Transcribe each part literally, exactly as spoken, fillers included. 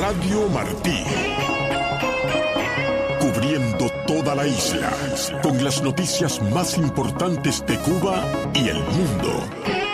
Radio Martí. Cubriendo toda la isla, con las noticias más importantes de Cuba y el mundo.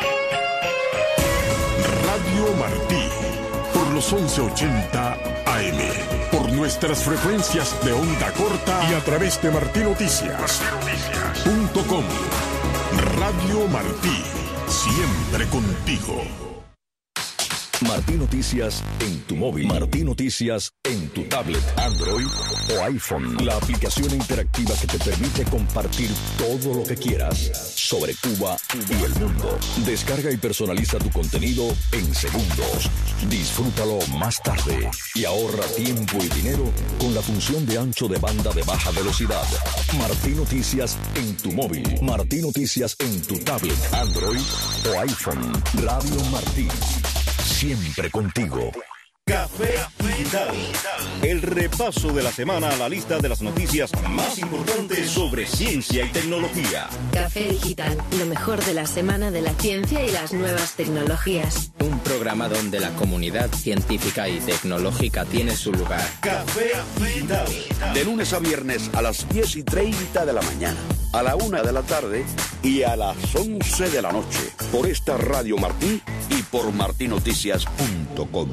Radio Martí, por los once ochenta A M, por nuestras frecuencias de onda corta y a través de martí noticias punto com. Radio Martí, siempre contigo. Martí Noticias en tu móvil. Martí Noticias en tu tablet, Android o iPhone. La aplicación interactiva que te permite compartir todo lo que quieras sobre Cuba y el mundo. Descarga y personaliza tu contenido en segundos. Disfrútalo más tarde y ahorra tiempo y dinero con la función de ancho de banda de baja velocidad. Martí Noticias en tu móvil. Martí Noticias en tu tablet, Android o iPhone. Radio Martí. Siempre contigo. Café Digital. El repaso de la semana a la lista de las noticias más importantes sobre ciencia y tecnología. Café Digital, lo mejor de la semana de la ciencia y las nuevas tecnologías. Un programa donde la comunidad científica y tecnológica tiene su lugar. Café Digital. De lunes a viernes a las diez y treinta de la mañana, a la una de la tarde y a las once de la noche. Por esta Radio Martí y por martí noticias punto com.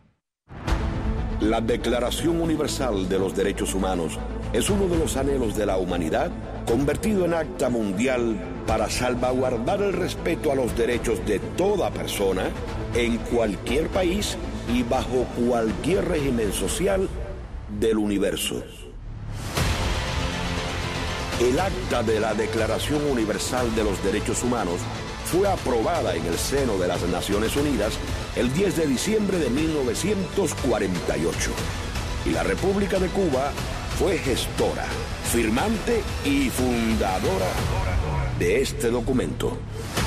La Declaración Universal de los Derechos Humanos es uno de los anhelos de la humanidad convertido en acta mundial para salvaguardar el respeto a los derechos de toda persona en cualquier país y bajo cualquier régimen social del universo. El acta de la Declaración Universal de los Derechos Humanos fue aprobada en el seno de las Naciones Unidas el diez de diciembre de mil novecientos cuarenta y ocho. Y la República de Cuba fue gestora, firmante y fundadora de este documento.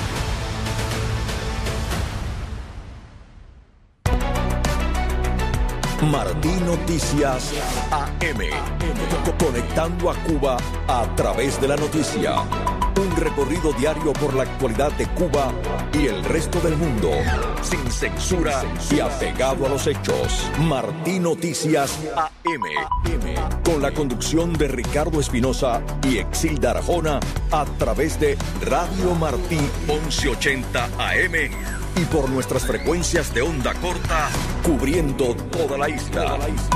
Martí Noticias A M. Conectando a Cuba a través de la noticia. Un recorrido diario por la actualidad de Cuba y el resto del mundo. Sin censura y apegado a los hechos. Martí Noticias A M. Con la conducción de Ricardo Espinosa y Exilda Arjona a través de Radio Martí once ochenta A M. Y por nuestras frecuencias de onda corta, cubriendo toda la isla.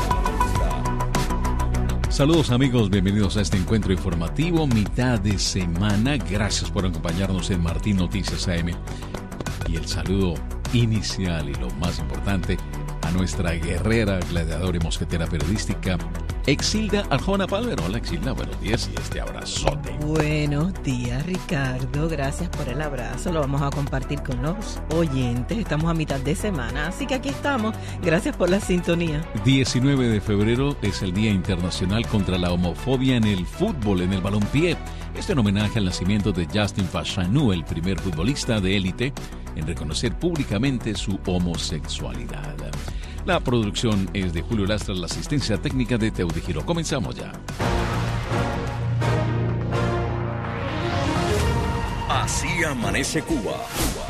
Saludos amigos, bienvenidos a este encuentro informativo, mitad de semana. Gracias por acompañarnos en Martí Noticias A M. Y el saludo inicial y lo más importante a nuestra guerrera, gladiadora y mosquetera periodística, Exilda Arjona Palmer. Hola Exilda, buenos días y este abrazote. Buenos días Ricardo, gracias por el abrazo, lo vamos a compartir con los oyentes, estamos a mitad de semana, así que aquí estamos, gracias por la sintonía. diecinueve de febrero es el Día Internacional contra la Homofobia en el Fútbol, en el balompié. Esto en homenaje al nacimiento de Justin Fashanu, el primer futbolista de élite en reconocer públicamente su homosexualidad. La producción es de Julio Lastra, la asistencia técnica de Teude Giro. Comenzamos ya. Así amanece Cuba.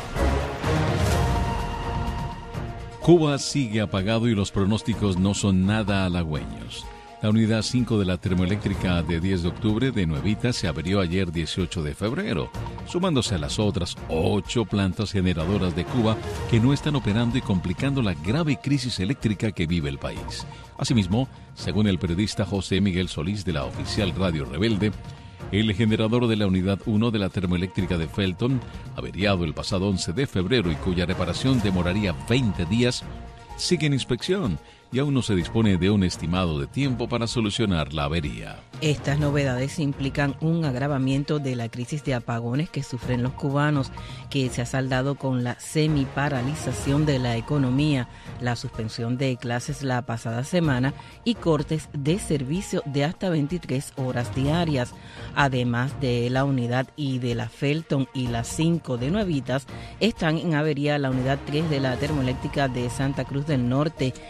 Cuba sigue apagado y los pronósticos no son nada halagüeños. La unidad cinco de la termoeléctrica de diez de octubre de Nuevita se abrió ayer dieciocho de febrero, sumándose a las otras ocho plantas generadoras de Cuba que no están operando y complicando la grave crisis eléctrica que vive el país. Asimismo, según el periodista José Miguel Solís de la oficial Radio Rebelde, el generador de la unidad uno de la termoeléctrica de Felton, averiado el pasado once de febrero y cuya reparación demoraría veinte días, sigue en inspección y aún no se dispone de un estimado de tiempo para solucionar la avería. Estas novedades implican un agravamiento de la crisis de apagones que sufren los cubanos, que se ha saldado con la semiparalización de la economía, la suspensión de clases la pasada semana y cortes de servicio de hasta veintitrés horas diarias. Además de la unidad y de la Felton y la cinco de Nuevitas, están en avería la unidad tres de la termoeléctrica de Santa Cruz del Norte y la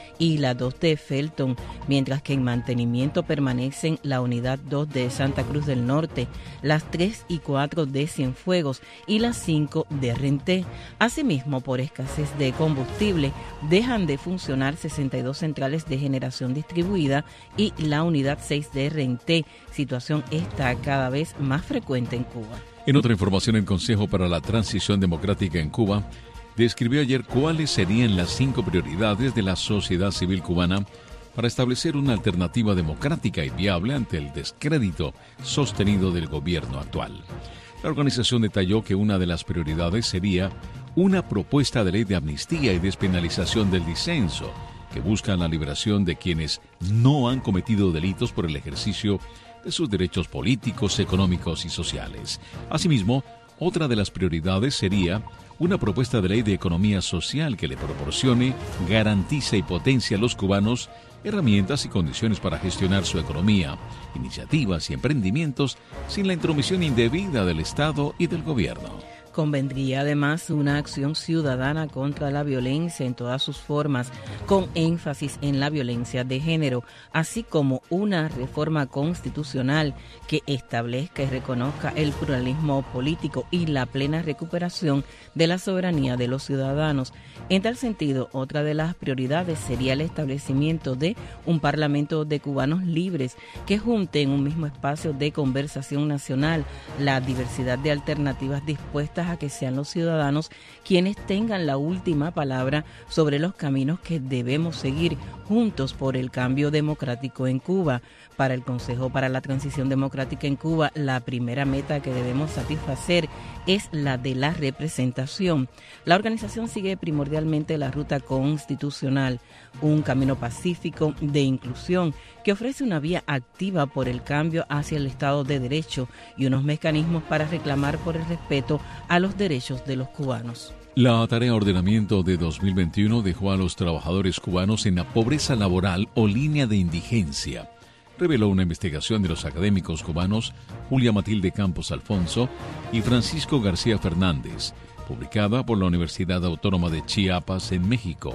la dos de Felton, mientras que en mantenimiento permanecen la unidad dos de Santa Cruz del Norte, las tres y cuatro de Cienfuegos y las cinco de Renté. Asimismo, por escasez de combustible, dejan de funcionar sesenta y dos centrales de generación distribuida y la unidad seis de Renté, situación esta cada vez más frecuente en Cuba. En otra información, el Consejo para la Transición Democrática en Cuba describió ayer cuáles serían las cinco prioridades de la sociedad civil cubana para establecer una alternativa democrática y viable ante el descrédito sostenido del gobierno actual. La organización detalló que una de las prioridades sería una propuesta de ley de amnistía y despenalización del disenso, que busca la liberación de quienes no han cometido delitos por el ejercicio de sus derechos políticos, económicos y sociales. Asimismo, otra de las prioridades sería una propuesta de ley de economía social que le proporcione, garantice y potencie a los cubanos herramientas y condiciones para gestionar su economía, iniciativas y emprendimientos sin la intromisión indebida del Estado y del gobierno. Convendría además una acción ciudadana contra la violencia en todas sus formas, con énfasis en la violencia de género, así como una reforma constitucional que establezca y reconozca el pluralismo político y la plena recuperación de la soberanía de los ciudadanos. En tal sentido, otra de las prioridades sería el establecimiento de un parlamento de cubanos libres que junte en un mismo espacio de conversación nacional la diversidad de alternativas dispuestas a que sean los ciudadanos quienes tengan la última palabra sobre los caminos que debemos seguir juntos por el cambio democrático en Cuba. Para el Consejo para la Transición Democrática en Cuba, la primera meta que debemos satisfacer es la de la representación. La organización sigue primordialmente la ruta constitucional, un camino pacífico de inclusión que ofrece una vía activa por el cambio hacia el Estado de Derecho y unos mecanismos para reclamar por el respeto a los derechos de los cubanos. La tarea Ordenamiento de dos mil veintiuno dejó a los trabajadores cubanos en la pobreza laboral o línea de indigencia, reveló una investigación de los académicos cubanos Julia Matilde Campos Alfonso y Francisco García Fernández, publicada por la Universidad Autónoma de Chiapas en México.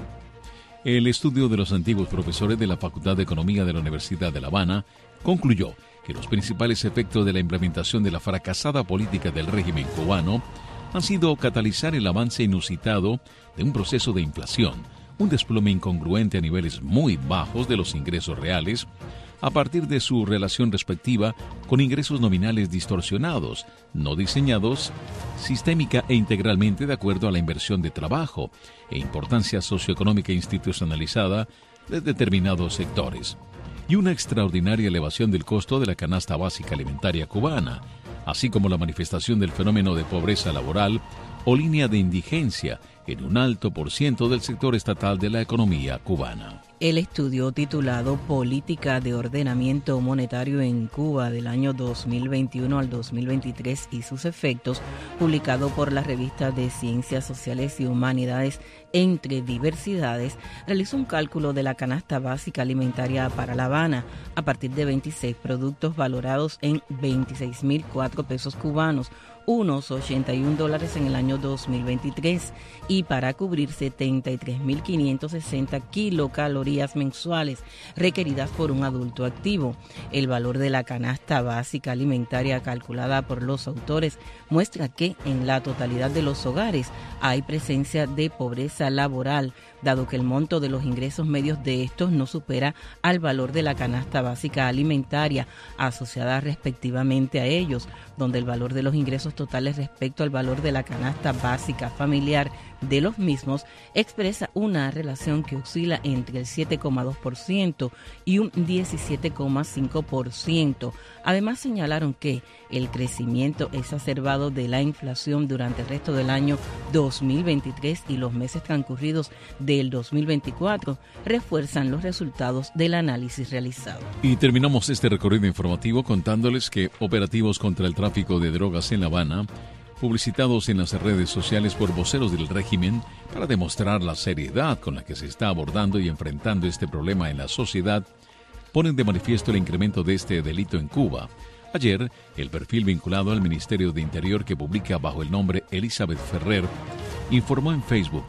El estudio de los antiguos profesores de la Facultad de Economía de la Universidad de La Habana concluyó que los principales efectos de la implementación de la fracasada política del régimen cubano han sido catalizar el avance inusitado de un proceso de inflación, un desplome incongruente a niveles muy bajos de los ingresos reales, a partir de su relación respectiva con ingresos nominales distorsionados, no diseñados sistémica e integralmente de acuerdo a la inversión de trabajo e importancia socioeconómica institucionalizada de determinados sectores, y una extraordinaria elevación del costo de la canasta básica alimentaria cubana, así como la manifestación del fenómeno de pobreza laboral o línea de indigencia en un alto por ciento del sector estatal de la economía cubana. El estudio titulado Política de Ordenamiento Monetario en Cuba del año dos mil veintiuno al dos mil veintitrés y sus efectos, publicado por la revista de Ciencias Sociales y Humanidades Entre Diversidades, realizó un cálculo de la canasta básica alimentaria para La Habana a partir de veintiséis productos valorados en veintiséis mil cuatro pesos cubanos, unos ochenta y un dólares en el año dos mil veintitrés, y para cubrir setenta y tres mil quinientos sesenta kilocalorías mensuales requeridas por un adulto activo. El valor de la canasta básica alimentaria calculada por los autores muestra que en la totalidad de los hogares hay presencia de pobreza laboral, dado que el monto de los ingresos medios de estos no supera al valor de la canasta básica alimentaria asociada respectivamente a ellos, donde el valor de los ingresos totales respecto al valor de la canasta básica familiar de los mismos expresa una relación que oscila entre el siete coma dos por ciento y un diecisiete coma cinco por ciento. Además, señalaron que el crecimiento exacerbado de la inflación durante el resto del año dos mil veintitrés y los meses transcurridos del dos mil veinticuatro refuerzan los resultados del análisis realizado. Y terminamos este recorrido informativo contándoles que operativos contra el tráfico de drogas en La Habana, publicitados en las redes sociales por voceros del régimen para demostrar la seriedad con la que se está abordando y enfrentando este problema en la sociedad, ponen de manifiesto el incremento de este delito en Cuba. Ayer, el perfil vinculado al Ministerio de Interior, que publica bajo el nombre Elizabeth Ferrer, informó en Facebook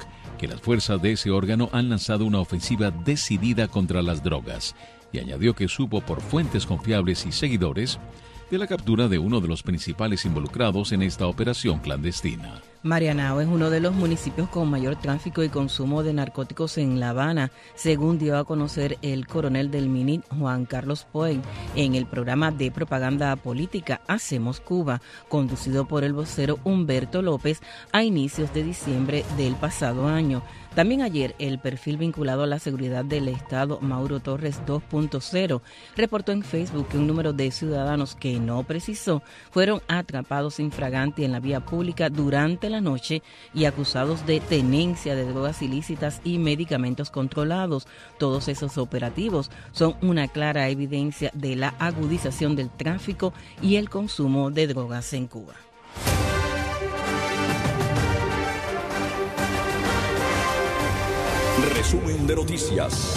que las fuerzas de ese órgano han lanzado una ofensiva decidida contra las drogas y añadió que supo por fuentes confiables y seguidores de la captura de uno de los principales involucrados en esta operación clandestina. Marianao es uno de los municipios con mayor tráfico y consumo de narcóticos en La Habana, según dio a conocer el coronel del M I N I T, Juan Carlos Poen, en el programa de propaganda política Hacemos Cuba, conducido por el vocero Humberto López a inicios de diciembre del pasado año. También ayer, el perfil vinculado a la seguridad del Estado, Mauro Torres dos punto cero, reportó en Facebook que un número de ciudadanos que no precisó fueron atrapados infraganti en la vía pública durante la noche y acusados de tenencia de drogas ilícitas y medicamentos controlados. Todos esos operativos son una clara evidencia de la agudización del tráfico y el consumo de drogas en Cuba. Resumen de noticias.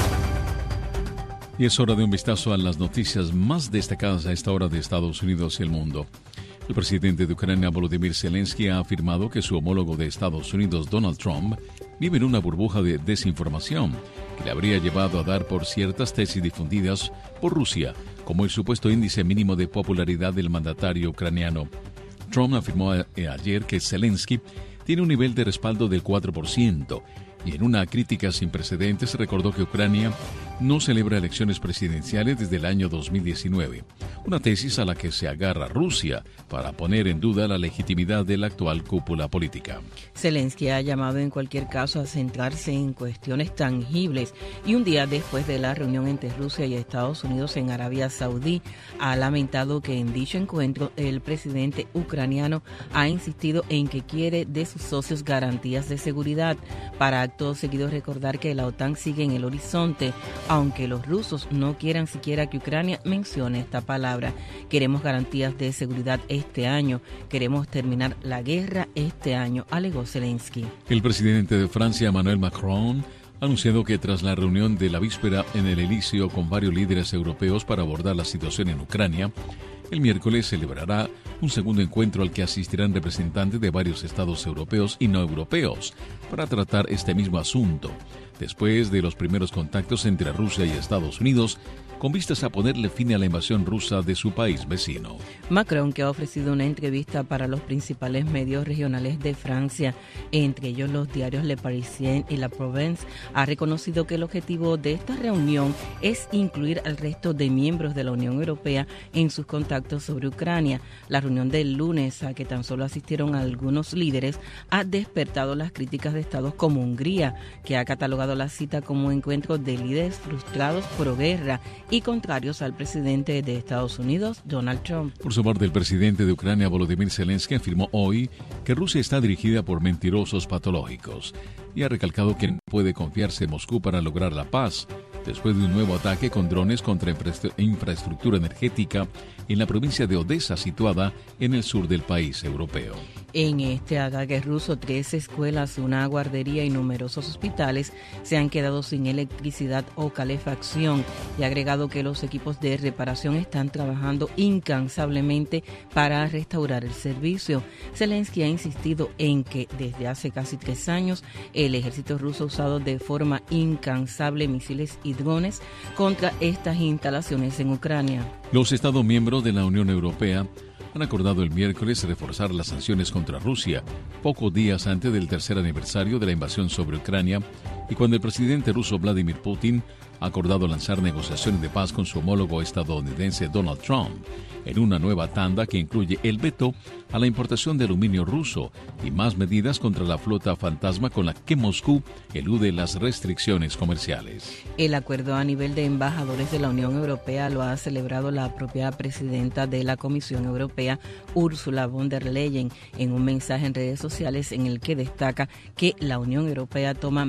Y es hora de un vistazo a las noticias más destacadas a esta hora de Estados Unidos y el mundo. El presidente de Ucrania, Volodymyr Zelensky, ha afirmado que su homólogo de Estados Unidos, Donald Trump, vive en una burbuja de desinformación que le habría llevado a dar por ciertas tesis difundidas por Rusia, como el supuesto índice mínimo de popularidad del mandatario ucraniano. Trump afirmó ayer que Zelensky tiene un nivel de respaldo del cuatro por ciento, y en una crítica sin precedentes recordó que Ucrania no celebra elecciones presidenciales desde el año dos mil diecinueve, una tesis a la que se agarra Rusia para poner en duda la legitimidad de la actual cúpula política. Zelensky ha llamado en cualquier caso a centrarse en cuestiones tangibles y un día después de la reunión entre Rusia y Estados Unidos en Arabia Saudí, ha lamentado que en dicho encuentro el presidente ucraniano ha insistido en que quiere de sus socios garantías de seguridad. Para acto seguido recordar que la OTAN sigue en el horizonte, aunque los rusos no quieran siquiera que Ucrania mencione esta palabra. Queremos garantías de seguridad este año, queremos terminar la guerra este año, alegó Zelensky. El presidente de Francia, Emmanuel Macron, ha anunciado que tras la reunión de la víspera en el Elíseo con varios líderes europeos para abordar la situación en Ucrania, el miércoles celebrará un segundo encuentro al que asistirán representantes de varios estados europeos y no europeos para tratar este mismo asunto, después de los primeros contactos entre Rusia y Estados Unidos, con vistas a ponerle fin a la invasión rusa de su país vecino. Macron, que ha ofrecido una entrevista para los principales medios regionales de Francia, entre ellos los diarios Le Parisien y La Provence, ha reconocido que el objetivo de esta reunión es incluir al resto de miembros de la Unión Europea en sus contactos sobre Ucrania. La reunión del lunes, a que tan solo asistieron algunos líderes, ha despertado las críticas de estados como Hungría, que ha catalogado la cita como un encuentro de líderes frustrados pro guerra y contrarios al presidente de Estados Unidos, Donald Trump. Por su parte, el presidente de Ucrania, Volodymyr Zelensky, afirmó hoy que Rusia está dirigida por mentirosos patológicos y ha recalcado que no puede confiarse en Moscú para lograr la paz, después de un nuevo ataque con drones contra infraestructura energética en la provincia de Odessa, situada en el sur del país europeo. En este ataque ruso, tres escuelas, una guardería y numerosos hospitales se han quedado sin electricidad o calefacción, y ha agregado que los equipos de reparación están trabajando incansablemente para restaurar el servicio. Zelensky ha insistido en que desde hace casi tres años el ejército ruso ha usado de forma incansable misiles y drones contra estas instalaciones en Ucrania. Los Estados miembros de la Unión Europea han acordado el miércoles reforzar las sanciones contra Rusia, pocos días antes del tercer aniversario de la invasión sobre Ucrania y cuando el presidente ruso Vladimir Putin ha acordado lanzar negociaciones de paz con su homólogo estadounidense Donald Trump, en una nueva tanda que incluye el veto a la importación de aluminio ruso y más medidas contra la flota fantasma con la que Moscú elude las restricciones comerciales. El acuerdo a nivel de embajadores de la Unión Europea lo ha celebrado la propia presidenta de la Comisión Europea, Ursula von der Leyen, en un mensaje en redes sociales en el que destaca que la Unión Europea toma medidas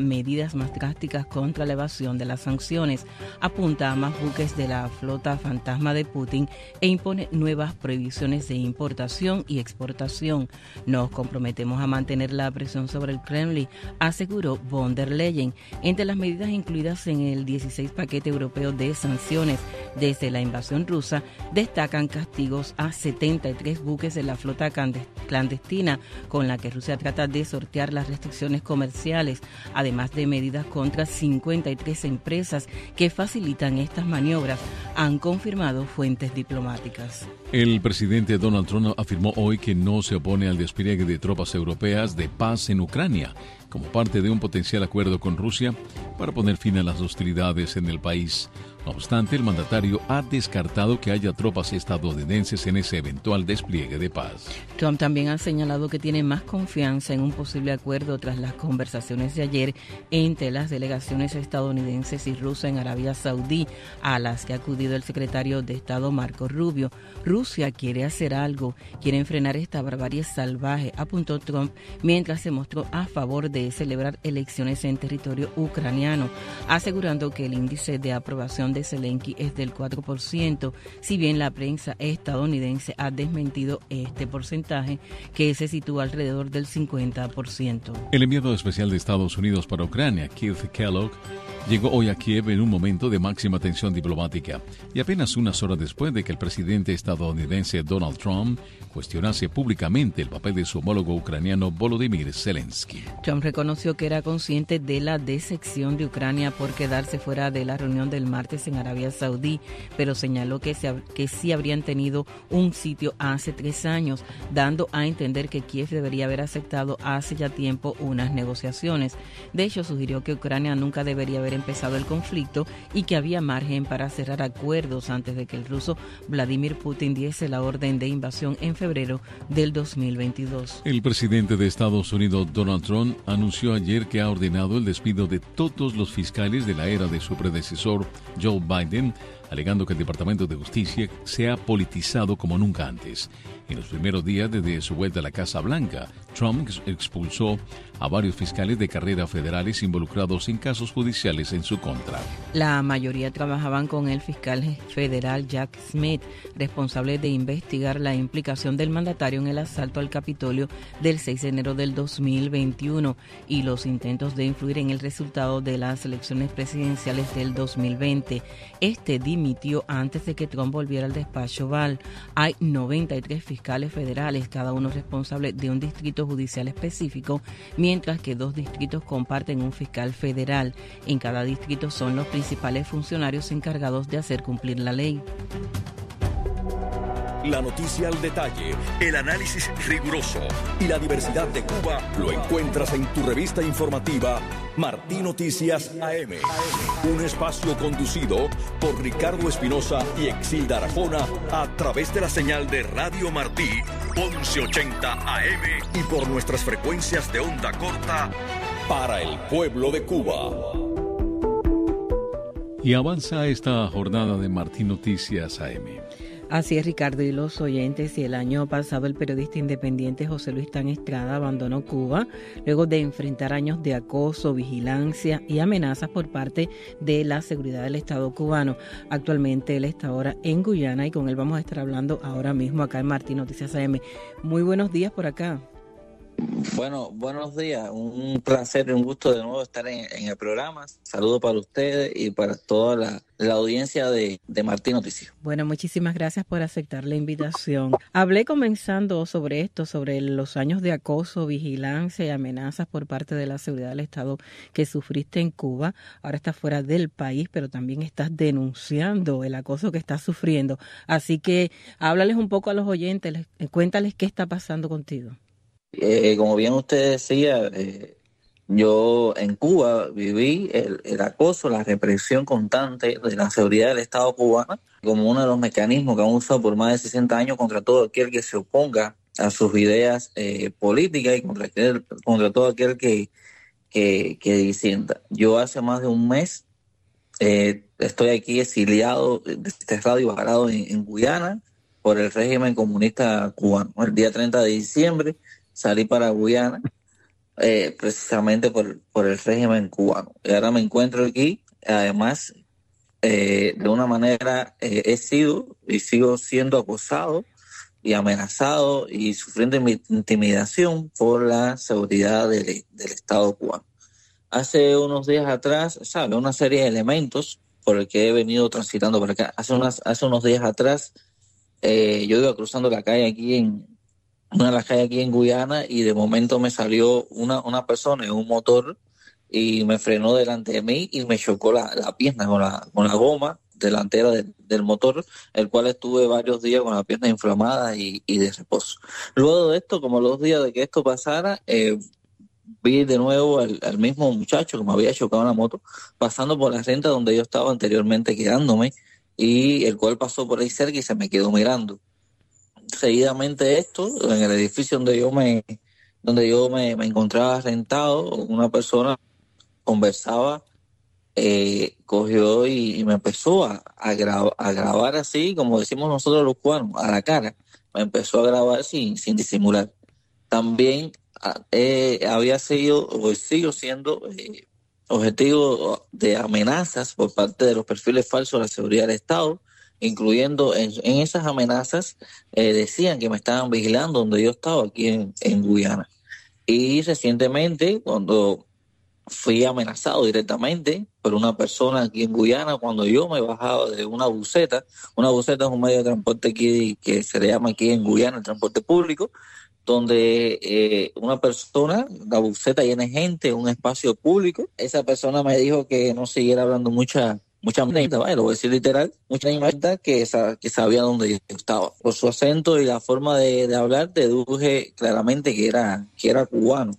medidas más drásticas contra la evasión de las sanciones, apunta a más buques de la flota fantasma de Putin e impone nuevas prohibiciones de importación y exportación. Nos comprometemos a mantener la presión sobre el Kremlin, aseguró von der Leyen. Entre las medidas incluidas en el dieciséis paquete europeo de sanciones desde la invasión rusa, destacan castigos a setenta y tres buques de la flota clandestina con la que Rusia trata de sortear las restricciones comerciales, además de medidas contra cincuenta y tres empresas que facilitan estas maniobras, han confirmado fuentes diplomáticas. El presidente Donald Trump afirmó hoy que no se opone al despliegue de tropas europeas de paz en Ucrania, como parte de un potencial acuerdo con Rusia para poner fin a las hostilidades en el país. No obstante, el mandatario ha descartado que haya tropas estadounidenses en ese eventual despliegue de paz. Trump también ha señalado que tiene más confianza en un posible acuerdo tras las conversaciones de ayer entre las delegaciones estadounidenses y rusas en Arabia Saudí, a las que ha acudido el secretario de Estado Marco Rubio. Rusia quiere hacer algo, quieren frenar esta barbarie salvaje, apuntó Trump, mientras se mostró a favor de celebrar elecciones en territorio ucraniano, asegurando que el índice de aprobación de Zelensky es del cuatro por ciento, si bien la prensa estadounidense ha desmentido este porcentaje, que se sitúa alrededor del cincuenta por ciento. El enviado especial de Estados Unidos para Ucrania, Keith Kellogg, llegó hoy a Kiev en un momento de máxima tensión diplomática y apenas unas horas después de que el presidente estadounidense Donald Trump cuestionase públicamente el papel de su homólogo ucraniano Volodymyr Zelensky. Trump reconoció que era consciente de la decepción de Ucrania por quedarse fuera de la reunión del martes en Arabia Saudí, pero señaló que, se, que sí habrían tenido un sitio hace tres años, dando a entender que Kiev debería haber aceptado hace ya tiempo unas negociaciones. De hecho, sugirió que Ucrania nunca debería haber empezado el conflicto y que había margen para cerrar acuerdos antes de que el ruso Vladimir Putin diese la orden de invasión en febrero del dos mil veintidós. El presidente de Estados Unidos, Donald Trump, anunció ayer que ha ordenado el despido de todos los fiscales de la era de su predecesor, Joe Biden, alegando que el Departamento de Justicia se ha politizado como nunca antes. En los primeros días desde su vuelta a la Casa Blanca, Trump expulsó a varios fiscales de carrera federales involucrados en casos judiciales en su contra. La mayoría trabajaban con el fiscal federal Jack Smith, responsable de investigar la implicación del mandatario en el asalto al Capitolio del seis de enero del dos mil veintiuno y los intentos de influir en el resultado de las elecciones presidenciales del dos mil veinte. Este dimitió antes de que Trump volviera al despacho Oval. Hay noventa y tres fiscales federales, cada uno responsable de un distrito judicial específico, mientras que dos distritos comparten un fiscal federal. En cada distrito son los principales funcionarios encargados de hacer cumplir la ley. La noticia al detalle, el análisis riguroso y la diversidad de Cuba lo encuentras en tu revista informativa Martí Noticias A M. Un espacio conducido por Ricardo Espinosa y Exilda Arjona a través de la señal de Radio Martí once ochenta A M y por nuestras frecuencias de onda corta para el pueblo de Cuba. Y avanza esta jornada de Martí Noticias A M. Así es, Ricardo, y los oyentes. Y el año pasado el periodista independiente José Luis Tan Estrada abandonó Cuba luego de enfrentar años de acoso, vigilancia y amenazas por parte de la seguridad del Estado cubano. Actualmente él está ahora en Guyana y con él vamos a estar hablando ahora mismo acá en Martí Noticias A M. Muy buenos días por acá. Bueno, buenos días. Un placer y un gusto de nuevo estar en, en el programa. Saludos para ustedes y para toda la, la audiencia de, de Martí Noticias. Bueno, muchísimas gracias por aceptar la invitación. Hablé comenzando sobre esto, sobre los años de acoso, vigilancia y amenazas por parte de la seguridad del Estado que sufriste en Cuba. Ahora estás fuera del país, pero también estás denunciando el acoso que estás sufriendo. Así que háblales un poco a los oyentes, les, cuéntales qué está pasando contigo. Eh, como bien usted decía, eh, yo en Cuba viví el, el acoso, la represión constante de la seguridad del Estado cubano como uno de los mecanismos que han usado por más de sesenta años contra todo aquel que se oponga a sus ideas eh, políticas y contra, aquel, contra todo aquel que, que, que disienta. Yo hace más de un mes eh, estoy aquí exiliado, desterrado y varado en, en Guyana por el régimen comunista cubano. El día treinta de diciembre salí para Guyana eh, precisamente por, por el régimen cubano. Y ahora me encuentro aquí, además, eh, de una manera eh, he sido y sigo siendo acosado y amenazado y sufriendo intimidación por la seguridad del, del Estado cubano. Hace unos días atrás, ¿sabe? Una serie de elementos por el que he venido transitando por acá. Hace, unas, hace unos días atrás, eh, yo iba cruzando la calle aquí en una de las calles aquí en Guyana y de momento me salió una, una persona en un motor y me frenó delante de mí y me chocó la, la pierna con la, con la goma delantera de, del motor, el cual estuve varios días con la pierna inflamada y, y de reposo. Luego de esto, como los días de que esto pasara, eh, vi de nuevo al, al mismo muchacho que me había chocado en la moto, pasando por la renta donde yo estaba anteriormente quedándome, y el cual pasó por ahí cerca y se me quedó mirando. Seguidamente esto, en el edificio donde yo me donde yo me, me encontraba rentado, una persona conversaba, eh, cogió y, y me empezó a, a, grab, a grabar así, como decimos nosotros los cubanos, a la cara. Me empezó a grabar sin, sin disimular. También eh, había sido, o sigo siendo, eh, objetivo de amenazas por parte de los perfiles falsos de la seguridad del Estado, incluyendo en, en esas amenazas, eh, decían que me estaban vigilando donde yo estaba aquí en, en Guyana. Y recientemente, cuando fui amenazado directamente por una persona aquí en Guyana, cuando yo me bajaba de una buseta, una buseta es un medio de transporte aquí que se le llama aquí en Guyana el transporte público, donde eh, una persona, la buseta llena de gente, un espacio público, esa persona me dijo que no siguiera hablando mucha mucha gente, vaya, lo voy a decir literal, mucha gente que, que sabía dónde yo estaba. Por su acento y la forma de, de hablar, deduje claramente que era, que era cubano.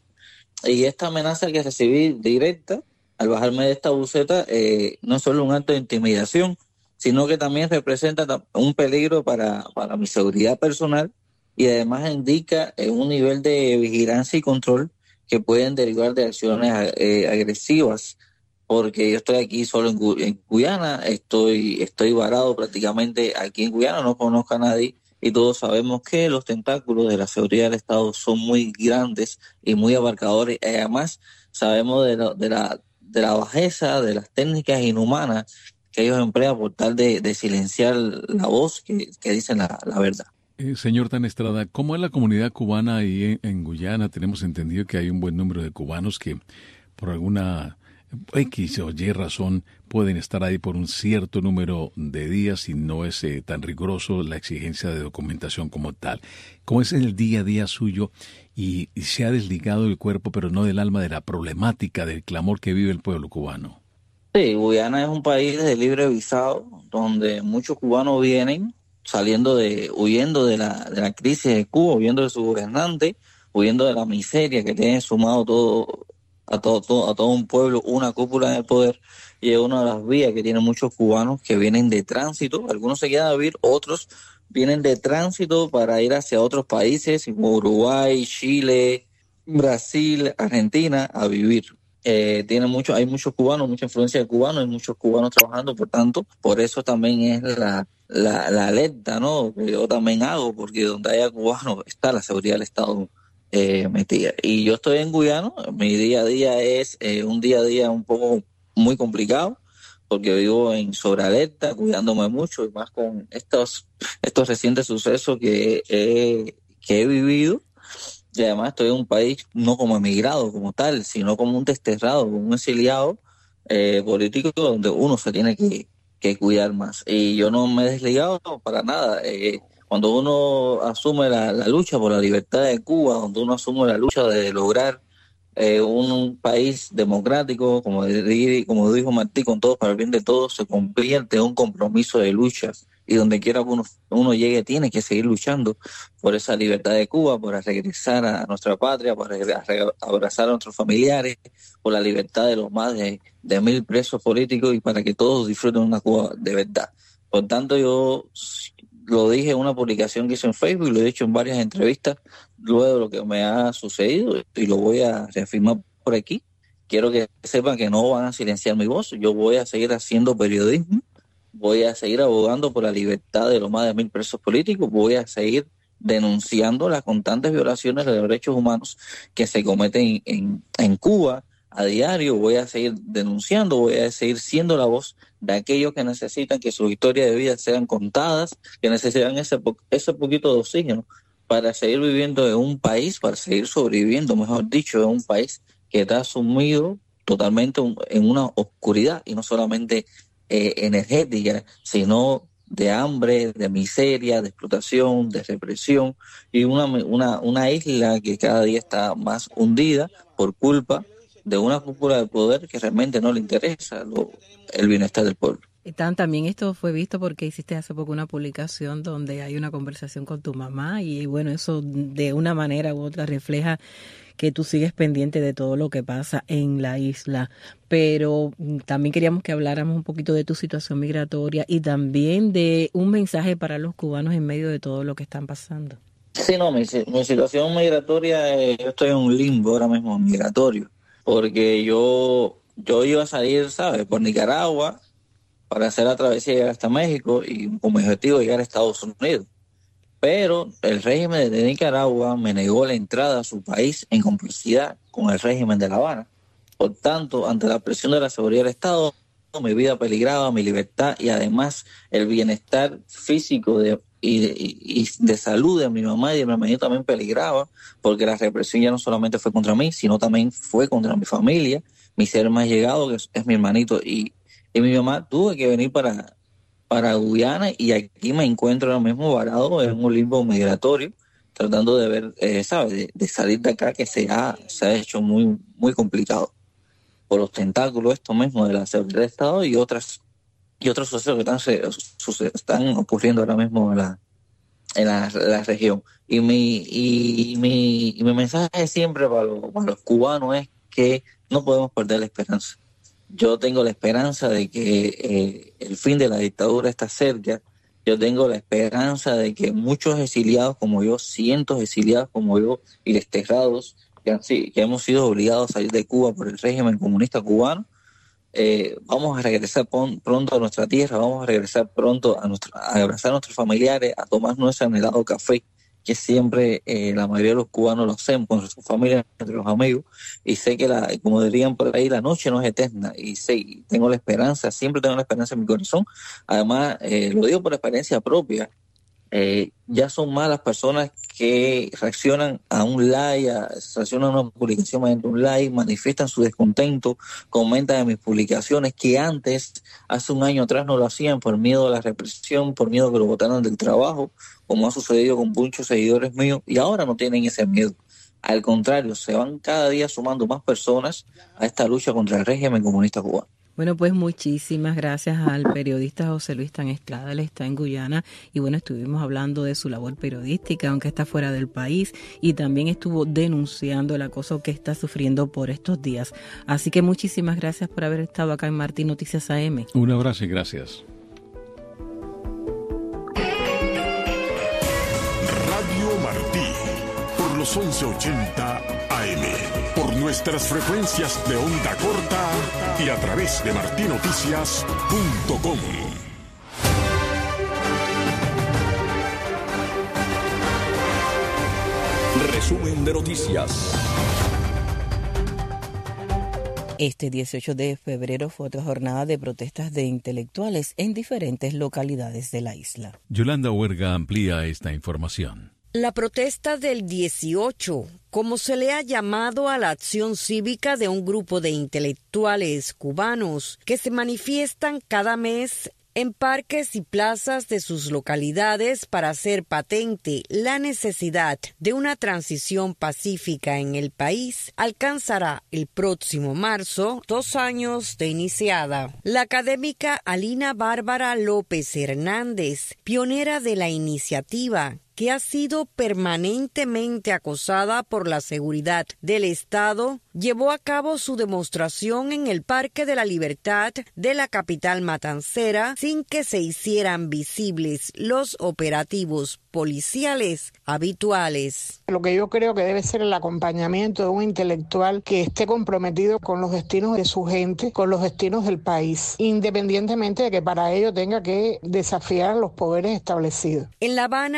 Y esta amenaza que recibí directa al bajarme de esta buseta eh, no es solo un acto de intimidación, sino que también representa un peligro para, para mi seguridad personal, y además indica eh, un nivel de vigilancia y control que pueden derivar de acciones eh, agresivas, porque yo estoy aquí solo en, Gu- en Guyana, estoy, estoy varado prácticamente aquí en Guyana, no conozco a nadie, y todos sabemos que los tentáculos de la seguridad del Estado son muy grandes y muy abarcadores. Y además sabemos de, lo, de, la, de la bajeza, de las técnicas inhumanas que ellos emplean por tal de, de silenciar la voz que, que dicen la, la verdad. Eh, señor Tan Estrada, ¿cómo es la comunidad cubana ahí en, en Guyana? Tenemos entendido que hay un buen número de cubanos que por alguna X o Y razón pueden estar ahí por un cierto número de días y no es eh, tan riguroso la exigencia de documentación como tal. ¿Cómo es el día a día suyo y, y se ha desligado el cuerpo pero no del alma de la problemática, del clamor que vive el pueblo cubano? Sí, Guyana es un país de libre visado donde muchos cubanos vienen saliendo de, huyendo de la, de la crisis de Cuba, huyendo de su gobernante, huyendo de la miseria que tiene sumado todo a todo, todo, a todo un pueblo, una cúpula en el poder, y es una de las vías que tienen muchos cubanos que vienen de tránsito. Algunos se quedan a vivir, otros vienen de tránsito para ir hacia otros países como Uruguay, Chile, Brasil, Argentina a vivir. Eh, tiene mucho, hay muchos cubanos, mucha influencia de cubanos, hay muchos cubanos trabajando, por tanto, por eso también es la, la, la alerta, ¿no? Que yo también hago, porque donde haya cubanos está la seguridad del Estado eh, metida. Y yo estoy en Guyana, mi día a día es eh, un día a día un poco muy complicado, porque vivo en sobrealerta, cuidándome mucho, y más con estos, estos recientes sucesos que, eh, que he vivido. Y además estoy en un país no como emigrado como tal, sino como un desterrado, como un exiliado eh, político, donde uno se tiene que, que cuidar más. Y yo no me he desligado para nada. Eh, cuando uno asume la, la lucha por la libertad de Cuba, donde uno asume la lucha de lograr eh, un, un país democrático, como, de, como dijo Martí, con todos para el bien de todos, se convierte en un compromiso de lucha. Y donde quiera que uno, uno llegue, tiene que seguir luchando por esa libertad de Cuba, por regresar a nuestra patria, por abrazar a nuestros familiares, por la libertad de los más de, de mil presos políticos y para que todos disfruten una Cuba de verdad. Por tanto, yo lo dije en una publicación que hice en Facebook y lo he dicho en varias entrevistas luego de lo que me ha sucedido, y lo voy a reafirmar por aquí. Quiero que sepan que no van a silenciar mi voz. Yo voy a seguir haciendo periodismo. Voy a seguir abogando por la libertad de los más de mil presos políticos, voy a seguir denunciando las constantes violaciones de los derechos humanos que se cometen en, en Cuba a diario. Voy a seguir denunciando, voy a seguir siendo la voz de aquellos que necesitan que sus historias de vida sean contadas, que necesitan ese, po- ese poquito de oxígeno para seguir viviendo en un país, para seguir sobreviviendo, mejor dicho, en un país que está sumido totalmente en una oscuridad, y no solamente eh, energética, sino de hambre, de miseria, de explotación, de represión, y una, una, una isla que cada día está más hundida por culpa de una cúpula de poder que realmente no le interesa lo, el bienestar del pueblo. Tan, también esto fue visto porque hiciste hace poco una publicación donde hay una conversación con tu mamá, y bueno, eso de una manera u otra refleja que tú sigues pendiente de todo lo que pasa en la isla. Pero también queríamos que habláramos un poquito de tu situación migratoria y también de un mensaje para los cubanos en medio de todo lo que están pasando. Sí, no, mi, mi situación migratoria, eh, yo estoy en un limbo ahora mismo migratorio, porque yo, yo iba a salir, ¿sabes?, por Nicaragua para hacer la travesía y llegar hasta México, y con mi objetivo llegar a Estados Unidos. Pero el régimen de Nicaragua me negó la entrada a su país en complicidad con el régimen de La Habana. Por tanto, ante la presión de la seguridad del Estado, mi vida peligraba, mi libertad y además el bienestar físico de, y, de, y de salud de mi mamá y de mi hermanito también peligraba, porque la represión ya no solamente fue contra mí, sino también fue contra mi familia, mi ser más llegado, que es, es mi hermanito, y, y mi mamá. Tuve que venir para... para Guyana, y aquí me encuentro ahora mismo varado en un limbo migratorio, tratando de ver, eh, ¿sabes?, de, de salir de acá, que se ha, se ha hecho muy muy complicado por los tentáculos esto mismo de la seguridad del Estado y otras y otros sucesos que están, se, suce, están ocurriendo ahora mismo en la en la, la región. Y mi y, y mi y mi mensaje siempre para los, para los cubanos es que no podemos perder la esperanza. Yo tengo la esperanza de que eh, el fin de la dictadura está cerca. Yo tengo la esperanza de que muchos exiliados como yo, cientos de exiliados como yo y desterrados que, han, que hemos sido obligados a salir de Cuba por el régimen comunista cubano, eh, vamos a regresar pon, pronto a nuestra tierra, vamos a regresar pronto a, nuestra, a abrazar a nuestros familiares, a tomar nuestro anhelado café, que siempre eh, la mayoría de los cubanos lo hacen con sus familias, entre los amigos, y sé que, la, como dirían por ahí, la noche no es eterna, y sé, tengo la esperanza, siempre tengo la esperanza en mi corazón. Además, eh, lo digo por experiencia propia, eh, ya son más las personas que reaccionan a un like, a, reaccionan a una publicación mediante un like, manifiestan su descontento, comentan en mis publicaciones, que antes, hace un año atrás, no lo hacían por miedo a la represión, por miedo a que lo botaran del trabajo, como ha sucedido con muchos seguidores míos, y ahora no tienen ese miedo. Al contrario, se van cada día sumando más personas a esta lucha contra el régimen comunista cubano. Bueno, pues muchísimas gracias al periodista José Luis Tan Estrada. Él está en Guyana y bueno, estuvimos hablando de su labor periodística, aunque está fuera del país, y también estuvo denunciando el acoso que está sufriendo por estos días. Así que muchísimas gracias por haber estado acá en Martín Noticias A M. Un abrazo y gracias. Radio Martí, por los once ochenta A M, por nuestras frecuencias de onda corta y a través de martín noticias punto com. Resumen de noticias. Este dieciocho de febrero fue otra jornada de protestas de intelectuales en diferentes localidades de la isla. Yolanda Huerga amplía esta información. La protesta del dieciocho, como se le ha llamado a la acción cívica de un grupo de intelectuales cubanos que se manifiestan cada mes en parques y plazas de sus localidades para hacer patente la necesidad de una transición pacífica en el país, alcanzará el próximo marzo dos años de iniciada. La académica Alina Bárbara López Hernández, pionera de la iniciativa, que ha sido permanentemente acosada por la seguridad del Estado, llevó a cabo su demostración en el Parque de la Libertad de la capital matancera sin que se hicieran visibles los operativos policiales habituales. Lo que yo creo que debe ser el acompañamiento de un intelectual que esté comprometido con los destinos de su gente, con los destinos del país, independientemente de que para ello tenga que desafiar los poderes establecidos. En La Habana, la seguridad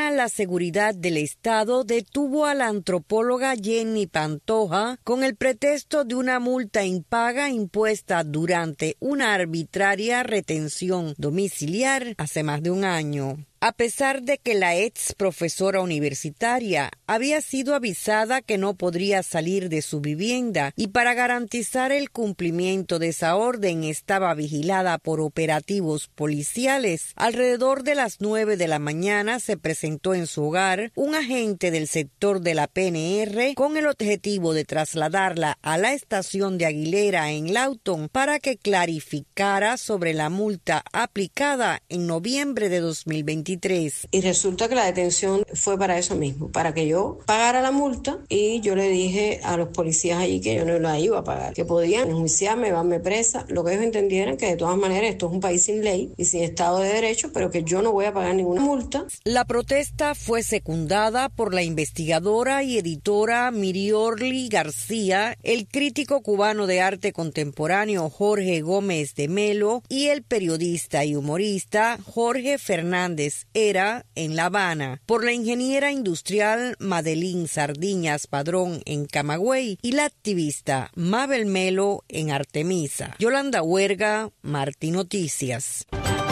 Seguridad del Estado detuvo a la antropóloga Jenny Pantoja con el pretexto de una multa impaga impuesta durante una arbitraria retención domiciliar hace más de un año. A pesar de que la ex profesora universitaria había sido avisada que no podría salir de su vivienda y para garantizar el cumplimiento de esa orden estaba vigilada por operativos policiales, alrededor de las nueve de la mañana se presentó en su hogar un agente del sector de la P N R con el objetivo de trasladarla a la estación de Aguilera en Lawton para que clarificara sobre la multa aplicada en noviembre de dos mil veintitrés. Y resulta que la detención fue para eso mismo, para que yo pagara la multa, y yo le dije a los policías allí que yo no la iba a pagar, que podían enjuiciarme, llevarme presa, lo que ellos entendieran que de todas maneras esto es un país sin ley y sin Estado de Derecho, pero que yo no voy a pagar ninguna multa. La protesta fue secundada por la investigadora y editora Miriorli García, el crítico cubano de arte contemporáneo Jorge Gómez de Melo y el periodista y humorista Jorge Fernández Era en La Habana, por la ingeniera industrial Madeline Sardiñas Padrón en Camagüey y la activista Mabel Melo en Artemisa. Yolanda Huerga, Martí Noticias.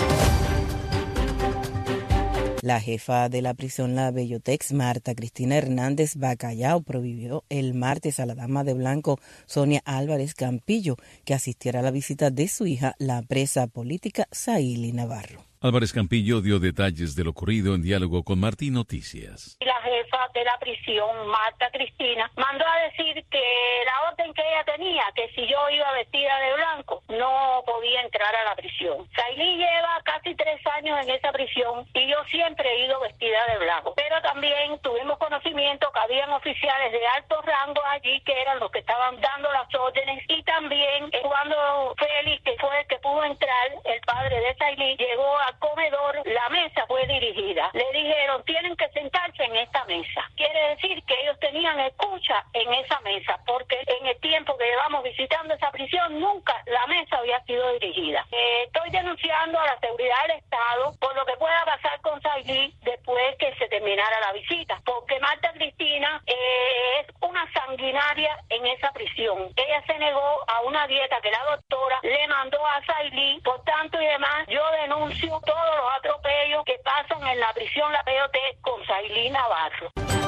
La jefa de la prisión La Bellotex, Marta Cristina Hernández Bacallao, prohibió el martes a la dama de blanco Sonia Álvarez Campillo que asistiera a la visita de su hija, la presa política Saíli Navarro. Álvarez Campillo dio detalles de lo ocurrido en diálogo con Martí Noticias. La jefa de la prisión, Marta Cristina, mandó a decir que la orden que ella tenía, que si yo iba vestida de blanco, no podía entrar a la prisión. Saíli lleva casi tres años en esa prisión y yo siempre he ido vestida de blanco. Pero también tuvimos conocimiento que habían oficiales de alto rango allí que eran los que estaban dando las órdenes, y también eh, cuando Félix, que fue el que pudo entrar, el padre de Saíli, llegó a comedor, la mesa fue dirigida. Le dijeron, tienen que sentarse en esta mesa. Quiere decir que ellos tenían escucha en esa mesa, porque en el tiempo que llevamos visitando esa prisión, nunca la mesa había sido dirigida. Eh, estoy denunciando a la seguridad del Estado por lo que pueda pasar con Saíli después que se terminara la visita, porque Marta Cristina eh, es una sanguinaria en esa prisión. Ella se negó a una dieta que la doctora le mandó a Saíli, por tanto y demás, yo denuncio todos los atropellos que pasan en la prisión La Bellotex con Saíli Navarro.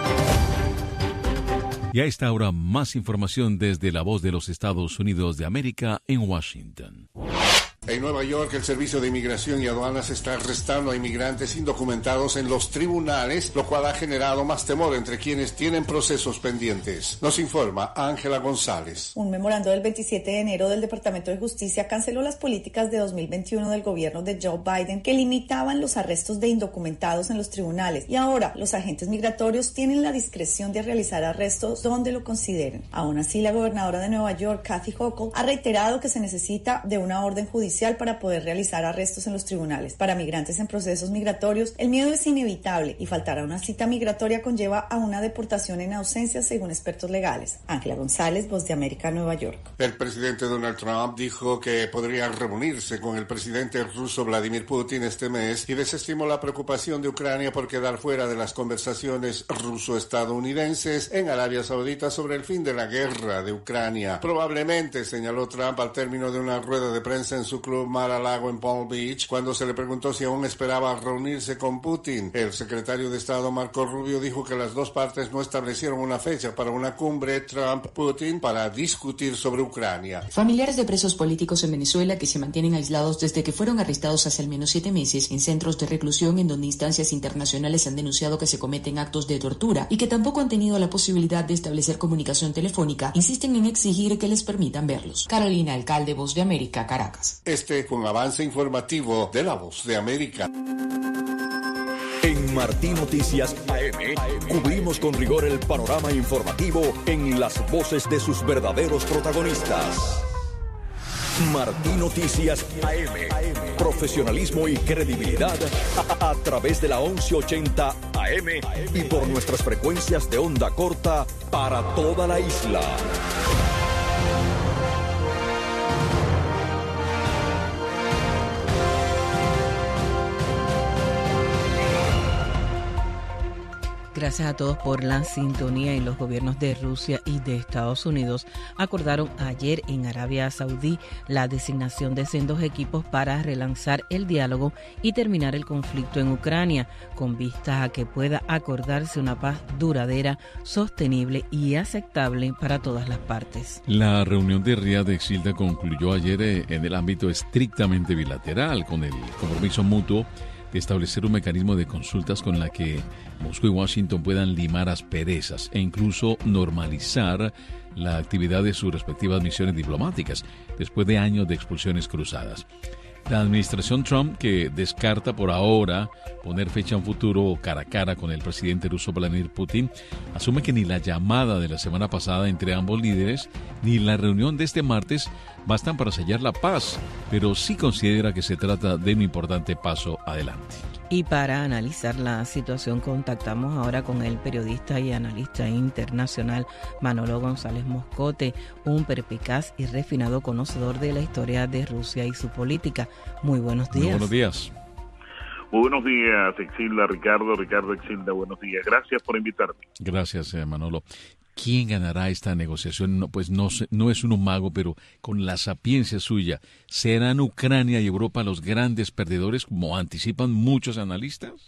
Y a esta hora, más información desde La Voz de los Estados Unidos de América en Washington. En Nueva York, el Servicio de Inmigración y Aduanas está arrestando a inmigrantes indocumentados en los tribunales, lo cual ha generado más temor entre quienes tienen procesos pendientes. Nos informa Ángela González. Un memorando del veintisiete de enero del Departamento de Justicia canceló las políticas de dos mil veintiuno del gobierno de Joe Biden que limitaban los arrestos de indocumentados en los tribunales, y ahora los agentes migratorios tienen la discreción de realizar arrestos donde lo consideren. Aún así, la gobernadora de Nueva York, Kathy Hochul, ha reiterado que se necesita de una orden judicial para poder realizar arrestos en los tribunales. Para migrantes en procesos migratorios, el miedo es inevitable y faltar a una cita migratoria conlleva a una deportación en ausencia, según expertos legales. Ángela González, Voz de América, Nueva York. El presidente Donald Trump dijo que podría reunirse con el presidente ruso Vladimir Putin este mes y desestimó la preocupación de Ucrania por quedar fuera de las conversaciones ruso-estadounidenses en Arabia Saudita sobre el fin de la guerra de Ucrania. Probablemente, señaló Trump al término de una rueda de prensa en su club Mar-a-Lago en Palm Beach, cuando se le preguntó si aún esperaba reunirse con Putin. El secretario de Estado Marco Rubio dijo que las dos partes no establecieron una fecha para una cumbre Trump-Putin para discutir sobre Ucrania. Familiares de presos políticos en Venezuela que se mantienen aislados desde que fueron arrestados hace al menos siete meses en centros de reclusión en donde instancias internacionales han denunciado que se cometen actos de tortura y que tampoco han tenido la posibilidad de establecer comunicación telefónica, insisten en exigir que les permitan verlos. Carolina Alcalde, Voz de América, Caracas. Este fue un avance informativo de La Voz de América. En Martí Noticias A M, cubrimos con rigor el panorama informativo en las voces de sus verdaderos protagonistas. Martí Noticias A M, profesionalismo y credibilidad a, a través de la once ochenta A M y por nuestras frecuencias de onda corta para toda la isla. Gracias a todos por la sintonía. Y los gobiernos de Rusia y de Estados Unidos acordaron ayer en Arabia Saudí la designación de sendos equipos para relanzar el diálogo y terminar el conflicto en Ucrania, con vistas a que pueda acordarse una paz duradera, sostenible y aceptable para todas las partes. La reunión de Riad de Exilda concluyó ayer en el ámbito estrictamente bilateral, con el compromiso mutuo de establecer un mecanismo de consultas con la que Moscú y Washington puedan limar asperezas e incluso normalizar la actividad de sus respectivas misiones diplomáticas después de años de expulsiones cruzadas. La administración Trump, que descarta por ahora poner fecha a un futuro cara a cara con el presidente ruso Vladimir Putin, asume que ni la llamada de la semana pasada entre ambos líderes ni la reunión de este martes bastan para sellar la paz, pero sí considera que se trata de un importante paso adelante. Y para analizar la situación contactamos ahora con el periodista y analista internacional Manolo González Moscote, un perspicaz y refinado conocedor de la historia de Rusia y su política. Muy buenos días. Muy buenos días. Muy buenos días, Exilda, Ricardo, Ricardo Exilda, buenos días. Gracias por invitarme. Gracias, eh, Manolo. ¿Quién ganará esta negociación? No, pues no, no es un mago, pero con la sapiencia suya, ¿serán Ucrania y Europa los grandes perdedores, como anticipan muchos analistas?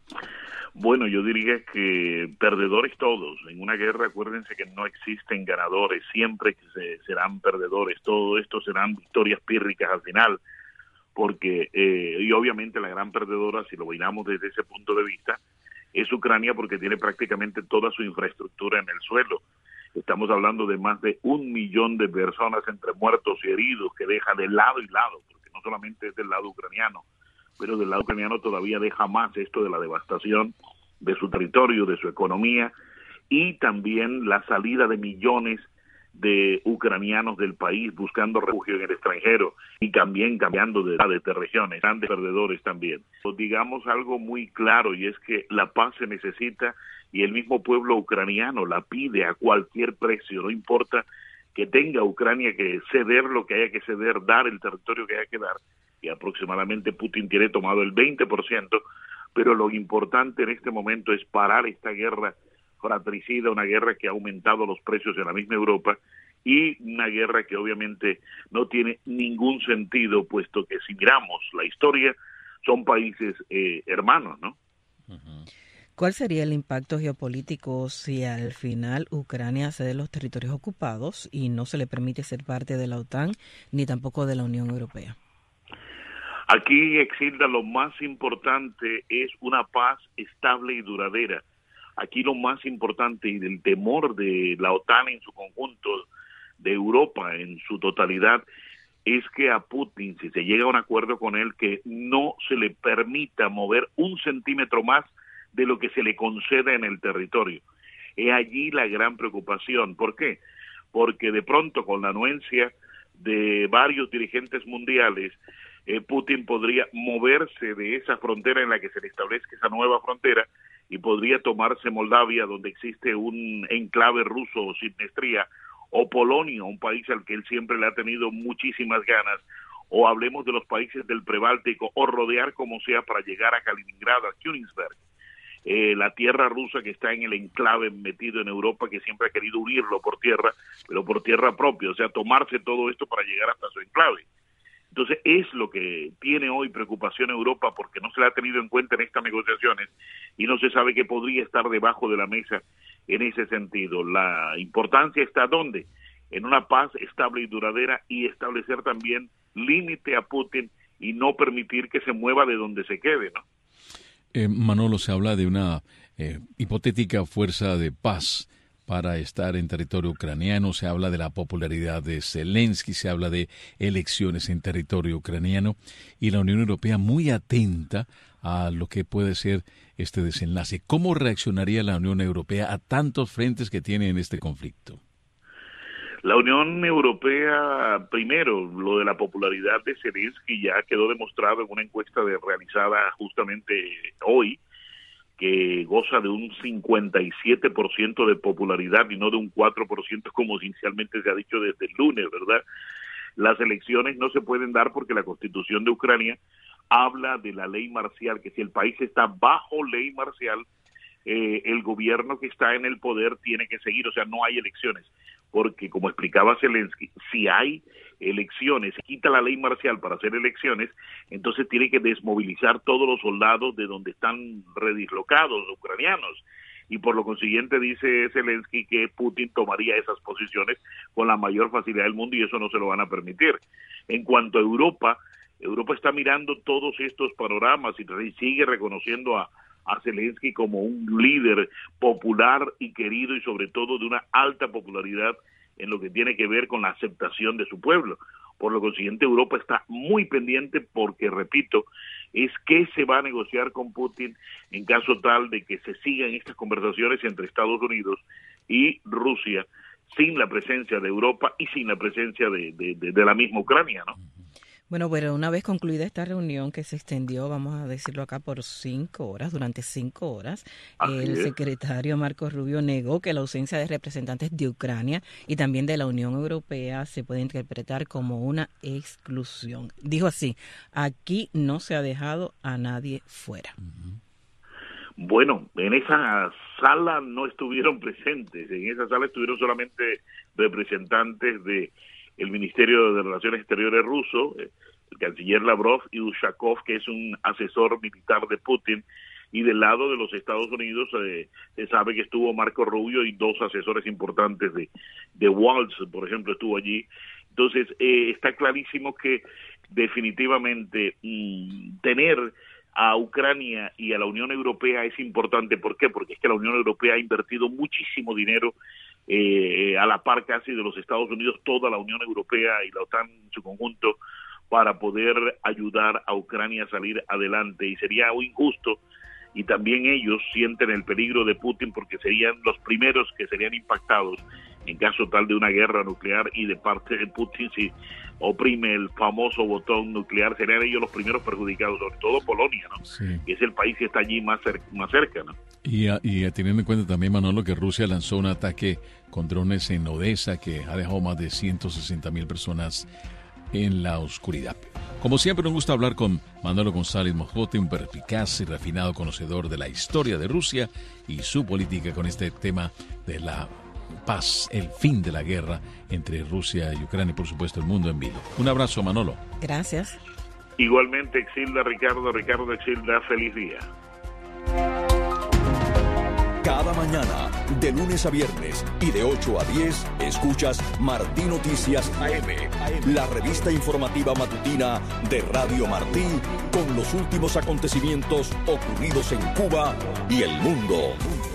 Bueno, yo diría que perdedores todos. En una guerra, acuérdense que no existen ganadores, siempre se, serán perdedores. Todo esto serán victorias pírricas al final, porque, eh, y obviamente la gran perdedora, si lo miramos desde ese punto de vista, es Ucrania, porque tiene prácticamente toda su infraestructura en el suelo. Estamos hablando de más de un millón de personas entre muertos y heridos, que deja de lado y lado, porque no solamente es del lado ucraniano, pero del lado ucraniano todavía deja más esto de la devastación de su territorio, de su economía, y también la salida de millones de ucranianos del país buscando refugio en el extranjero y también cambiando de, de regiones, grandes perdedores también. Digamos algo muy claro, y es que la paz se necesita y el mismo pueblo ucraniano la pide a cualquier precio, no importa que tenga Ucrania que ceder lo que haya que ceder, dar el territorio que haya que dar, y aproximadamente Putin tiene tomado el veinte por ciento, pero lo importante en este momento es parar esta guerra fratricida, una guerra que ha aumentado los precios en la misma Europa y una guerra que obviamente no tiene ningún sentido, puesto que si miramos la historia son países eh, hermanos, ¿no? ¿Cuál sería el impacto geopolítico si al final Ucrania cede los territorios ocupados y no se le permite ser parte de la OTAN ni tampoco de la Unión Europea? Aquí, Exilda, lo más importante es una paz estable y duradera. Aquí lo más importante, y del temor de la OTAN en su conjunto, de Europa en su totalidad, es que a Putin, si se llega a un acuerdo con él, que no se le permita mover un centímetro más de lo que se le conceda en el territorio. Es allí la gran preocupación. ¿Por qué? Porque de pronto, con la anuencia de varios dirigentes mundiales, eh, Putin podría moverse de esa frontera en la que se le establezca esa nueva frontera y podría tomarse Moldavia, donde existe un enclave ruso o Transnistria, o Polonia, un país al que él siempre le ha tenido muchísimas ganas, o hablemos de los países del Prebáltico, o rodear como sea para llegar a Kaliningrado, a Königsberg, eh, la tierra rusa que está en el enclave metido en Europa, que siempre ha querido unirlo por tierra, pero por tierra propia, o sea, tomarse todo esto para llegar hasta su enclave. Entonces es lo que tiene hoy preocupación Europa, porque no se la ha tenido en cuenta en estas negociaciones y no se sabe qué podría estar debajo de la mesa en ese sentido. La importancia está ¿dónde? En una paz estable y duradera, y establecer también límite a Putin y no permitir que se mueva de donde se quede, ¿no? Eh, Manolo, se habla de una eh, hipotética fuerza de paz para estar en territorio ucraniano, se habla de la popularidad de Zelensky, se habla de elecciones en territorio ucraniano, y la Unión Europea muy atenta a lo que puede ser este desenlace. ¿Cómo reaccionaría la Unión Europea a tantos frentes que tiene en este conflicto? La Unión Europea, primero, lo de la popularidad de Zelensky ya quedó demostrado en una encuesta de, realizada justamente hoy, que goza de un cincuenta y siete por ciento de popularidad y no de un cuatro por ciento como inicialmente se ha dicho desde el lunes, ¿verdad? Las elecciones no se pueden dar porque la Constitución de Ucrania habla de la ley marcial, que si el país está bajo ley marcial, eh, el gobierno que está en el poder tiene que seguir, o sea, no hay elecciones, porque como explicaba Zelensky, si hay elecciones, se quita la ley marcial para hacer elecciones, entonces tiene que desmovilizar todos los soldados de donde están redislocados, ucranianos, y por lo consiguiente dice Zelensky que Putin tomaría esas posiciones con la mayor facilidad del mundo y eso no se lo van a permitir. En cuanto a Europa, Europa está mirando todos estos panoramas y sigue reconociendo a, a Zelensky como un líder popular y querido y sobre todo de una alta popularidad en lo que tiene que ver con la aceptación de su pueblo. Por lo consiguiente, Europa está muy pendiente porque, repito, es que se va a negociar con Putin en caso tal de que se sigan estas conversaciones entre Estados Unidos y Rusia sin la presencia de Europa y sin la presencia de, de, de, de la misma Ucrania, ¿no? Bueno, pero una vez concluida esta reunión que se extendió, vamos a decirlo acá, por cinco horas, durante cinco horas, Así el es. secretario Marco Rubio negó que la ausencia de representantes de Ucrania y también de la Unión Europea se puede interpretar como una exclusión. Dijo así, aquí no se ha dejado a nadie fuera. Bueno, en esa sala no estuvieron presentes, en esa sala estuvieron solamente representantes de el Ministerio de Relaciones Exteriores ruso, el canciller Lavrov y Ushakov, que es un asesor militar de Putin, y del lado de los Estados Unidos eh, se sabe que estuvo Marco Rubio y dos asesores importantes de, de Waltz, por ejemplo, estuvo allí. Entonces, eh, está clarísimo que definitivamente mmm, tener a Ucrania y a la Unión Europea es importante. ¿Por qué? Porque es que la Unión Europea ha invertido muchísimo dinero Eh, a la par casi de los Estados Unidos, toda la Unión Europea y la OTAN en su conjunto, para poder ayudar a Ucrania a salir adelante, y sería muy injusto, y también ellos sienten el peligro de Putin porque serían los primeros que serían impactados en caso tal de una guerra nuclear, y de parte de Putin, si oprime el famoso botón nuclear, serían ellos los primeros perjudicados, sobre todo Polonia, ¿no? Sí. Que es el país que está allí más, cer más cerca, ¿no? Y, y teniendo en cuenta también, Manolo, que Rusia lanzó un ataque con drones en Odessa que ha dejado más de ciento sesenta mil personas en la oscuridad. Como siempre, un gusto hablar con Manolo González Mojote, un perspicaz y refinado conocedor de la historia de Rusia y su política con este tema de la paz, el fin de la guerra entre Rusia y Ucrania y, por supuesto, el mundo en vivo. Un abrazo, Manolo. Gracias. Igualmente, Exilda, Ricardo, Ricardo, Exilda, feliz día. Cada mañana, de lunes a viernes y de ocho a diez, escuchas Martí Noticias A M, la revista informativa matutina de Radio Martí, con los últimos acontecimientos ocurridos en Cuba y el mundo.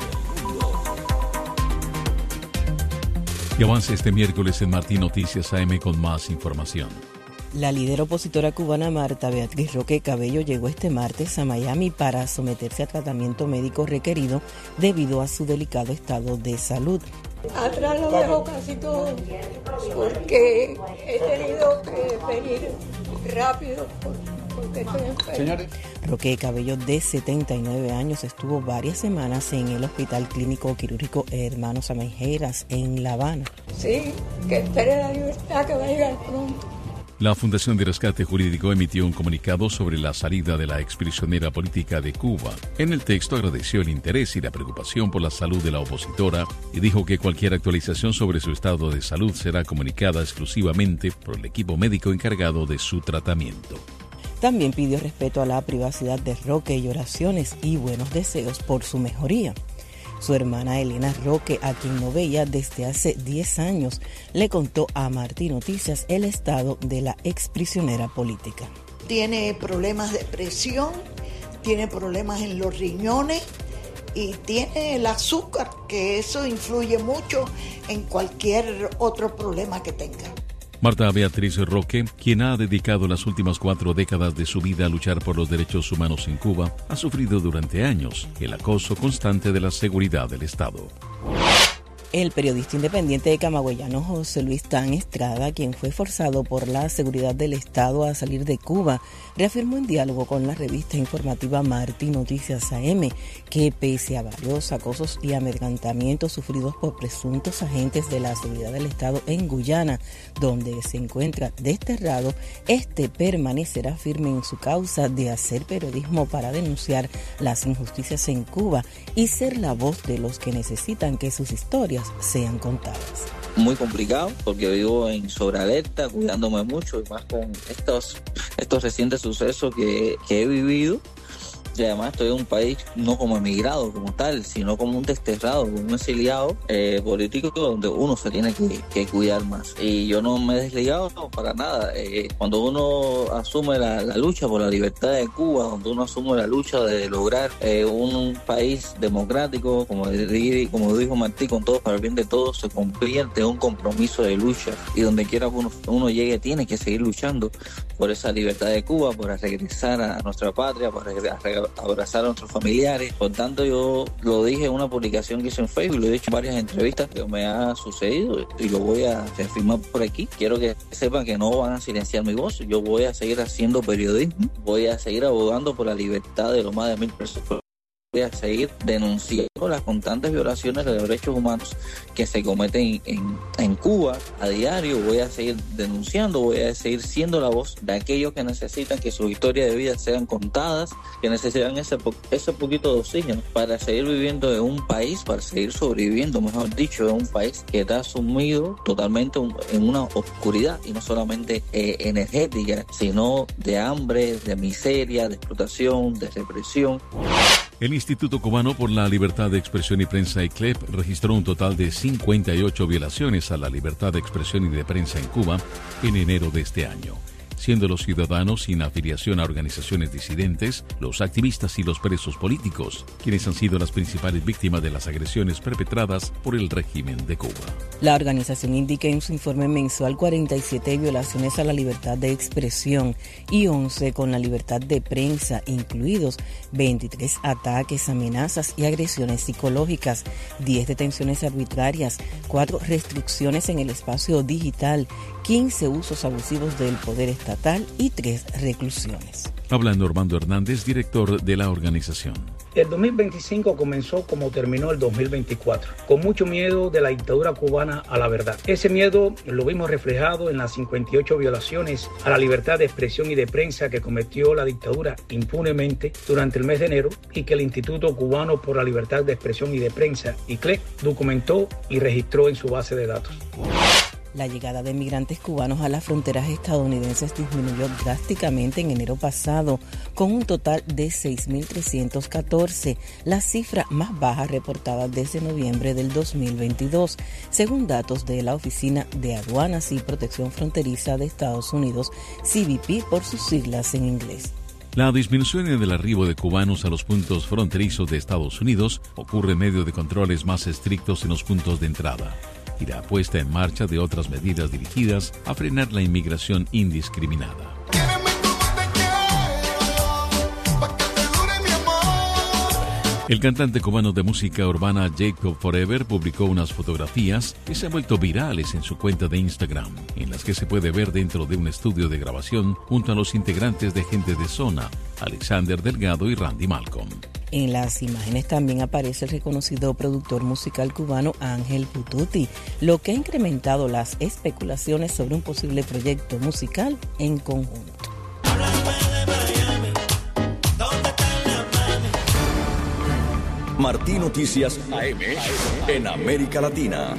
Y avance este miércoles en Martí Noticias A M con más información. La líder opositora cubana Marta Beatriz Roque Cabello llegó este martes a Miami para someterse a tratamiento médico requerido debido a su delicado estado de salud. Atrás lo dejo casi todo porque he tenido que venir rápido porque estoy enferma. Roque Cabello, de setenta y nueve años, estuvo varias semanas en el Hospital Clínico Quirúrgico Hermanos Ameijeras en La Habana. Sí, que espere la libertad que va a llegar pronto. La Fundación de Rescate Jurídico emitió un comunicado sobre la salida de la exprisionera política de Cuba. En el texto agradeció el interés y la preocupación por la salud de la opositora y dijo que cualquier actualización sobre su estado de salud será comunicada exclusivamente por el equipo médico encargado de su tratamiento. También pidió respeto a la privacidad de Roque y oraciones y buenos deseos por su mejoría. Su hermana Elena Roque, a quien no veía desde hace diez años, le contó a Martí Noticias el estado de la exprisionera política. Tiene problemas de presión, tiene problemas en los riñones y tiene el azúcar, que eso influye mucho en cualquier otro problema que tenga. Marta Beatriz Roque, quien ha dedicado las últimas cuatro décadas de su vida a luchar por los derechos humanos en Cuba, ha sufrido durante años el acoso constante de la seguridad del Estado. El periodista independiente de camagüeyano José Luis Tan Estrada, quien fue forzado por la seguridad del Estado a salir de Cuba, reafirmó en diálogo con la revista informativa Martín Noticias A M que pese a varios acosos y amedrentamientos sufridos por presuntos agentes de la seguridad del Estado en Guyana, donde se encuentra desterrado, este permanecerá firme en su causa de hacer periodismo para denunciar las injusticias en Cuba y ser la voz de los que necesitan que sus historias sean contadas. Muy complicado porque vivo en sobrealerta, cuidándome mucho y más con estos, estos recientes sucesos que, que he vivido. Y además estoy en un país no como emigrado como tal, sino como un desterrado, como un exiliado eh, político donde uno se tiene que, que cuidar más. Y yo no me he desligado no, para nada. Eh, cuando uno asume la, la lucha por la libertad de Cuba, cuando uno asume la lucha de lograr eh, un país democrático, como, como dijo Martí, con todos para el bien de todos, se convierte en un compromiso de lucha. Y donde quiera que uno, uno llegue, tiene que seguir luchando por esa libertad de Cuba, por regresar a nuestra patria, por regresar abrazar a nuestros familiares. Por tanto, yo lo dije en una publicación que hice en Facebook, lo he dicho en varias entrevistas que me ha sucedido y lo voy a reafirmar por aquí. Quiero que sepan que no van a silenciar mi voz. Yo voy a seguir haciendo periodismo, voy a seguir abogando por la libertad de los más de mil personas. Voy a seguir denunciando las constantes violaciones de los derechos humanos que se cometen en, en Cuba a diario. Voy a seguir denunciando, voy a seguir siendo la voz de aquellos que necesitan que sus historias de vida sean contadas, que necesitan ese, po- ese poquito de oxígeno para seguir viviendo en un país, para seguir sobreviviendo, mejor dicho, en un país que está sumido totalmente en una oscuridad, y no solamente eh, energética, sino de hambre, de miseria, de explotación, de represión. El Instituto Cubano por la Libertad de Expresión y Prensa, I C L E P, registró un total de cincuenta y ocho violaciones a la libertad de expresión y de prensa en Cuba en enero de este año, siendo los ciudadanos sin afiliación a organizaciones disidentes, los activistas y los presos políticos, quienes han sido las principales víctimas de las agresiones perpetradas por el régimen de Cuba. La organización indica en su informe mensual cuarenta y siete violaciones a la libertad de expresión y once con la libertad de prensa, incluidos veintitrés ataques, amenazas y agresiones psicológicas, diez detenciones arbitrarias, cuatro restricciones en el espacio digital, quince usos abusivos del poder estatal y tres reclusiones. Habla Normando Hernández, director de la organización. El dos mil veinticinco comenzó como terminó el dos mil veinticuatro, con mucho miedo de la dictadura cubana a la verdad. Ese miedo lo vimos reflejado en las cincuenta y ocho violaciones a la libertad de expresión y de prensa que cometió la dictadura impunemente durante el mes de enero y que el Instituto Cubano por la Libertad de Expresión y de Prensa, I C L E P, documentó y registró en su base de datos. La llegada de migrantes cubanos a las fronteras estadounidenses disminuyó drásticamente en enero pasado, con un total de seis mil trescientos catorce, la cifra más baja reportada desde noviembre del dos mil veintidós, según datos de la Oficina de Aduanas y Protección Fronteriza de Estados Unidos, C B P por sus siglas en inglés. La disminución en el arribo de cubanos a los puntos fronterizos de Estados Unidos ocurre en medio de controles más estrictos en los puntos de entrada y la puesta en marcha de otras medidas dirigidas a frenar la inmigración indiscriminada. El cantante cubano de música urbana Jacob Forever publicó unas fotografías que se han vuelto virales en su cuenta de Instagram, en las que se puede ver dentro de un estudio de grabación junto a los integrantes de Gente de Zona, Alexander Delgado y Randy Malcolm. En las imágenes también aparece el reconocido productor musical cubano Ángel Pututi, lo que ha incrementado las especulaciones sobre un posible proyecto musical en conjunto. Martín Noticias A M en América Latina.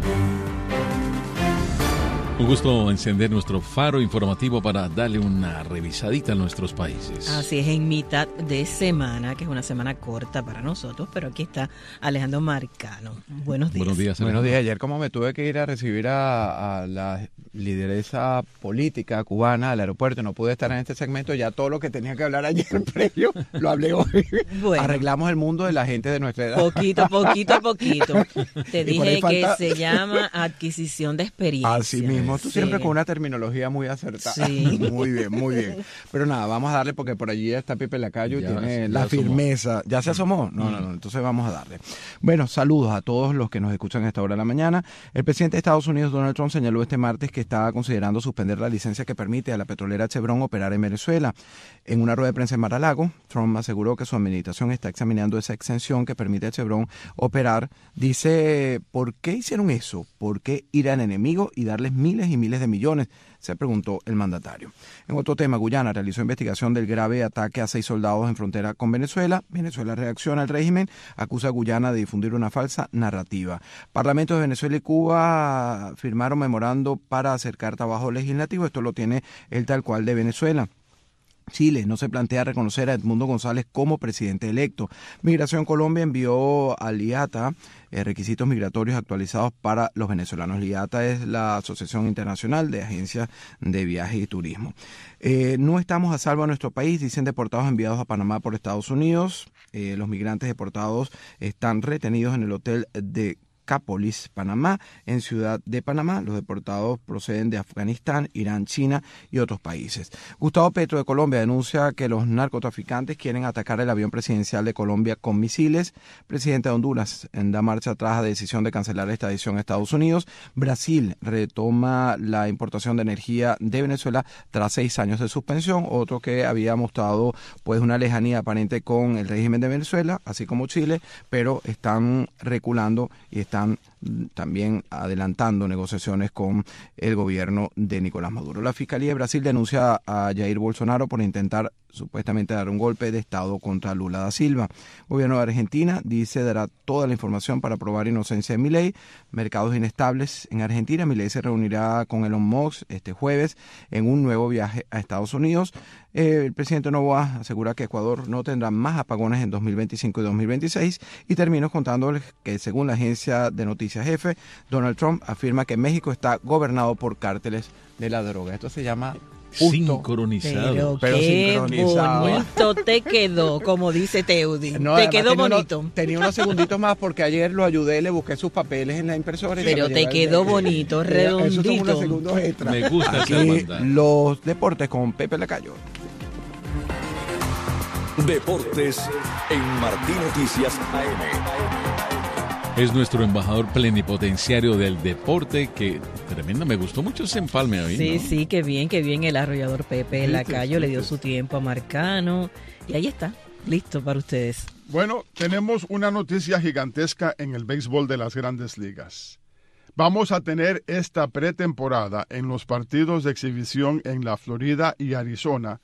Un gusto encender nuestro faro informativo para darle una revisadita a nuestros países. Así es, en mitad de semana, que es una semana corta para nosotros, pero aquí está Alejandro Marcano. Buenos días. Buenos días, Buenos días. Ayer como me tuve que ir a recibir a, a la lideresa política cubana al aeropuerto, no pude estar en este segmento, ya todo lo que tenía que hablar ayer previo lo hablé hoy. Bueno, arreglamos el mundo de la gente de nuestra edad. Poquito, poquito, poquito. Te dije falta... que se llama adquisición de experiencia. Así mismo Tú sí. siempre con una terminología muy acertada. Sí. Muy bien, muy bien. Pero nada, vamos a darle porque por allí está Pepe Lacayo y Ya, tiene ya la asomó. firmeza. ¿Ya se asomó? No, no, no. Entonces vamos a darle. Bueno, saludos a todos los que nos escuchan a esta hora de la mañana. El presidente de Estados Unidos, Donald Trump, señaló este martes que está considerando suspender la licencia que permite a la petrolera Chevron operar en Venezuela. En una rueda de prensa en Mar-a-Lago, Trump aseguró que su administración está examinando esa exención que permite a Chevron operar. Dice, ¿por qué hicieron eso? ¿Por qué ir al enemigo y darles miles y miles de millones? Se preguntó el mandatario. En otro tema, Guyana realizó investigación del grave ataque a seis soldados en frontera con Venezuela. Venezuela reacciona al régimen, acusa a Guyana de difundir una falsa narrativa. Parlamentos de Venezuela y Cuba firmaron memorando para acercar trabajo legislativo. Esto lo tiene el tal cual de Venezuela. Chile no se plantea reconocer a Edmundo González como presidente electo. Migración Colombia envió al I A T A eh, requisitos migratorios actualizados para los venezolanos. El I A T A es la Asociación Internacional de Agencias de Viaje y Turismo. Eh, no estamos a salvo en nuestro país, dicen deportados enviados a Panamá por Estados Unidos. Eh, los migrantes deportados están retenidos en el hotel de Cápolis, Panamá, en Ciudad de Panamá. Los deportados proceden de Afganistán, Irán, China y otros países. Gustavo Petro de Colombia denuncia que los narcotraficantes quieren atacar el avión presidencial de Colombia con misiles. Presidente de Honduras da marcha atrás a la decisión de cancelar esta adhesión a Estados Unidos. Brasil retoma la importación de energía de Venezuela tras seis años de suspensión, otro que había mostrado pues una lejanía aparente con el régimen de Venezuela, así como Chile, pero están reculando y están están también adelantando negociaciones con el gobierno de Nicolás Maduro. La Fiscalía de Brasil denuncia a Jair Bolsonaro por intentar supuestamente dar un golpe de Estado contra Lula da Silva. El gobierno de Argentina dice dará toda la información para probar inocencia de Milei. Mercados inestables en Argentina. Milei se reunirá con Elon Musk este jueves en un nuevo viaje a Estados Unidos. Eh, el presidente Noboa asegura que Ecuador no tendrá más apagones en dos mil veinticinco y dos mil veintiséis. Y termino contándoles que según la agencia de noticias Jefe, Donald Trump afirma que México está gobernado por cárteles de la droga. Esto se llama justo, sincronizado. Pero, pero qué sincronizado. bonito te quedó, como dice Teudi. No, te quedó tenía bonito. Unos, tenía unos segunditos más porque ayer lo ayudé, le busqué sus papeles en la impresora. Y pero te quedó bonito, redondito. Esos son unos segundos extra. Me gusta Aquí, esa banda. Los deportes con Pepe Lacayo. Deportes en Martín Noticias A M. Es nuestro embajador plenipotenciario del deporte, que tremendo, me gustó mucho ese empalme hoy. Sí, ¿no? sí, qué bien, qué bien el arrollador Pepe Lacayo, le dio su tiempo a Marcano y ahí está, listo para ustedes. Bueno, tenemos una noticia gigantesca en el béisbol de las Grandes Ligas. Vamos a tener esta pretemporada en los partidos de exhibición en la Florida y Arizona,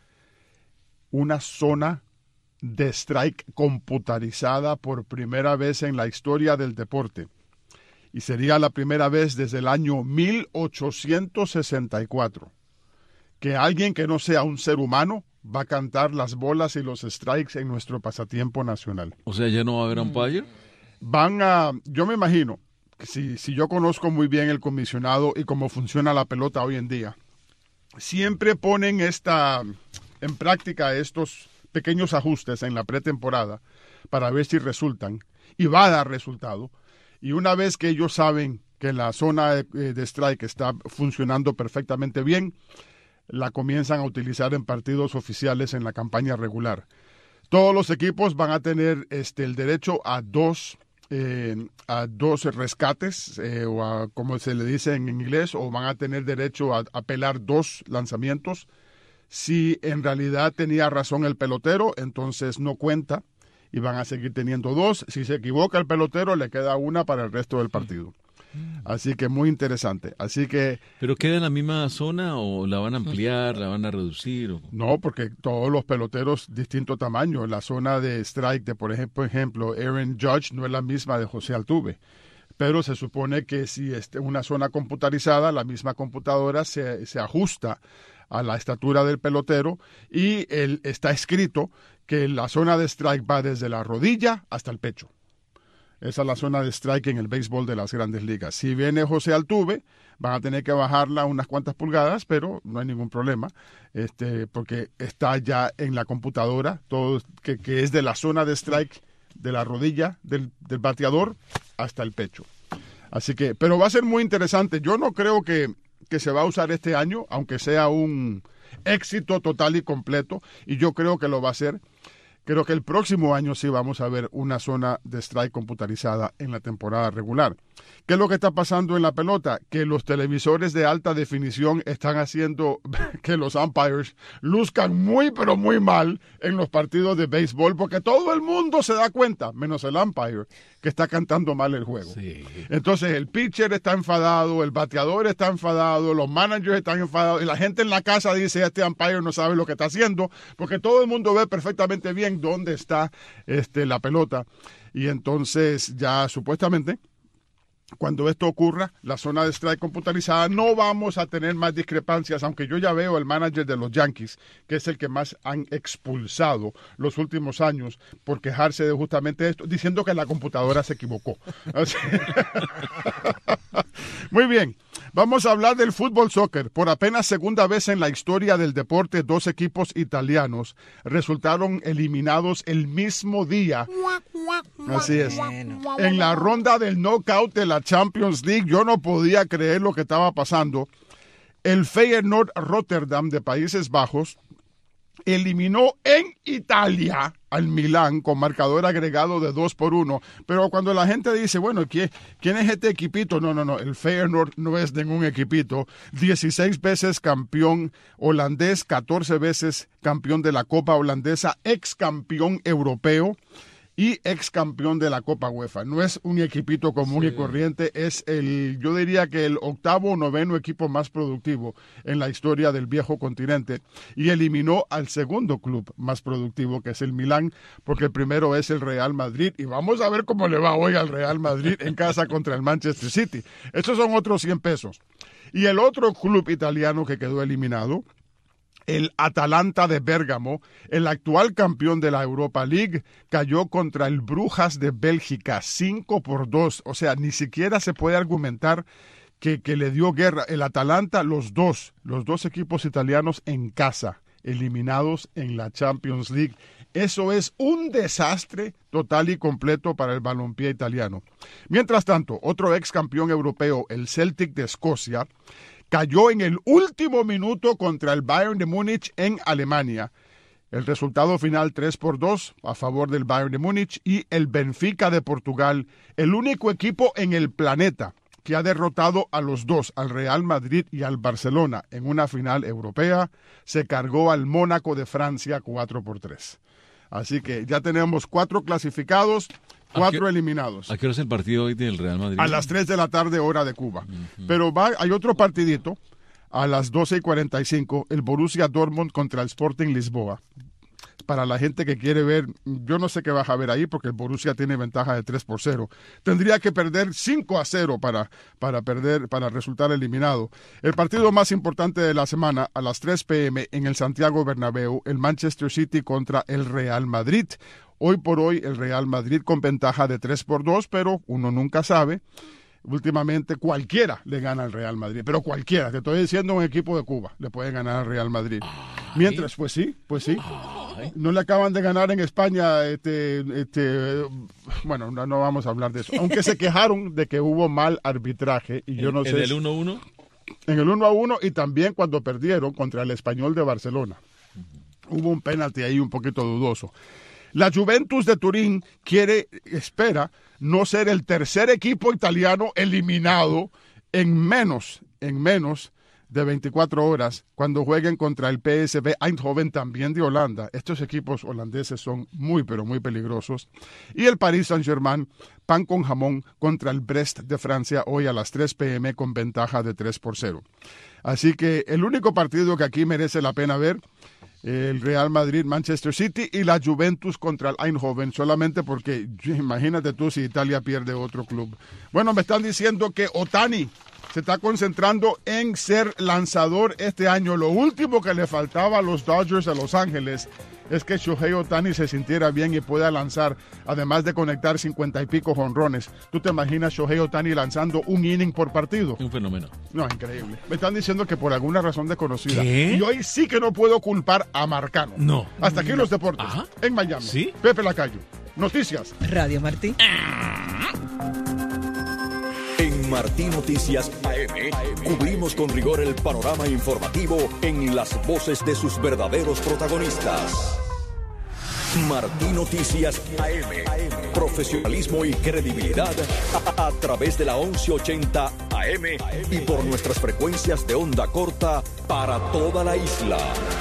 una zona de strike computarizada por primera vez en la historia del deporte. Y sería la primera vez desde el año mil ochocientos sesenta y cuatro que alguien que no sea un ser humano va a cantar las bolas y los strikes en nuestro pasatiempo nacional. O sea, ¿ya no va a haber umpire? Van a, yo me imagino, que si, si yo conozco muy bien el comisionado y cómo funciona la pelota hoy en día, siempre ponen esta, en práctica estos pequeños ajustes en la pretemporada para ver si resultan, y va a dar resultado. Y una vez que ellos saben que la zona de, de strike está funcionando perfectamente bien, la comienzan a utilizar en partidos oficiales en la campaña regular. Todos los equipos van a tener este, el derecho a dos, eh, a dos rescates, eh, o a, como se le dice en inglés, o van a tener derecho a apelar dos lanzamientos. Si en realidad tenía razón el pelotero, entonces no cuenta y van a seguir teniendo dos. Si se equivoca el pelotero, le queda una para el resto del partido. Así que muy interesante. Así que, ¿pero queda en la misma zona o la van a ampliar, la van a reducir? O... No, porque todos los peloteros distinto tamaño. La zona de strike de, por ejemplo, ejemplo, Aaron Judge no es la misma de José Altuve. Pero se supone que si es una zona computarizada, la misma computadora se, se ajusta a la estatura del pelotero y el, está escrito que la zona de strike va desde la rodilla hasta el pecho. Esa es la zona de strike en el béisbol de las Grandes Ligas. Si viene José Altuve, van a tener que bajarla unas cuantas pulgadas, pero no hay ningún problema, este, porque está ya en la computadora, todo que, que es de la zona de strike de la rodilla del, del bateador hasta el pecho. Así que, pero va a ser muy interesante. Yo no creo que que se va a usar este año, aunque sea un éxito total y completo, y yo creo que lo va a hacer. Creo que el próximo año sí vamos a ver una zona de strike computarizada en la temporada regular. ¿Qué es lo que está pasando en la pelota? Que los televisores de alta definición están haciendo que los umpires luzcan muy, pero muy mal en los partidos de béisbol, porque todo el mundo se da cuenta, menos el umpire, que está cantando mal el juego. Sí. Entonces el pitcher está enfadado, el bateador está enfadado, los managers están enfadados, y la gente en la casa dice, este umpire no sabe lo que está haciendo, porque todo el mundo ve perfectamente bien dónde está este, la pelota. Y entonces ya supuestamente, cuando esto ocurra, la zona de strike computarizada, no vamos a tener más discrepancias, aunque yo ya veo el manager de los Yankees, que es el que más han expulsado los últimos años por quejarse de justamente esto, diciendo que la computadora se equivocó. Muy bien, vamos a hablar del fútbol soccer. Por apenas segunda vez en la historia del deporte, dos equipos italianos resultaron eliminados el mismo día. Así es. En la ronda del knockout de la Champions League, yo no podía creer lo que estaba pasando. El Feyenoord Rotterdam de Países Bajos eliminó en Italia al Milán con marcador agregado de dos por uno. Pero cuando la gente dice, bueno, ¿quién, ¿quién es este equipito? No, no, no, el Feyenoord no es ningún equipito. dieciséis veces campeón holandés, catorce veces campeón de la Copa Holandesa, ex campeón europeo y ex campeón de la Copa UEFA. No es un equipito común sí. y corriente, es el, yo diría que el octavo o noveno equipo más productivo en la historia del viejo continente, y eliminó al segundo club más productivo, que es el Milán, porque el primero es el Real Madrid, y vamos a ver cómo le va hoy al Real Madrid en casa contra el Manchester City. Estos son otros cien pesos. Y el otro club italiano que quedó eliminado, el Atalanta de Bérgamo, el actual campeón de la Europa League, cayó contra el Brujas de Bélgica, cinco por dos. O sea, ni siquiera se puede argumentar que, que le dio guerra. El Atalanta, los dos, los dos equipos italianos en casa, eliminados en la Champions League. Eso es un desastre total y completo para el balompié italiano. Mientras tanto, otro ex campeón europeo, el Celtic de Escocia, cayó en el último minuto contra el Bayern de Múnich en Alemania. El resultado final tres por dos a favor del Bayern de Múnich, y el Benfica de Portugal, el único equipo en el planeta que ha derrotado a los dos, al Real Madrid y al Barcelona, en una final europea, se cargó al Mónaco de Francia cuatro por tres. Así que ya tenemos cuatro clasificados, cuatro ¿A qué, eliminados. ¿A qué hora es el partido hoy del Real Madrid? A las tres de la tarde, hora de Cuba. Uh-huh. Pero va, hay otro partidito a las doce y cuarenta y cinco, el Borussia Dortmund contra el Sporting Lisboa. Para la gente que quiere ver, yo no sé qué vas a ver ahí, porque el Borussia tiene ventaja de tres por cero. Tendría que perder cinco a cero para, para, perder, para resultar eliminado. El partido más importante de la semana, a las tres pe eme en el Santiago Bernabéu, el Manchester City contra el Real Madrid. Hoy por hoy el Real Madrid con ventaja de tres por dos, pero uno nunca sabe. Últimamente cualquiera le gana al Real Madrid, pero cualquiera, te estoy diciendo un equipo de Cuba le puede ganar al Real Madrid. Ay. Mientras, pues sí, pues sí. Ay. No le acaban de ganar en España, este, este, bueno, no, no vamos a hablar de eso. Aunque se quejaron de que hubo mal arbitraje y yo no ¿En, sé. ¿En el uno a uno? En el uno a uno y también cuando perdieron contra el Español de Barcelona. Uh-huh. Hubo un penalti ahí un poquito dudoso. La Juventus de Turín quiere, espera, no ser el tercer equipo italiano eliminado en menos, en menos de veinticuatro horas cuando jueguen contra el P S V Eindhoven, también de Holanda. Estos equipos holandeses son muy, pero muy peligrosos. Y el Paris Saint-Germain, pan con jamón, contra el Brest de Francia, hoy a las tres pe eme con ventaja de tres por cero. Así que el único partido que aquí merece la pena ver, el Real Madrid, Manchester City, y la Juventus contra el Eindhoven, solamente porque imagínate tú si Italia pierde otro club. Bueno, me están diciendo que Ohtani se está concentrando en ser lanzador este año. Lo último que le faltaba a los Dodgers de Los Ángeles es que Shohei Ohtani se sintiera bien y pueda lanzar, además de conectar cincuenta y pico jonrones. ¿Tú te imaginas Shohei Ohtani lanzando un inning por partido? Un fenómeno. No, increíble. Me están diciendo que por alguna razón desconocida. ¿Qué? Y hoy sí que no puedo culpar a Marcano. No. Hasta aquí los deportes. Ajá. En Miami. ¿Sí? Pepe Lacayo. Noticias. Radio Martí. En Martí Noticias A M, cubrimos con rigor el panorama informativo en las voces de sus verdaderos protagonistas. Martí Noticias A M, profesionalismo y credibilidad a, a través de la once ochenta A M y por nuestras frecuencias de onda corta para toda la isla.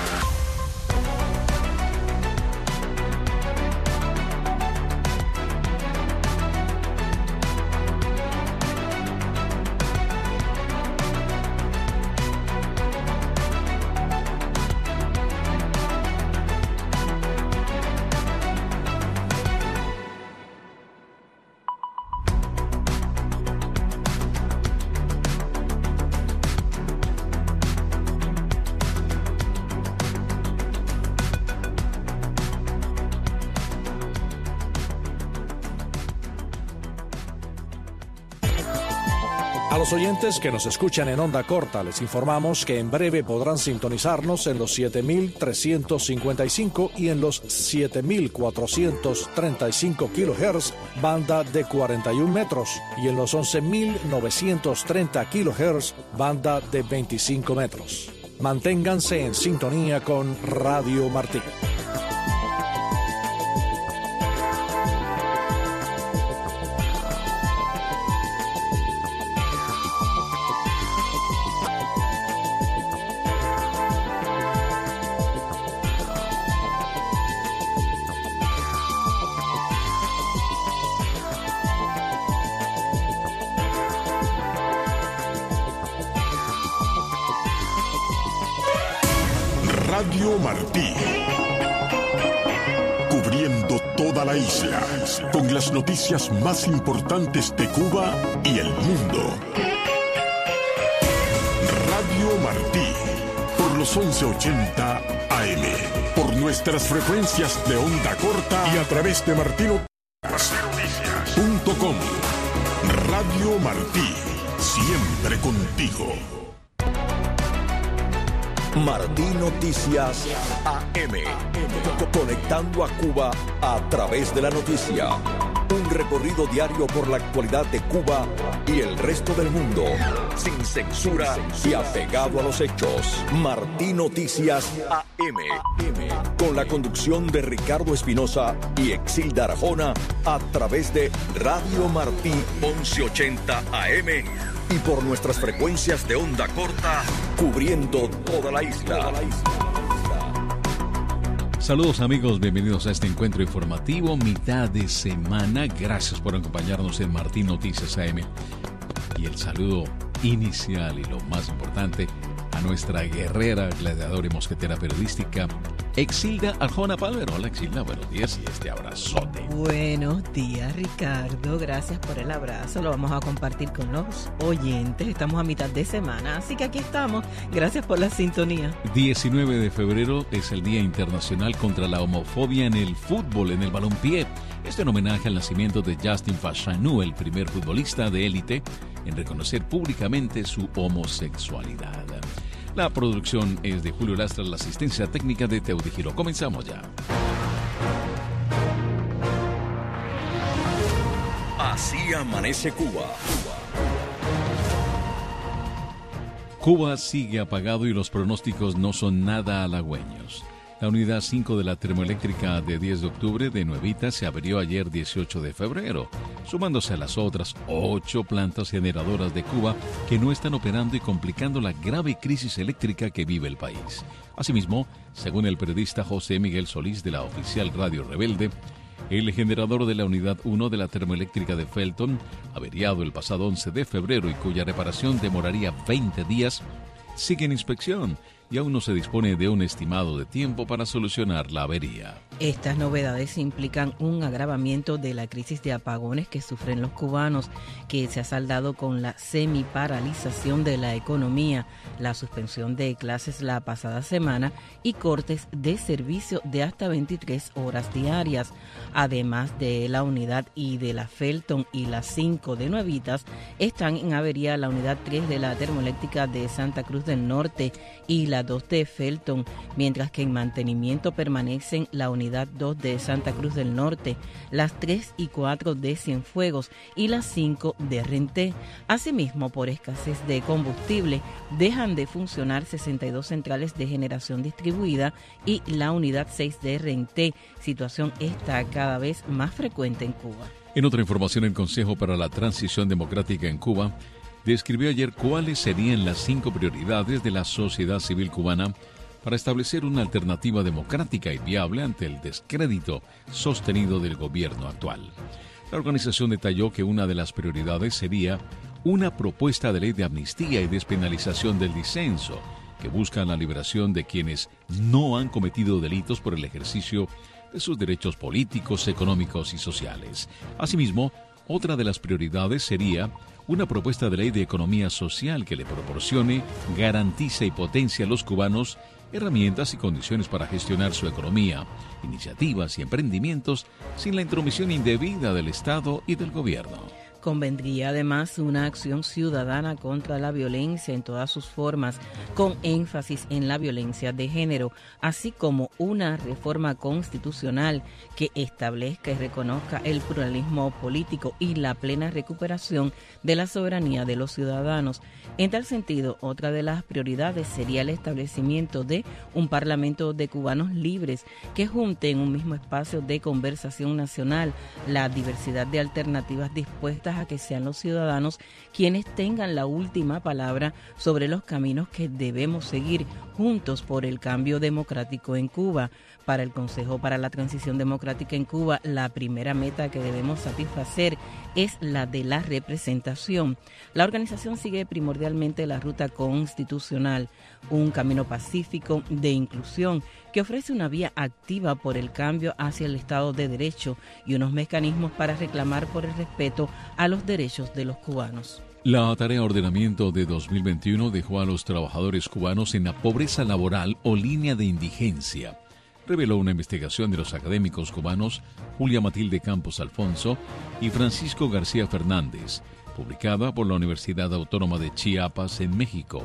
A los oyentes que nos escuchan en onda corta les informamos que en breve podrán sintonizarnos en los siete mil trescientos cincuenta y cinco y en los siete mil cuatrocientos treinta y cinco kilohertz, banda de cuarenta y un metros, y en los once mil novecientos treinta kilohertz, banda de veinticinco metros. Manténganse en sintonía con Radio Martí. Radio Martí, cubriendo toda la isla con las noticias más importantes de Cuba y el mundo. Radio Martí, por los once ochenta A M, por nuestras frecuencias de onda corta y a través de martino punto com. Radio Martí, siempre contigo. Martí Noticias A M, conectando a Cuba a través de la noticia. Un recorrido diario por la actualidad de Cuba y el resto del mundo, sin censura y apegado a los hechos. Martí Noticias A M, con la conducción de Ricardo Espinosa y Exilda Arjona a través de Radio Martí once ochenta A M y por nuestras frecuencias de onda corta, cubriendo toda la isla. Saludos amigos, bienvenidos a este encuentro informativo, mitad de semana. Gracias por acompañarnos en Martí Noticias A M. Y el saludo inicial y lo más importante a nuestra guerrera, gladiadora y mosquetera periodística, Exilda Arjona Palmer. Hola Exilda, buenos días y este abrazote. Buenos días Ricardo, gracias por el abrazo, lo vamos a compartir con los oyentes, estamos a mitad de semana, así que aquí estamos, gracias por la sintonía. diecinueve de febrero es el Día Internacional contra la Homofobia en el Fútbol, en el balompié. Esto en homenaje al nacimiento de Justin Fashanu, el primer futbolista de élite en reconocer públicamente su homosexualidad. La producción es de Julio Lastra, la asistencia técnica de Teudi Giro. Comenzamos ya. Así amanece Cuba. Cuba sigue apagado y los pronósticos no son nada halagüeños. La unidad cinco de la termoeléctrica de diez de octubre de Nuevita se averió ayer dieciocho de febrero, sumándose a las otras ocho plantas generadoras de Cuba que no están operando y complicando la grave crisis eléctrica que vive el país. Asimismo, según el periodista José Miguel Solís de la oficial Radio Rebelde, el generador de la unidad uno de la termoeléctrica de Felton, averiado el pasado once de febrero y cuya reparación demoraría veinte días, sigue en inspección y aún no se dispone de un estimado de tiempo para solucionar la avería. Estas novedades implican un agravamiento de la crisis de apagones que sufren los cubanos, que se ha saldado con la semiparalización de la economía, la suspensión de clases la pasada semana y cortes de servicio de hasta veintitrés horas diarias. Además de la unidad y de la Felton y las cinco de Nuevitas, están en avería la unidad tres de la termoeléctrica de Santa Cruz del Norte y la la dos de Felton, mientras que en mantenimiento permanecen la unidad dos de Santa Cruz del Norte, las tres y cuatro de Cienfuegos y las cinco de Renté. Asimismo, por escasez de combustible, dejan de funcionar sesenta y dos centrales de generación distribuida y la unidad seis de Renté, situación esta cada vez más frecuente en Cuba. En otra información, el Consejo para la Transición Democrática en Cuba describió ayer cuáles serían las cinco prioridades de la sociedad civil cubana para establecer una alternativa democrática y viable ante el descrédito sostenido del gobierno actual. La organización detalló que una de las prioridades sería una propuesta de ley de amnistía y despenalización del disenso, que busca la liberación de quienes no han cometido delitos por el ejercicio de sus derechos políticos, económicos y sociales. Asimismo, otra de las prioridades sería una propuesta de ley de economía social que le proporcione, garantice y potencie a los cubanos herramientas y condiciones para gestionar su economía, iniciativas y emprendimientos sin la intromisión indebida del Estado y del gobierno. Convendría además una acción ciudadana contra la violencia en todas sus formas, con énfasis en la violencia de género, así como una reforma constitucional que establezca y reconozca el pluralismo político y la plena recuperación de la soberanía de los ciudadanos. En tal sentido, otra de las prioridades sería el establecimiento de un parlamento de cubanos libres que junte en un mismo espacio de conversación nacional la diversidad de alternativas dispuestas a que sean los ciudadanos quienes tengan la última palabra sobre los caminos que debemos seguir juntos por el cambio democrático en Cuba. Para el Consejo para la Transición Democrática en Cuba, la primera meta que debemos satisfacer es la de la representación. La organización sigue primordialmente la ruta constitucional, un camino pacífico de inclusión que ofrece una vía activa por el cambio hacia el Estado de Derecho y unos mecanismos para reclamar por el respeto a los derechos de los cubanos. La tarea ordenamiento de dos mil veintiuno dejó a los trabajadores cubanos en la pobreza laboral o línea de indigencia, reveló una investigación de los académicos cubanos Julia Matilde Campos Alfonso y Francisco García Fernández, publicada por la Universidad Autónoma de Chiapas en México.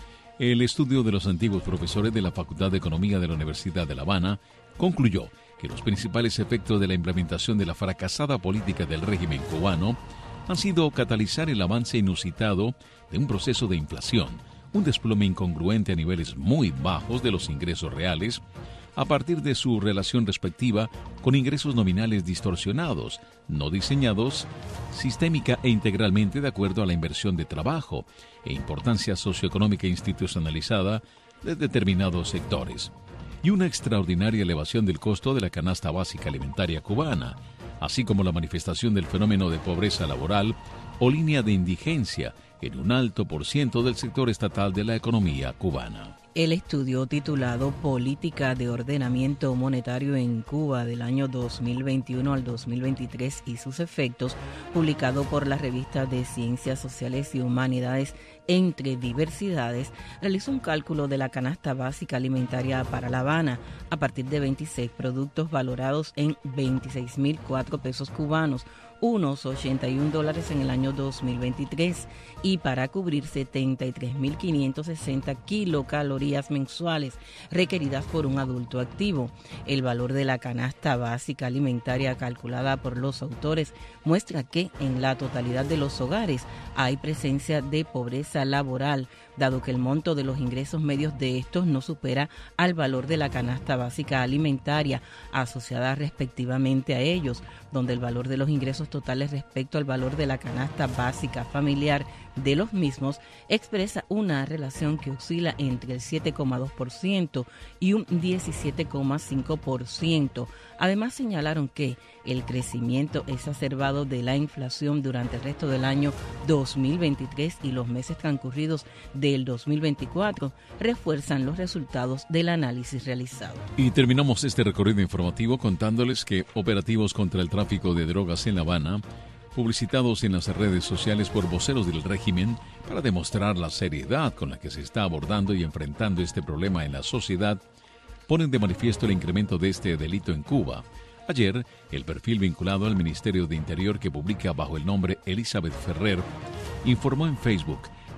El estudio de los antiguos profesores de la Facultad de Economía de la Universidad de La Habana concluyó que los principales efectos de la implementación de la fracasada política del régimen cubano han sido catalizar el avance inusitado de un proceso de inflación, un desplome incongruente a niveles muy bajos de los ingresos reales, a partir de su relación respectiva con ingresos nominales distorsionados, no diseñados sistémica e integralmente de acuerdo a la inversión de trabajo e importancia socioeconómica institucionalizada de determinados sectores, y una extraordinaria elevación del costo de la canasta básica alimentaria cubana, así como la manifestación del fenómeno de pobreza laboral o línea de indigencia en un alto por ciento del sector estatal de la economía cubana. El estudio titulado Política de Ordenamiento Monetario en Cuba del año dos mil veintiuno al dos mil veintitrés y sus efectos, publicado por la revista de Ciencias Sociales y Humanidades Entre Diversidades, realizó un cálculo de la canasta básica alimentaria para La Habana a partir de veintiséis productos valorados en veintiséis mil cuatro pesos cubanos, unos ochenta y un dólares en el año dos mil veintitrés, y para cubrir setenta y tres mil quinientos sesenta kilocalorías mensuales requeridas por un adulto activo. El valor de la canasta básica alimentaria calculada por los autores muestra que en la totalidad de los hogares hay presencia de pobreza laboral, dado que el monto de los ingresos medios de estos no supera al valor de la canasta básica alimentaria asociada respectivamente a ellos, donde el valor de los ingresos totales respecto al valor de la canasta básica familiar de los mismos expresa una relación que oscila entre el siete coma dos por ciento y un diecisiete coma cinco por ciento. Además, señalaron que el crecimiento exacerbado de la inflación durante el resto del año dos mil veintitrés y los meses transcurridos del dos mil veinticuatro refuerzan los resultados del análisis realizado. Y terminamos este recorrido informativo contándoles que operativos contra el tráfico de drogas en La Habana, publicitados en las redes sociales por voceros del régimen para demostrar la seriedad con la que se está abordando y enfrentando este problema en la sociedad, ponen de manifiesto el incremento de este delito en Cuba. Ayer, el perfil vinculado al Ministerio de Interior, que publica bajo el nombre Elizabeth Ferrer, informó en Facebook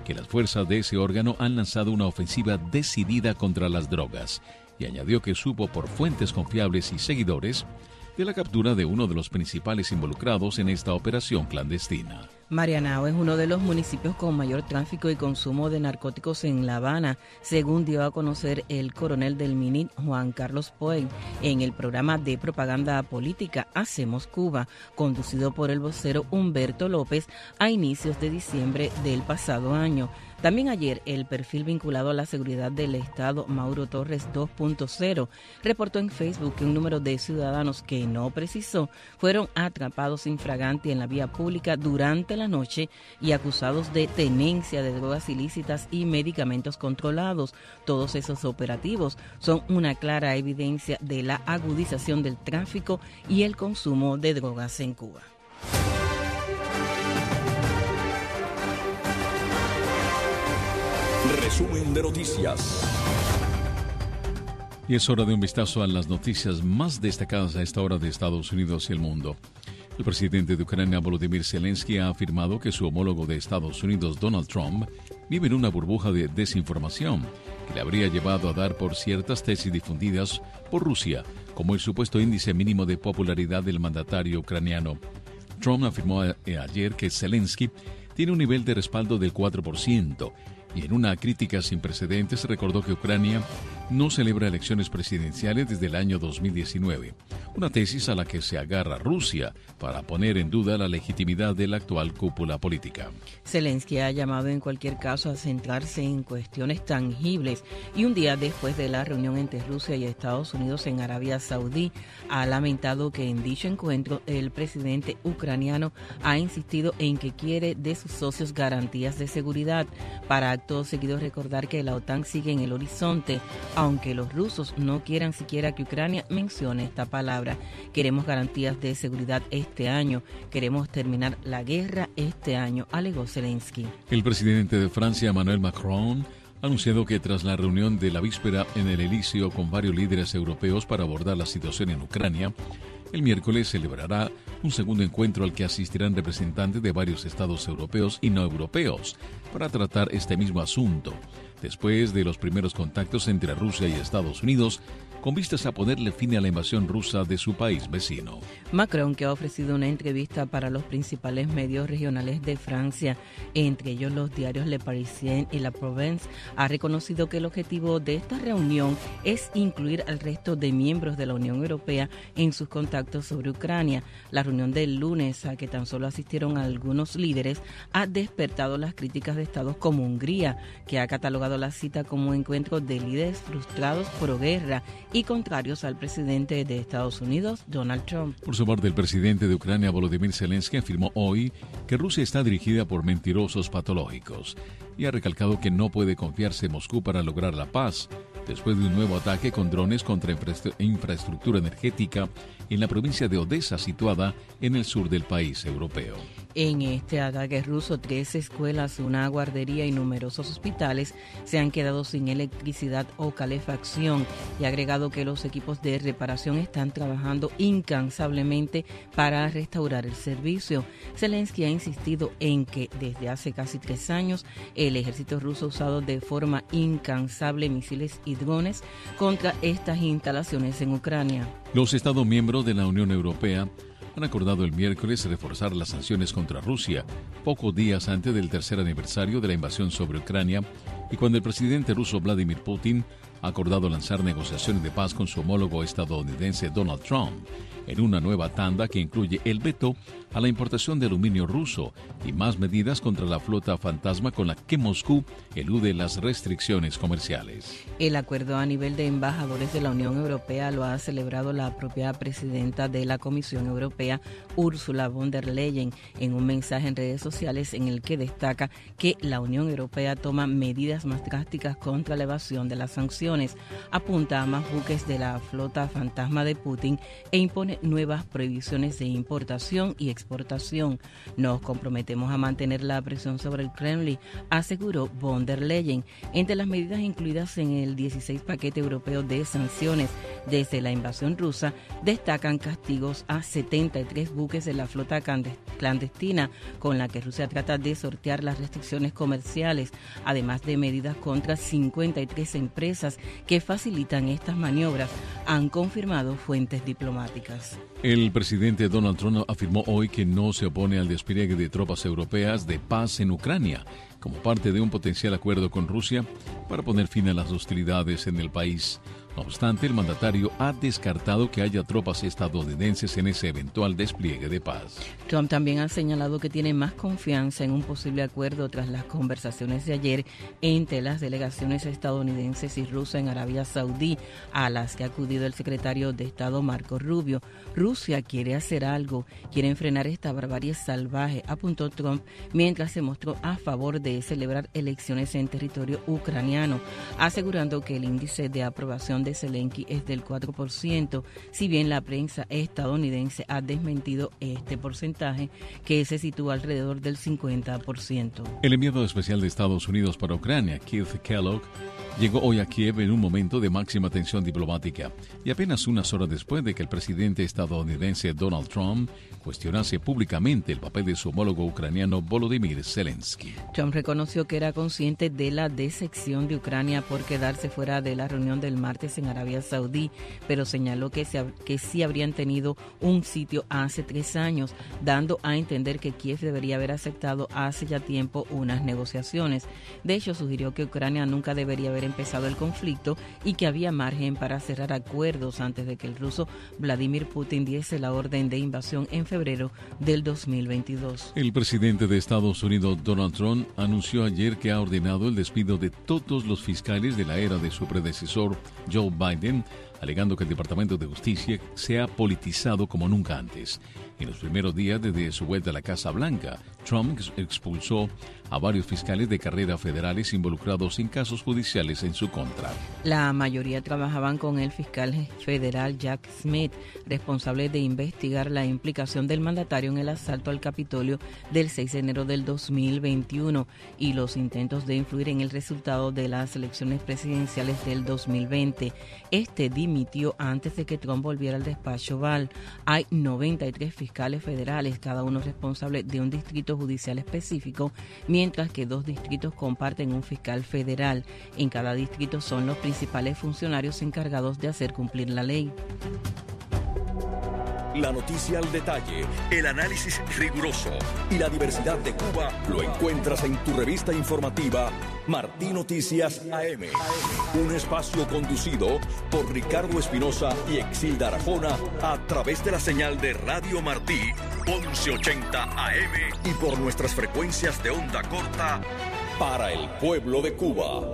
que las fuerzas de ese órgano han lanzado una ofensiva decidida contra las drogas y añadió que supo por fuentes confiables y seguidores de la captura de uno de los principales involucrados en esta operación clandestina. Marianao es uno de los municipios con mayor tráfico y consumo de narcóticos en La Habana, según dio a conocer el coronel del M I N I T, Juan Carlos Poen, en el programa de propaganda política Hacemos Cuba, conducido por el vocero Humberto López a inicios de diciembre del pasado año. También ayer, el perfil vinculado a la seguridad del Estado, Mauro Torres dos punto cero, reportó en Facebook que un número de ciudadanos que no precisó fueron atrapados infraganti en la vía pública durante la noche y acusados de tenencia de drogas ilícitas y medicamentos controlados. Todos esos operativos son una clara evidencia de la agudización del tráfico y el consumo de drogas en Cuba. Resumen de noticias. Y es hora de un vistazo a las noticias más destacadas a esta hora de Estados Unidos y el mundo. El presidente de Ucrania, Volodymyr Zelensky, ha afirmado que su homólogo de Estados Unidos, Donald Trump, vive en una burbuja de desinformación que le habría llevado a dar por ciertas tesis difundidas por Rusia, como el supuesto índice mínimo de popularidad del mandatario ucraniano. Trump afirmó a- ayer que Zelensky tiene un nivel de respaldo del cuatro por ciento, y en una crítica sin precedentes recordó que Ucrania no celebra elecciones presidenciales desde el año dos mil diecinueve, una tesis a la que se agarra Rusia para poner en duda la legitimidad de la actual cúpula política. Zelensky ha llamado en cualquier caso a centrarse en cuestiones tangibles y un día después de la reunión entre Rusia y Estados Unidos en Arabia Saudí, ha lamentado que en dicho encuentro el presidente ucraniano ha insistido en que quiere de sus socios garantías de seguridad. Para acto seguido recordar que la OTAN sigue en el horizonte, aunque los rusos no quieran siquiera que Ucrania mencione esta palabra. Queremos garantías de seguridad este año, queremos terminar la guerra este año, alegó Zelensky. El presidente de Francia, Emmanuel Macron, ha anunciado que tras la reunión de la víspera en el Elíseo con varios líderes europeos para abordar la situación en Ucrania, el miércoles celebrará un segundo encuentro al que asistirán representantes de varios estados europeos y no europeos para tratar este mismo asunto, después de los primeros contactos entre Rusia y Estados Unidos, con vistas a ponerle fin a la invasión rusa de su país vecino. Macron, que ha ofrecido una entrevista para los principales medios regionales de Francia, entre ellos los diarios Le Parisien y La Provence, ha reconocido que el objetivo de esta reunión es incluir al resto de miembros de la Unión Europea en sus contactos sobre Ucrania. La reunión del lunes, a que tan solo asistieron algunos líderes, ha despertado las críticas de estados como Hungría, que ha catalogado la cita como un encuentro de líderes frustrados pro guerra y contrarios al presidente de Estados Unidos, Donald Trump. Por su parte, el presidente de Ucrania, Volodymyr Zelensky, afirmó hoy que Rusia está dirigida por mentirosos patológicos y ha recalcado que no puede confiarse en Moscú para lograr la paz, después de un nuevo ataque con drones contra infra- infraestructura energética en la provincia de Odessa, situada en el sur del país europeo. En este ataque ruso, tres escuelas, una guardería y numerosos hospitales se han quedado sin electricidad o calefacción y ha agregado que los equipos de reparación están trabajando incansablemente para restaurar el servicio. Zelensky ha insistido en que desde hace casi tres años el ejército ruso ha usado de forma incansable misiles y drones contra estas instalaciones en Ucrania. Los Estados miembros de la Unión Europea han acordado el miércoles reforzar las sanciones contra Rusia, pocos días antes del tercer aniversario de la invasión sobre Ucrania y cuando el presidente ruso Vladimir Putin ha acordado lanzar negociaciones de paz con su homólogo estadounidense Donald Trump, en una nueva tanda que incluye el veto a la importación de aluminio ruso y más medidas contra la flota fantasma con la que Moscú elude las restricciones comerciales. El acuerdo a nivel de embajadores de la Unión Europea lo ha celebrado la propia presidenta de la Comisión Europea, Ursula von der Leyen, en un mensaje en redes sociales en el que destaca que la Unión Europea toma medidas más drásticas contra la evasión de las sanciones. sanciones, apunta a más buques de la flota fantasma de Putin e impone nuevas prohibiciones de importación y exportación. Nos comprometemos a mantener la presión sobre el Kremlin, aseguró von der Leyen. Entre las medidas incluidas en el dieciséis paquete europeo de sanciones desde la invasión rusa, destacan castigos a setenta y tres buques de la flota clandestina con la que Rusia trata de sortear las restricciones comerciales, además de medidas contra cincuenta y tres empresas que facilitan estas maniobras, han confirmado fuentes diplomáticas. El presidente Donald Trump afirmó hoy que no se opone al despliegue de tropas europeas de paz en Ucrania, como parte de un potencial acuerdo con Rusia para poner fin a las hostilidades en el país. No obstante, el mandatario ha descartado que haya tropas estadounidenses en ese eventual despliegue de paz. Trump también ha señalado que tiene más confianza en un posible acuerdo tras las conversaciones de ayer entre las delegaciones estadounidenses y rusas en Arabia Saudí, a las que ha acudido el secretario de Estado Marco Rubio. Rusia quiere hacer algo, quieren frenar esta barbarie salvaje, apuntó Trump mientras se mostró a favor de celebrar elecciones en territorio ucraniano, asegurando que el índice de aprobación de Zelensky es del cuatro por ciento, si bien la prensa estadounidense ha desmentido este porcentaje, que se sitúa alrededor del cincuenta por ciento. El enviado especial de Estados Unidos para Ucrania, Keith Kellogg, llegó hoy a Kiev en un momento de máxima tensión diplomática y apenas unas horas después de que el presidente estadounidense Donald Trump cuestionase públicamente el papel de su homólogo ucraniano Volodymyr Zelensky. Trump reconoció que era consciente de la decepción de Ucrania por quedarse fuera de la reunión del martes en Arabia Saudí, pero señaló que, se, que sí habrían tenido un sitio hace tres años, dando a entender que Kiev debería haber aceptado hace ya tiempo unas negociaciones. De hecho, sugirió que Ucrania nunca debería haber empezado el conflicto y que había margen para cerrar acuerdos antes de que el ruso Vladimir Putin diese la orden de invasión en febrero del dos mil veintidós. El presidente de Estados Unidos, Donald Trump, anunció ayer que ha ordenado el despido de todos los fiscales de la era de su predecesor, Joe Biden, alegando que el Departamento de Justicia se ha politizado como nunca antes. En los primeros días desde su vuelta a la Casa Blanca, Trump expulsó a varios fiscales de carrera federales involucrados en casos judiciales en su contra. La mayoría trabajaban con el fiscal federal Jack Smith, responsable de investigar la implicación del mandatario en el asalto al Capitolio del seis de enero del dos mil veintiuno y los intentos de influir en el resultado de las elecciones presidenciales del dos mil veinte. Este dimitió antes de que Trump volviera al despacho Oval. Hay noventa y tres fiscales federales, cada uno responsable de un distrito judicial específico, mientras que dos distritos comparten un fiscal federal. En cada distrito son los principales funcionarios encargados de hacer cumplir la ley. La noticia al detalle, el análisis riguroso y la diversidad de Cuba lo encuentras en tu revista informativa Martí Noticias A M. Un espacio conducido por Ricardo Espinosa y Exilda Arjona a través de la señal de Radio Martí once ochenta A M y por nuestras frecuencias de onda corta para el pueblo de Cuba.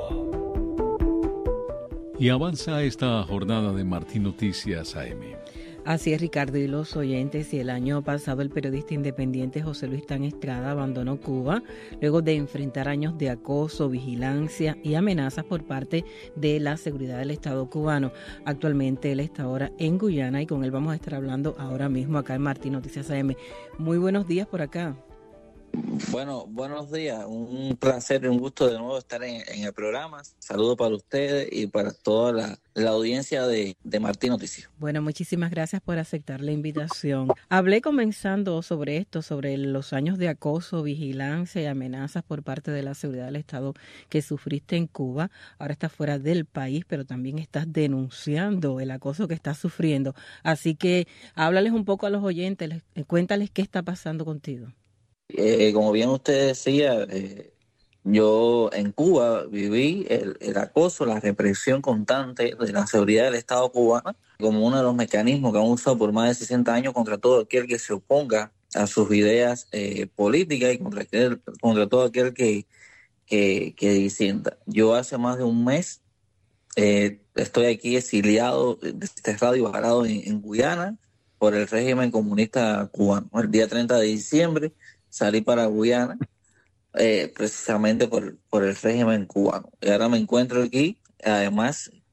Y avanza esta jornada de Martí Noticias A M. Así es, Ricardo, y los oyentes. Y el año pasado el periodista independiente José Luis Tan Estrada abandonó Cuba luego de enfrentar años de acoso, vigilancia y amenazas por parte de la seguridad del Estado cubano. Actualmente él está ahora en Guyana y con él vamos a estar hablando ahora mismo acá en Martí Noticias A M. Muy buenos días por acá. Bueno, buenos días. Un placer y un gusto de nuevo estar en, en el programa. Saludos para ustedes y para toda la, la audiencia de, de Martí Noticias. Bueno, muchísimas gracias por aceptar la invitación. Hablé comenzando sobre esto, sobre los años de acoso, vigilancia y amenazas por parte de la seguridad del Estado que sufriste en Cuba. Ahora estás fuera del país, pero también estás denunciando el acoso que estás sufriendo. Así que háblales un poco a los oyentes, cuéntales qué está pasando contigo. Eh, como bien usted decía, eh, yo en Cuba viví el, el acoso, la represión constante de la seguridad del Estado cubano como uno de los mecanismos que han usado por más de sesenta años contra todo aquel que se oponga a sus ideas eh, políticas y contra, aquel, contra todo aquel que, que, que disienta. Yo hace más de un mes eh, estoy aquí exiliado, desterrado y varado en, en Guyana por el régimen comunista cubano. El día treinta de diciembre salí para Guyana eh, precisamente por, por el régimen cubano. Y ahora me encuentro aquí, además,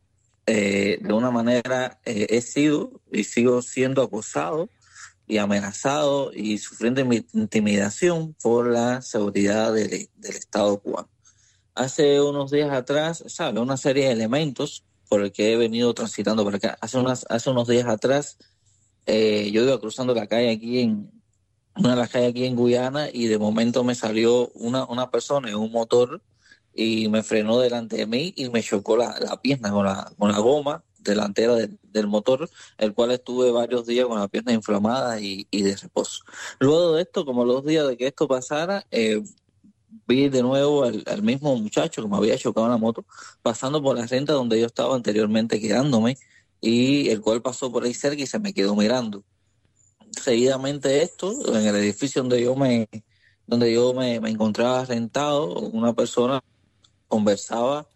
eh, de una manera eh, he sido y sigo siendo acosado y amenazado y sufriendo intimidación por la seguridad de, del Estado cubano. Hace unos días atrás, ¿sabe? Una serie de elementos por el que he venido transitando por acá. Hace, unas, hace unos días atrás eh, yo iba cruzando la calle aquí en una de las calles aquí en Guyana y de momento me salió una, una persona en un motor y me frenó delante de mí y me chocó la, la pierna con la, con la goma delantera de, del motor, el cual estuve varios días con la pierna inflamada y, y de reposo. Luego de esto, como los días de que esto pasara, eh, vi de nuevo al, al mismo muchacho que me había chocado en la moto, pasando por la renta donde yo estaba anteriormente quedándome, y el cual pasó por ahí cerca y se me quedó mirando. Seguidamente esto, en el edificio donde yo me donde yo me, me encontraba rentado, una persona conversaba,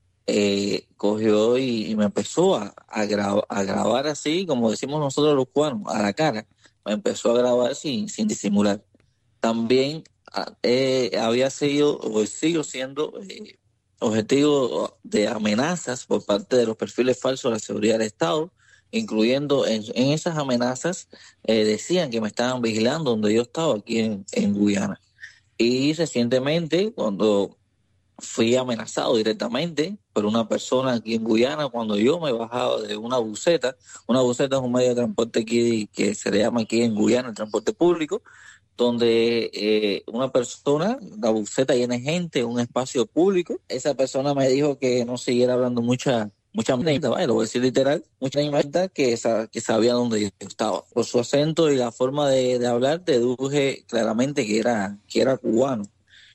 eh, cogió y, y me empezó a, a, grab, a grabar así, como decimos nosotros los cubanos, a la cara. Me empezó a grabar sin, sin disimular. También eh, había sido, o sigo siendo, eh, objetivo de amenazas por parte de los perfiles falsos de la seguridad del Estado, incluyendo en, en esas amenazas, eh, decían que me estaban vigilando donde yo estaba aquí en, en Guyana. Y recientemente, cuando fui amenazado directamente por una persona aquí en Guyana, cuando yo me bajaba de una buseta, una buseta es un medio de transporte aquí que se le llama aquí en Guyana el transporte público, donde eh, una persona, la buseta llena de gente, un espacio público, esa persona me dijo que no siguiera hablando mucha mucha gente, vaya, lo voy a decir literal, mucha gente que, que sabía dónde yo estaba. Por su acento y la forma de, de hablar, deduje claramente que era, que era cubano.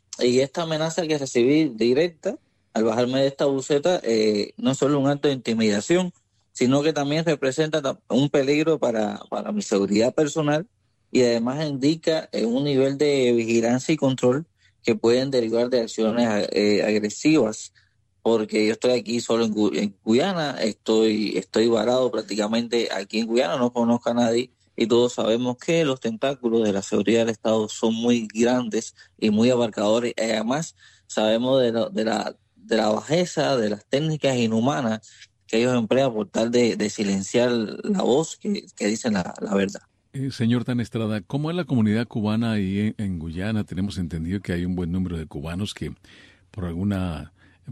Y esta amenaza que recibí directa al bajarme de esta buseta eh, no es solo un acto de intimidación, sino que también representa un peligro para, para mi seguridad personal y además indica eh, un nivel de vigilancia y control que pueden derivar de acciones eh, agresivas, porque yo estoy aquí solo en, Gu- en Guyana, estoy, estoy varado prácticamente aquí en Guyana, no conozco a nadie. Y todos sabemos que los tentáculos de la seguridad del Estado son muy grandes y muy abarcadores. Y además, sabemos de, lo, de, la, de la bajeza, de las técnicas inhumanas que ellos emplean por tal de, de silenciar la voz que, que dicen la, la verdad. Eh, señor Tan Estrada, ¿cómo es la comunidad cubana ahí en, en Guyana? Tenemos entendido que hay un buen número de cubanos que por alguna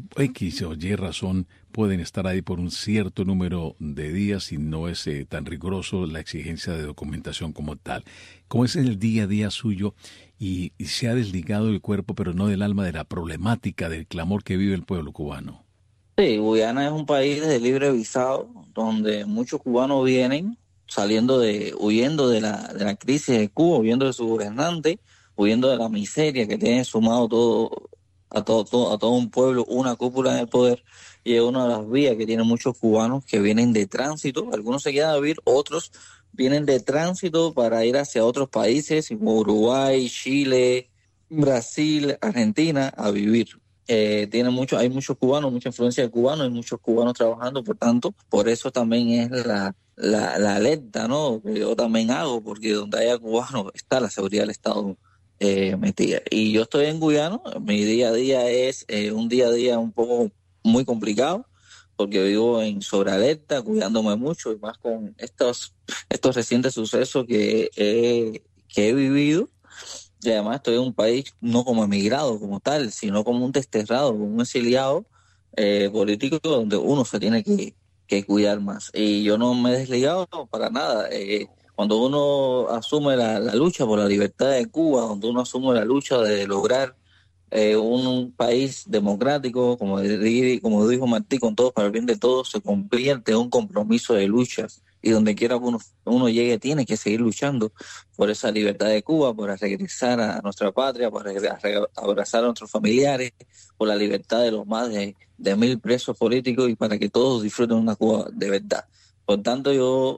X o Y razón pueden estar ahí por un cierto número de días y no es eh, tan riguroso la exigencia de documentación como tal. ¿Cómo es el día a día suyo y, y se ha desligado el cuerpo pero no del alma de la problemática, del clamor que vive el pueblo cubano? Sí, Guyana es un país de libre visado donde muchos cubanos vienen saliendo de, huyendo de la, de la crisis de Cuba, huyendo de su gobernante, huyendo de la miseria que tiene sumado todo a todo, todo, a todo un pueblo, una cúpula en el poder, y es una de las vías que tienen muchos cubanos que vienen de tránsito. Algunos se quedan a vivir, otros vienen de tránsito para ir hacia otros países como Uruguay, Chile, Brasil, Argentina a vivir. Eh, tiene mucho, hay muchos cubanos, mucha influencia de cubanos, hay muchos cubanos trabajando, por tanto, por eso también es la, la, la alerta, ¿no?, que yo también hago, porque donde haya cubanos está la seguridad del Estado Eh, metida. Y yo estoy en Guyana, mi día a día es eh, un día a día un poco muy complicado, porque vivo en sobrealerta, cuidándome mucho, y más con estos estos recientes sucesos que he, que he vivido. Y además estoy en un país no como emigrado como tal, sino como un desterrado, como un exiliado eh, político, donde uno se tiene que, que cuidar más. Y yo no me he desligado para nada. eh, Cuando uno asume la, la lucha por la libertad de Cuba, cuando uno asume la lucha de lograr eh, un, un país democrático, como, de, como dijo Martí, con todos para el bien de todos, se convierte en un compromiso de lucha. Y donde quiera que uno, uno llegue, tiene que seguir luchando por esa libertad de Cuba, por regresar a nuestra patria, por abrazar a nuestros familiares, por la libertad de los más de, de mil presos políticos y para que todos disfruten una Cuba de verdad. Por tanto, yo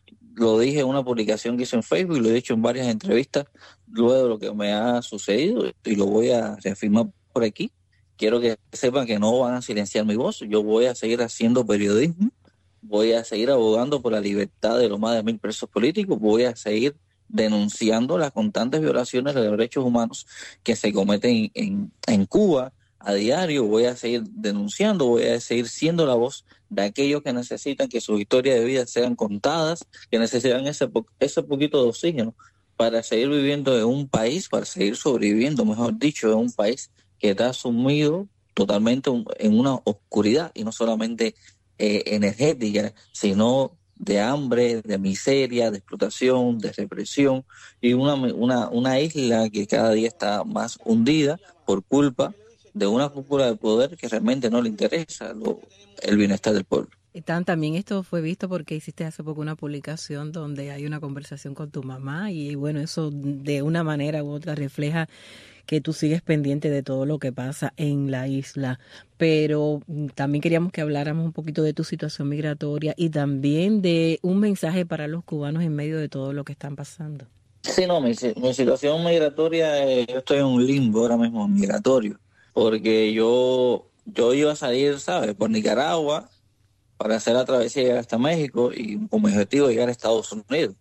lo dije en una publicación que hice en Facebook y lo he dicho en varias entrevistas luego de lo que me ha sucedido y lo voy a reafirmar por aquí. Quiero que sepan que no van a silenciar mi voz. Yo voy a seguir haciendo periodismo, voy a seguir abogando por la libertad de los más de mil presos políticos, voy a seguir denunciando las constantes violaciones de los derechos humanos que se cometen en, en Cuba a diario, voy a seguir denunciando, voy a seguir siendo la voz de aquellos que necesitan que sus historias de vida sean contadas, que necesitan ese, po- ese poquito de oxígeno para seguir viviendo en un país, para seguir sobreviviendo, mejor dicho, en un país que está sumido totalmente en una oscuridad, y no solamente eh, energética, sino de hambre, de miseria, de explotación, de represión, y una, una, una isla que cada día está más hundida por culpa de una cúpula de poder que realmente no le interesa lo, el bienestar del pueblo. Y tan, también esto fue visto porque hiciste hace poco una publicación donde hay una conversación con tu mamá, y bueno, eso de una manera u otra refleja que tú sigues pendiente de todo lo que pasa en la isla. Pero también queríamos que habláramos un poquito de tu situación migratoria y también de un mensaje para los cubanos en medio de todo lo que están pasando. Sí, no, mi, mi situación migratoria, eh, yo estoy en un limbo ahora mismo migratorio, porque yo, yo iba a salir, ¿sabes?, por Nicaragua para hacer la travesía y llegar hasta México, y con mi objetivo llegar a Estados Unidos.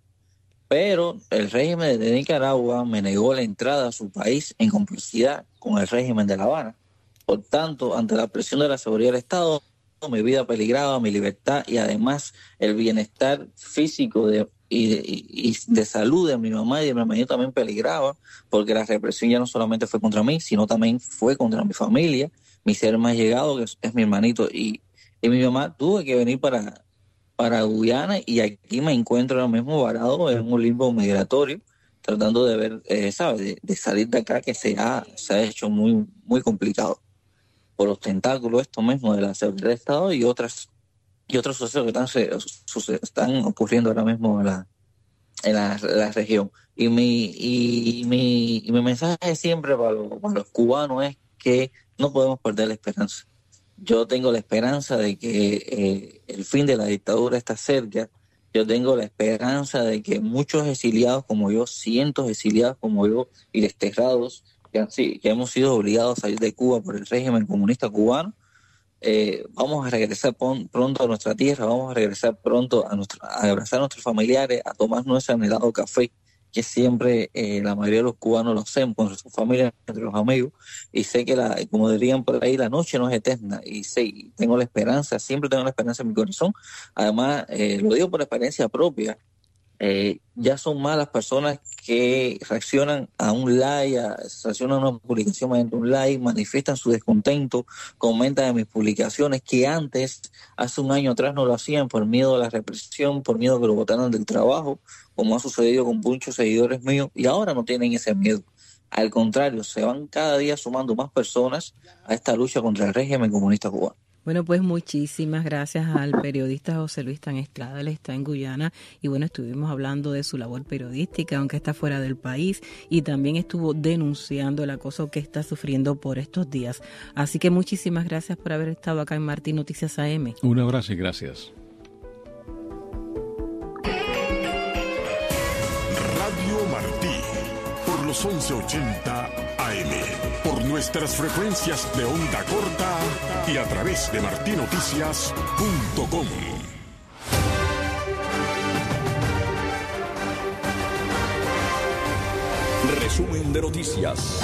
Pero el régimen de Nicaragua me negó la entrada a su país en complicidad con el régimen de La Habana. Por tanto, ante la presión de la seguridad del Estado, mi vida peligraba, mi libertad y además el bienestar físico de, y, de, y de salud de mi mamá y de mi hermano también peligraba, porque la represión ya no solamente fue contra mí, sino también fue contra mi familia, mi ser más llegado, que es, es mi hermanito, y, y mi mamá. Tuve que venir para, para Guyana, y aquí me encuentro ahora mismo varado en un limbo migratorio, tratando de ver, eh, ¿sabes?, de, de salir de acá, que se ha, se ha hecho muy, muy complicado por los tentáculos esto mismo de la seguridad del Estado y otras y otros sucesos que están, se, suce, están ocurriendo ahora mismo en la, en la, la región. Y mi, y, mi, y mi mensaje siempre para los, para los cubanos es que no podemos perder la esperanza. Yo tengo la esperanza de que eh, el fin de la dictadura está cerca. Yo tengo la esperanza de que muchos exiliados como yo, cientos de exiliados como yo y desterrados, que, han, que hemos sido obligados a salir de Cuba por el régimen comunista cubano, eh, vamos a regresar pronto a nuestra tierra, vamos a regresar pronto a, nuestro, a abrazar a nuestros familiares, a tomar nuestro anhelado café, que siempre eh, la mayoría de los cubanos lo hacemos con nuestras familias, entre los amigos, y sé que, la, como dirían por ahí, la noche no es eterna, y sé, tengo la esperanza, siempre tengo la esperanza en mi corazón. Además, eh, lo digo por experiencia propia, eh, ya son más las personas que reaccionan a un like, a, reaccionan a una publicación mediante un like, manifiestan su descontento, comentan en mis publicaciones, que antes, hace un año atrás, no lo hacían por miedo a la represión, por miedo a que lo botaran del trabajo, como ha sucedido con muchos seguidores míos, y ahora no tienen ese miedo. Al contrario, se van cada día sumando más personas a esta lucha contra el régimen comunista cubano. Bueno, pues muchísimas gracias al periodista José Luis Tan Estrada. Él está en Guyana y bueno, estuvimos hablando de su labor periodística, aunque está fuera del país, y también estuvo denunciando el acoso que está sufriendo por estos días. Así que muchísimas gracias por haber estado acá en Martín Noticias A M. Un abrazo y gracias. Radio Martí, por los once ochenta A M, por nuestras frecuencias de onda corta y a través de martín noticias punto com. Resumen de noticias.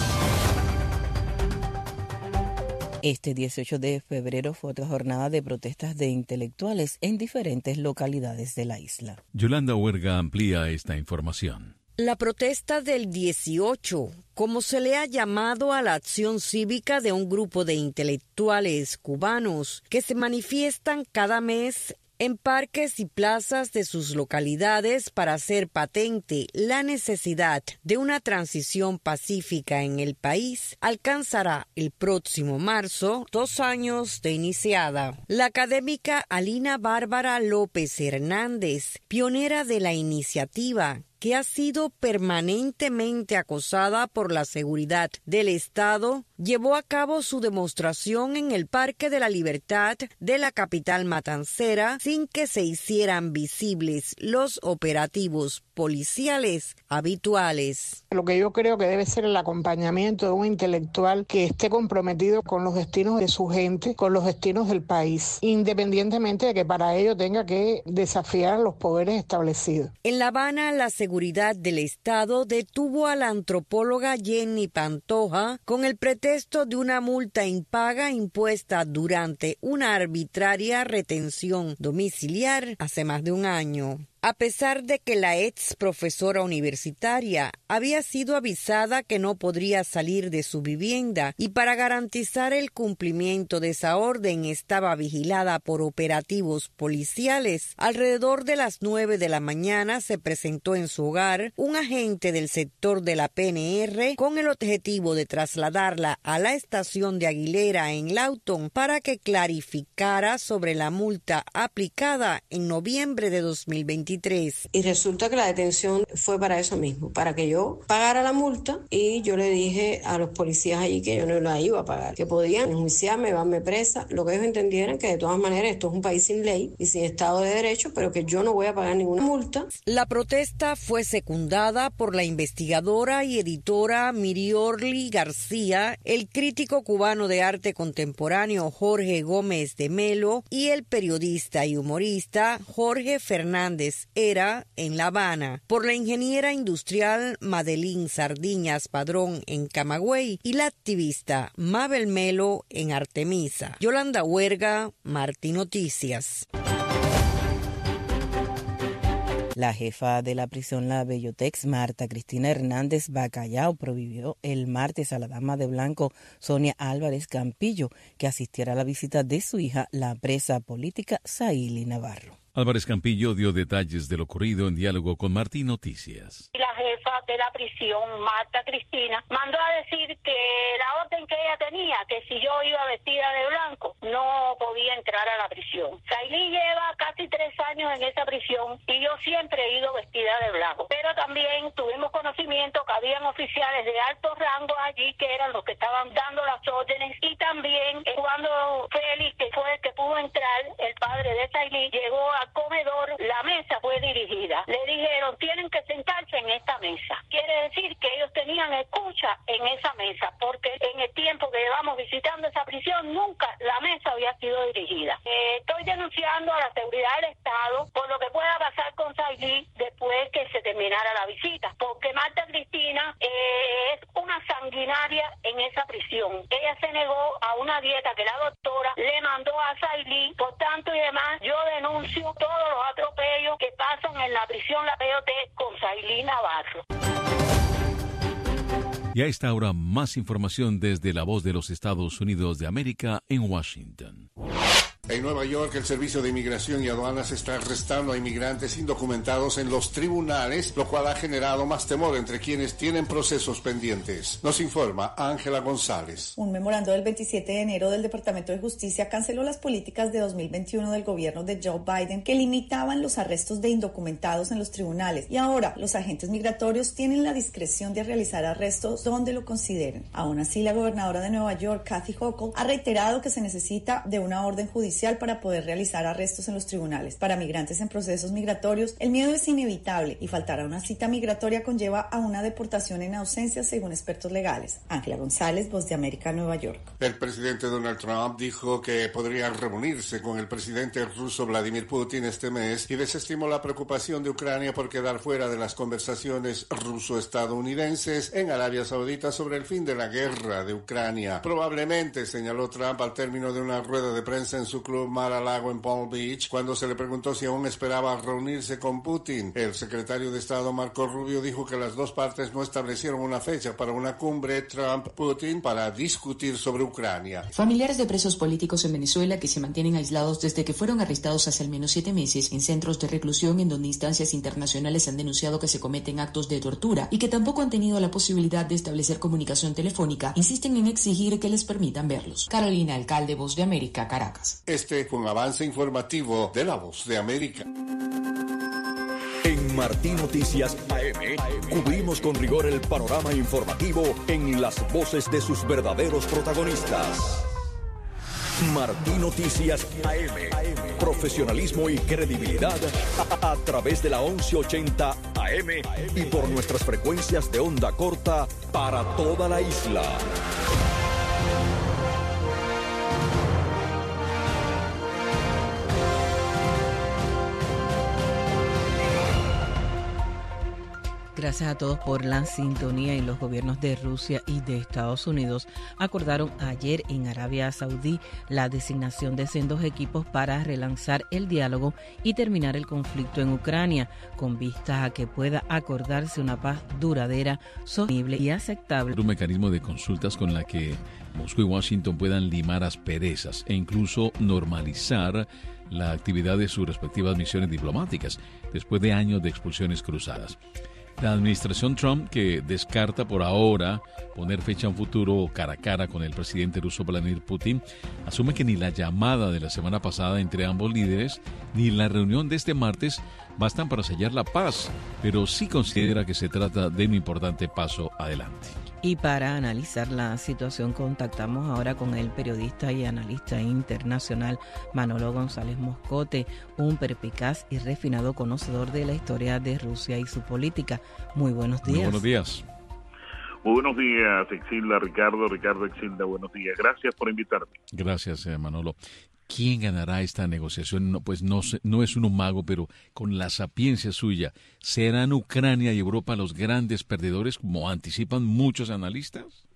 Este dieciocho de febrero fue otra jornada de protestas de intelectuales en diferentes localidades de la isla. Yolanda Huerga amplía esta información. La protesta del dieciocho, como se le ha llamado a la acción cívica de un grupo de intelectuales cubanos que se manifiestan cada mes en parques y plazas de sus localidades para hacer patente la necesidad de una transición pacífica en el país, alcanzará el próximo marzo dos años de iniciada. La académica Alina Bárbara López Hernández, pionera de la iniciativa, que ha sido permanentemente acosada por la seguridad del Estado, llevó a cabo su demostración en el Parque de la Libertad de la capital matancera sin que se hicieran visibles los operativos policiales habituales. Lo que yo creo que debe ser el acompañamiento de un intelectual que esté comprometido con los destinos de su gente, con los destinos del país, independientemente de que para ello tenga que desafiar a los poderes establecidos. En La Habana, la seguridad Seguridad del Estado detuvo a la antropóloga Jenny Pantoja con el pretexto de una multa impaga impuesta durante una arbitraria retención domiciliar hace más de un año. A pesar de que la ex profesora universitaria había sido avisada que no podría salir de su vivienda y para garantizar el cumplimiento de esa orden estaba vigilada por operativos policiales, alrededor de las nueve de la mañana se presentó en su hogar un agente del sector de la P N R con el objetivo de trasladarla a la estación de Aguilera en Lawton para que clarificara sobre la multa aplicada en noviembre de dos mil veintitrés. Y resulta que la detención fue para eso mismo, para que yo pagara la multa, y yo le dije a los policías allí que yo no la iba a pagar, que podían enjuiciarme, llevarme presa, lo que ellos entendieran que de todas maneras esto es un país sin ley y sin Estado de Derecho, pero que yo no voy a pagar ninguna multa. La protesta fue secundada por la investigadora y editora Miriorli García, el crítico cubano de arte contemporáneo Jorge Gómez de Melo y el periodista y humorista Jorge Fernández Era en La Habana, por la ingeniera industrial Madeline Sardiñas Padrón en Camagüey y la activista Mabel Melo en Artemisa. Yolanda Huerga, Martí Noticias. La jefa de la prisión La Bellotex, Marta Cristina Hernández Bacallao, prohibió el martes a la dama de blanco Sonia Álvarez Campillo que asistiera a la visita de su hija, la presa política Saíli Navarro. Álvarez Campillo dio detalles de lo ocurrido en diálogo con Martí Noticias. La jefa de la prisión, Marta Cristina, mandó a decir que la orden que ella tenía, que si yo iba vestida de blanco, no podía entrar a la prisión. Saíli lleva casi tres años en esa prisión y yo siempre he ido vestida de blanco. Pero también tuvimos conocimiento que habían oficiales de alto rango allí que eran los que estaban dando las órdenes, y también eh, cuando Félix, que fue el que pudo entrar, el padre de Saíli, llegó a comedor, la mesa fue dirigida. Le dijeron, tienen que sentarse en esta mesa. Quiere decir que ellos tenían escucha en esa mesa, porque en el tiempo que llevamos visitando esa prisión, nunca la mesa había sido dirigida. Eh, estoy denunciando a la seguridad del Estado por lo que pueda pasar con Saíli después que se terminara la visita, porque Marta Cristina eh, es una sanguinaria en esa prisión. Ella se negó a una dieta que la doctora le mandó a Saíli, por tanto y demás, yo denuncio todos los atropellos que pasan en la prisión La Bellotex con Saíli Navarro. Y a esta hora, más información desde La Voz de los Estados Unidos de América en Washington. En Nueva York, el Servicio de Inmigración y Aduanas está arrestando a inmigrantes indocumentados en los tribunales, lo cual ha generado más temor entre quienes tienen procesos pendientes. Nos informa Ángela González. Un memorando del veintisiete de enero del Departamento de Justicia canceló las políticas de dos mil veintiuno del gobierno de Joe Biden que limitaban los arrestos de indocumentados en los tribunales, y ahora los agentes migratorios tienen la discreción de realizar arrestos donde lo consideren. Aún así, la gobernadora de Nueva York, Kathy Hochul, ha reiterado que se necesita de una orden judicial para poder realizar arrestos en los tribunales. Para migrantes en procesos migratorios, el miedo es inevitable y faltar a una cita migratoria conlleva a una deportación en ausencia, según expertos legales. Ángela González, Voz de América, Nueva York. El presidente Donald Trump dijo que podría reunirse con el presidente ruso Vladimir Putin este mes y desestimó la preocupación de Ucrania por quedar fuera de las conversaciones ruso-estadounidenses en Arabia Saudita sobre el fin de la guerra de Ucrania. Probablemente, señaló Trump al término de una rueda de prensa en su club Mar-a-Lago en Palm Beach, cuando se le preguntó si aún esperaba reunirse con Putin. El secretario de Estado Marco Rubio dijo que las dos partes no establecieron una fecha para una cumbre Trump-Putin para discutir sobre Ucrania. Familiares de presos políticos en Venezuela que se mantienen aislados desde que fueron arrestados hace al menos siete meses en centros de reclusión en donde instancias internacionales han denunciado que se cometen actos de tortura y que tampoco han tenido la posibilidad de establecer comunicación telefónica, insisten en exigir que les permitan verlos. Carolina Alcalde, Voz de América, Caracas. Este fue un avance informativo de La Voz de América. En Martí Noticias A M, cubrimos con rigor el panorama informativo en las voces de sus verdaderos protagonistas. Martí Noticias A M, profesionalismo y credibilidad a, a través de la once ochenta A M y por nuestras frecuencias de onda corta para toda la isla. Gracias a todos por la sintonía. Y los gobiernos de Rusia y de Estados Unidos acordaron ayer en Arabia Saudí la designación de sendos equipos para relanzar el diálogo y terminar el conflicto en Ucrania, con vistas a que pueda acordarse una paz duradera, sostenible y aceptable. Un mecanismo de consultas con la que Moscú y Washington puedan limar asperezas e incluso normalizar la actividad de sus respectivas misiones diplomáticas después de años de expulsiones cruzadas. La administración Trump, que descarta por ahora poner fecha a un futuro cara a cara con el presidente ruso Vladimir Putin, asume que ni la llamada de la semana pasada entre ambos líderes ni la reunión de este martes bastan para sellar la paz, pero sí considera que se trata de un importante paso adelante. Y para analizar la situación contactamos ahora con el periodista y analista internacional Manolo González Moscote, un perspicaz y refinado conocedor de la historia de Rusia y su política. Muy buenos días. Muy buenos días. Muy buenos días, Exilda, Ricardo, Ricardo Exilda, buenos días. Gracias por invitarme. Gracias, eh, Manolo. ¿Quién ganará esta negociación? No, pues no, no es uno mago, pero con la sapiencia suya, ¿serán Ucrania y Europa los grandes perdedores, como anticipan muchos analistas?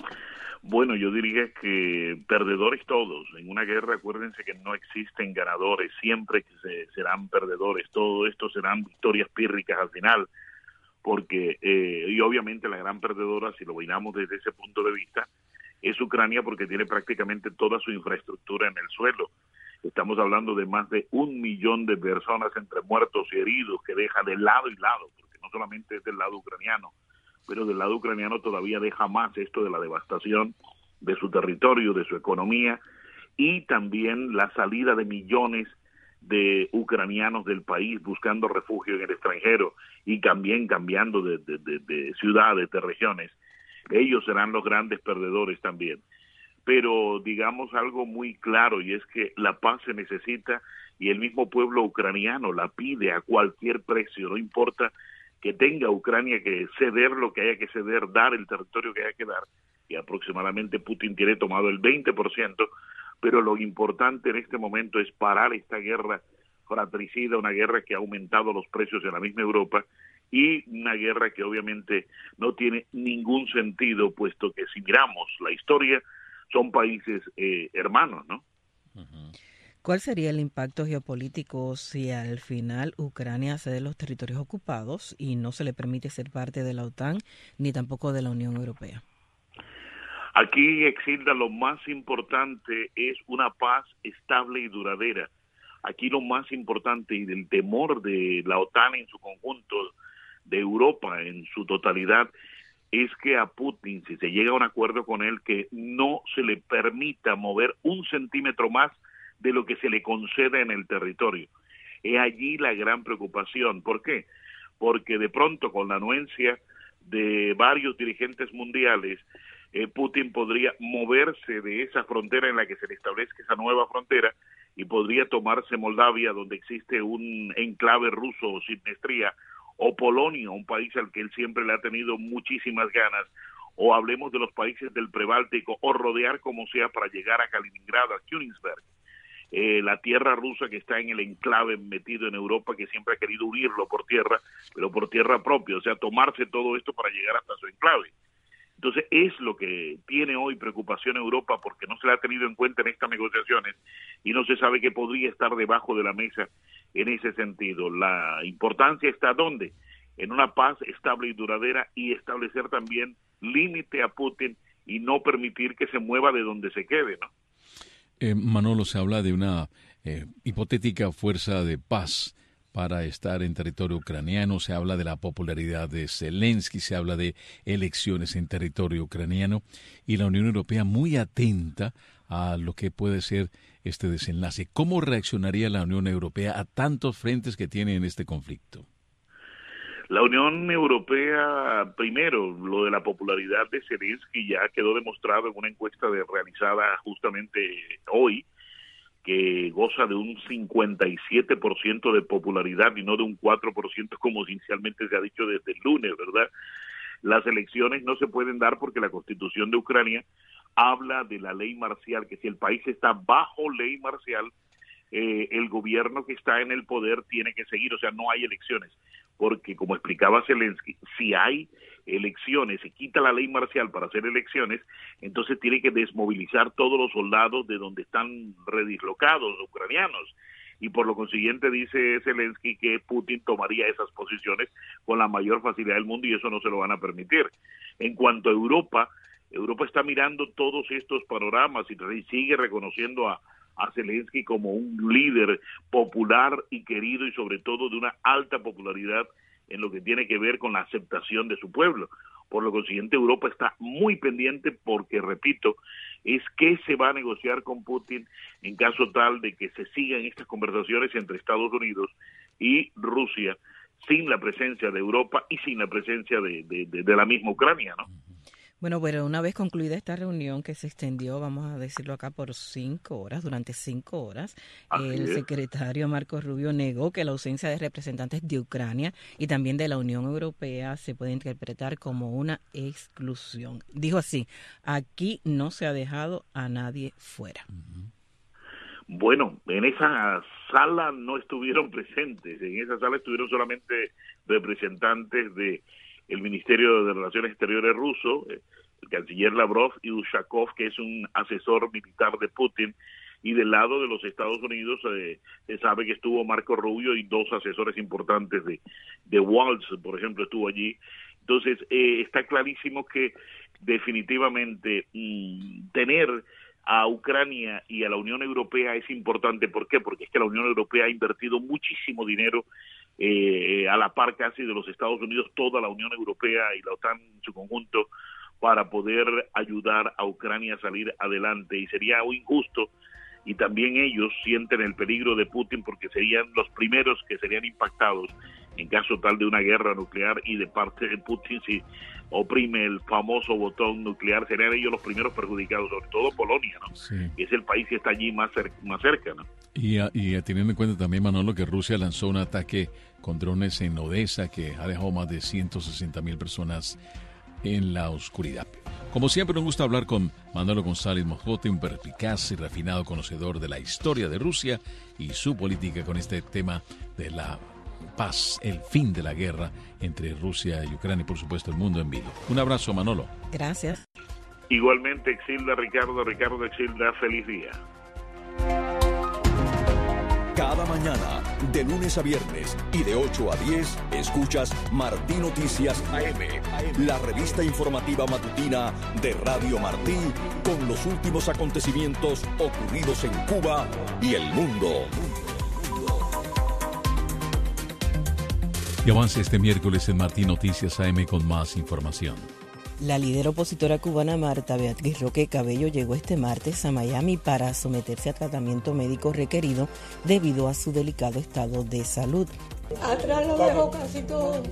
Bueno, yo diría que perdedores todos. En una guerra, acuérdense que no existen ganadores, siempre que se, serán perdedores. Todo esto serán victorias pírricas al final, porque, eh, y obviamente la gran perdedora, si lo miramos desde ese punto de vista, es Ucrania, porque tiene prácticamente toda su infraestructura en el suelo. Estamos hablando de más de un millón de personas entre muertos y heridos, que deja de lado y lado, porque no solamente es del lado ucraniano, pero del lado ucraniano todavía deja más esto de la devastación de su territorio, de su economía, y también la salida de millones de ucranianos del país buscando refugio en el extranjero y también cambiando de, de, de, de ciudades, de regiones. Ellos serán los grandes perdedores también. Pero digamos algo muy claro, y es que la paz se necesita, y el mismo pueblo ucraniano la pide a cualquier precio. No importa que tenga Ucrania que ceder lo que haya que ceder, dar el territorio que haya que dar, y aproximadamente Putin tiene tomado el veinte por ciento, pero lo importante en este momento es parar esta guerra fratricida, una guerra que ha aumentado los precios en la misma Europa, y una guerra que obviamente no tiene ningún sentido, puesto que si miramos la historia, son países eh, hermanos, ¿no? ¿Cuál sería el impacto geopolítico si al final Ucrania cede los territorios ocupados y no se le permite ser parte de la OTAN ni tampoco de la Unión Europea? Aquí, Exilda, lo más importante es una paz estable y duradera. Aquí lo más importante, y del temor de la OTAN en su conjunto, de Europa en su totalidad, es que a Putin, si se llega a un acuerdo con él, que no se le permita mover un centímetro más de lo que se le concede en el territorio. Es allí la gran preocupación. ¿Por qué? Porque de pronto, con la anuencia de varios dirigentes mundiales, eh, Putin podría moverse de esa frontera en la que se le establezca esa nueva frontera, y podría tomarse Moldavia, donde existe un enclave ruso o Sidnestría, o Polonia, un país al que él siempre le ha tenido muchísimas ganas, o hablemos de los países del Prebáltico, o rodear como sea para llegar a Kaliningrado, a Königsberg, eh, la tierra rusa que está en el enclave metido en Europa, que siempre ha querido unirlo por tierra, pero por tierra propia, o sea, tomarse todo esto para llegar hasta su enclave. Entonces es lo que tiene hoy preocupación Europa, porque no se la ha tenido en cuenta en estas negociaciones y no se sabe qué podría estar debajo de la mesa en ese sentido. La importancia está ¿dónde? En una paz estable y duradera, y establecer también límite a Putin y no permitir que se mueva de donde se quede, ¿no? Eh, Manolo, se habla de una eh, hipotética fuerza de paz para estar en territorio ucraniano, se habla de la popularidad de Zelensky, se habla de elecciones en territorio ucraniano, y la Unión Europea muy atenta a lo que puede ser este desenlace. ¿Cómo reaccionaría la Unión Europea a tantos frentes que tiene en este conflicto? La Unión Europea, primero, lo de la popularidad de Zelensky ya quedó demostrado en una encuesta de, realizada justamente hoy, que goza de un cincuenta y siete por ciento de popularidad y no de un cuatro por ciento como inicialmente se ha dicho desde el lunes, ¿verdad? Las elecciones no se pueden dar porque la Constitución de Ucrania habla de la ley marcial, que si el país está bajo ley marcial, eh, el gobierno que está en el poder tiene que seguir, o sea, no hay elecciones. porque como explicaba Zelensky, si hay elecciones, se quita la ley marcial para hacer elecciones, entonces tiene que desmovilizar todos los soldados de donde están redislocados, ucranianos, y por lo consiguiente dice Zelensky que Putin tomaría esas posiciones con la mayor facilidad del mundo y eso no se lo van a permitir. En cuanto a Europa, Europa está mirando todos estos panoramas y sigue reconociendo a, a Zelensky como un líder popular y querido y sobre todo de una alta popularidad en lo que tiene que ver con la aceptación de su pueblo. Por lo consiguiente, Europa está muy pendiente porque, repito, es que se va a negociar con Putin en caso tal de que se sigan estas conversaciones entre Estados Unidos y Rusia sin la presencia de Europa y sin la presencia de, de, de, de la misma Ucrania, ¿no? Bueno, bueno, una vez concluida esta reunión que se extendió, vamos a decirlo acá, por cinco horas, durante cinco horas, Así el es. secretario Marco Rubio negó que la ausencia de representantes de Ucrania y también de la Unión Europea se puede interpretar como una exclusión. Dijo así, aquí no se ha dejado a nadie fuera. Bueno, en esa sala no estuvieron presentes, en esa sala estuvieron solamente representantes de el Ministerio de Relaciones Exteriores ruso, el canciller Lavrov y Ushakov, que es un asesor militar de Putin, y del lado de los Estados Unidos eh, se sabe que estuvo Marco Rubio y dos asesores importantes de, de Waltz, por ejemplo, estuvo allí. Entonces, eh, está clarísimo que definitivamente mmm, tener a Ucrania y a la Unión Europea es importante. ¿Por qué? Porque es que la Unión Europea ha invertido muchísimo dinero eh, a la par casi de los Estados Unidos, toda la Unión Europea y la OTAN en su conjunto, para poder ayudar a Ucrania a salir adelante. Y sería injusto, y también ellos sienten el peligro de Putin porque serían los primeros que serían impactados en caso tal de una guerra nuclear, y de parte de Putin, si oprime el famoso botón nuclear, serían ellos los primeros perjudicados, sobre todo Polonia, ¿no? Sí. Que es el país que está allí más, cer- más cerca, ¿no? Y, y teniendo en cuenta también, Manolo, que Rusia lanzó un ataque con drones en Odessa que ha dejado más de ciento sesenta mil personas en la oscuridad. Como siempre, nos gusta hablar con Manolo González Mojote, un perspicaz y refinado conocedor de la historia de Rusia y su política con este tema de la paz, el fin de la guerra entre Rusia y Ucrania y, por supuesto, el mundo en vivo. Un abrazo, Manolo. Gracias. Igualmente, Exilda, Ricardo, Ricardo, Exilda, feliz día. Cada mañana, de lunes a viernes y de ocho a diez, escuchas Martí Noticias A M, la revista informativa matutina de Radio Martí, con los últimos acontecimientos ocurridos en Cuba y el mundo. Y avance este miércoles en Martí Noticias A M con más información. La líder opositora cubana Marta Beatriz Roque Cabello llegó este martes a Miami para someterse a tratamiento médico requerido debido a su delicado estado de salud. Atrás lo dejo casi todo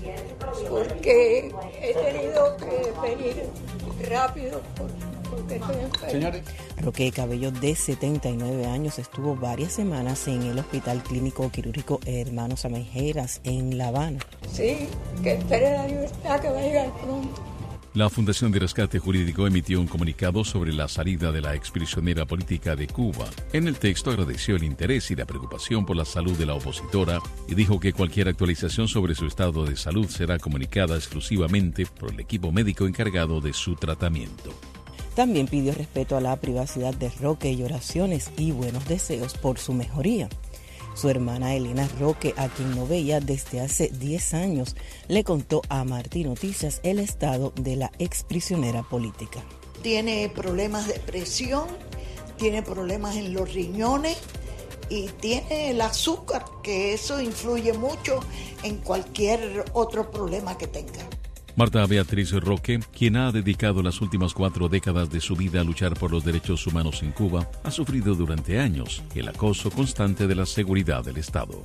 porque he tenido que venir rápido porque estoy enferma. Roque Cabello, de setenta y nueve años, estuvo varias semanas en el Hospital Clínico Quirúrgico Hermanos Ameijeras en La Habana. Sí, que espere la libertad que va a llegar pronto. La Fundación de Rescate Jurídico emitió un comunicado sobre la salida de la exprisionera política de Cuba. En el texto agradeció el interés y la preocupación por la salud de la opositora y dijo que cualquier actualización sobre su estado de salud será comunicada exclusivamente por el equipo médico encargado de su tratamiento. También pidió respeto a la privacidad de Roque y oraciones y buenos deseos por su mejoría. Su hermana Elena Roque, a quien no veía desde hace diez años, le contó a Martí Noticias el estado de la exprisionera política. Tiene problemas de presión, tiene problemas en los riñones y tiene el azúcar, que eso influye mucho en cualquier otro problema que tenga. Marta Beatriz Roque, quien ha dedicado las últimas cuatro décadas de su vida a luchar por los derechos humanos en Cuba, ha sufrido durante años el acoso constante de la seguridad del Estado.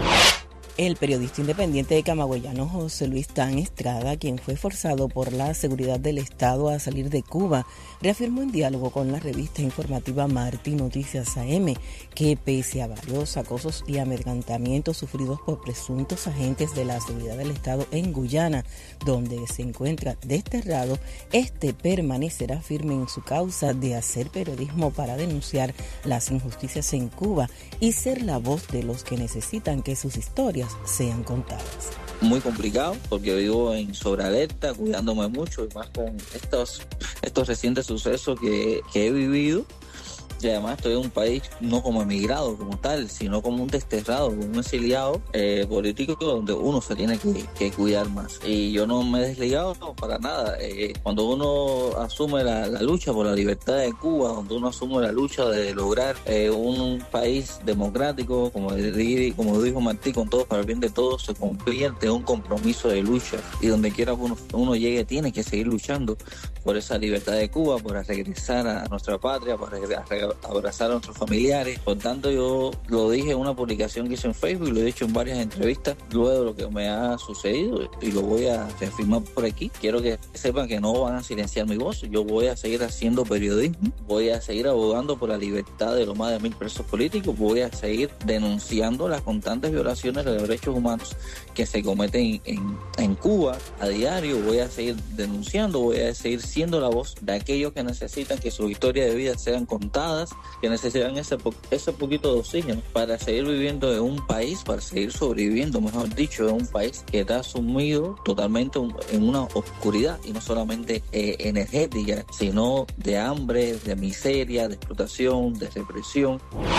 El periodista independiente de camagüeyano José Luis Tan Estrada, quien fue forzado por la seguridad del Estado a salir de Cuba, reafirmó en diálogo con la revista informativa Martí Noticias A M que pese a varios acosos y amedrentamientos sufridos por presuntos agentes de la seguridad del Estado en Guyana, donde se encuentra desterrado, este permanecerá firme en su causa de hacer periodismo para denunciar las injusticias en Cuba y ser la voz de los que necesitan que sus historias sean contadas. muy complicado porque vivo en sobrealerta, cuidándome mucho y más con estos, estos recientes sucesos que, que he vivido. Y además estoy en un país no como emigrado como tal, sino como un desterrado, un exiliado eh, político donde uno se tiene que, que cuidar más. Y yo no me he desligado no, para nada. Eh, cuando uno asume la, la lucha por la libertad de Cuba, cuando uno asume la lucha de lograr eh, un país democrático, como, como dijo Martí, con todos para el bien de todos, se convierte en un compromiso de lucha. Y donde quiera que uno, uno llegue, tiene que seguir luchando por esa libertad de Cuba, por regresar a nuestra patria, por regresar abrazar a nuestros familiares. Por tanto, yo lo dije en una publicación que hice en Facebook y lo he dicho en varias entrevistas luego de lo que me ha sucedido y lo voy a reafirmar por aquí. Quiero que sepan que no van a silenciar mi voz. Yo voy a seguir haciendo periodismo, voy a seguir abogando por la libertad de los más de mil presos políticos, voy a seguir denunciando las constantes violaciones de los derechos humanos que se cometen en, en Cuba a diario. Voy a seguir denunciando, voy a seguir siendo la voz de aquellos que necesitan que sus historias de vida sean contadas, que necesitan ese, po ese poquito de oxígeno para seguir viviendo en un país, para seguir sobreviviendo, mejor dicho, en un país que está sumido totalmente en una oscuridad, y no solamente eh, energética, sino de hambre, de miseria, de explotación, de represión.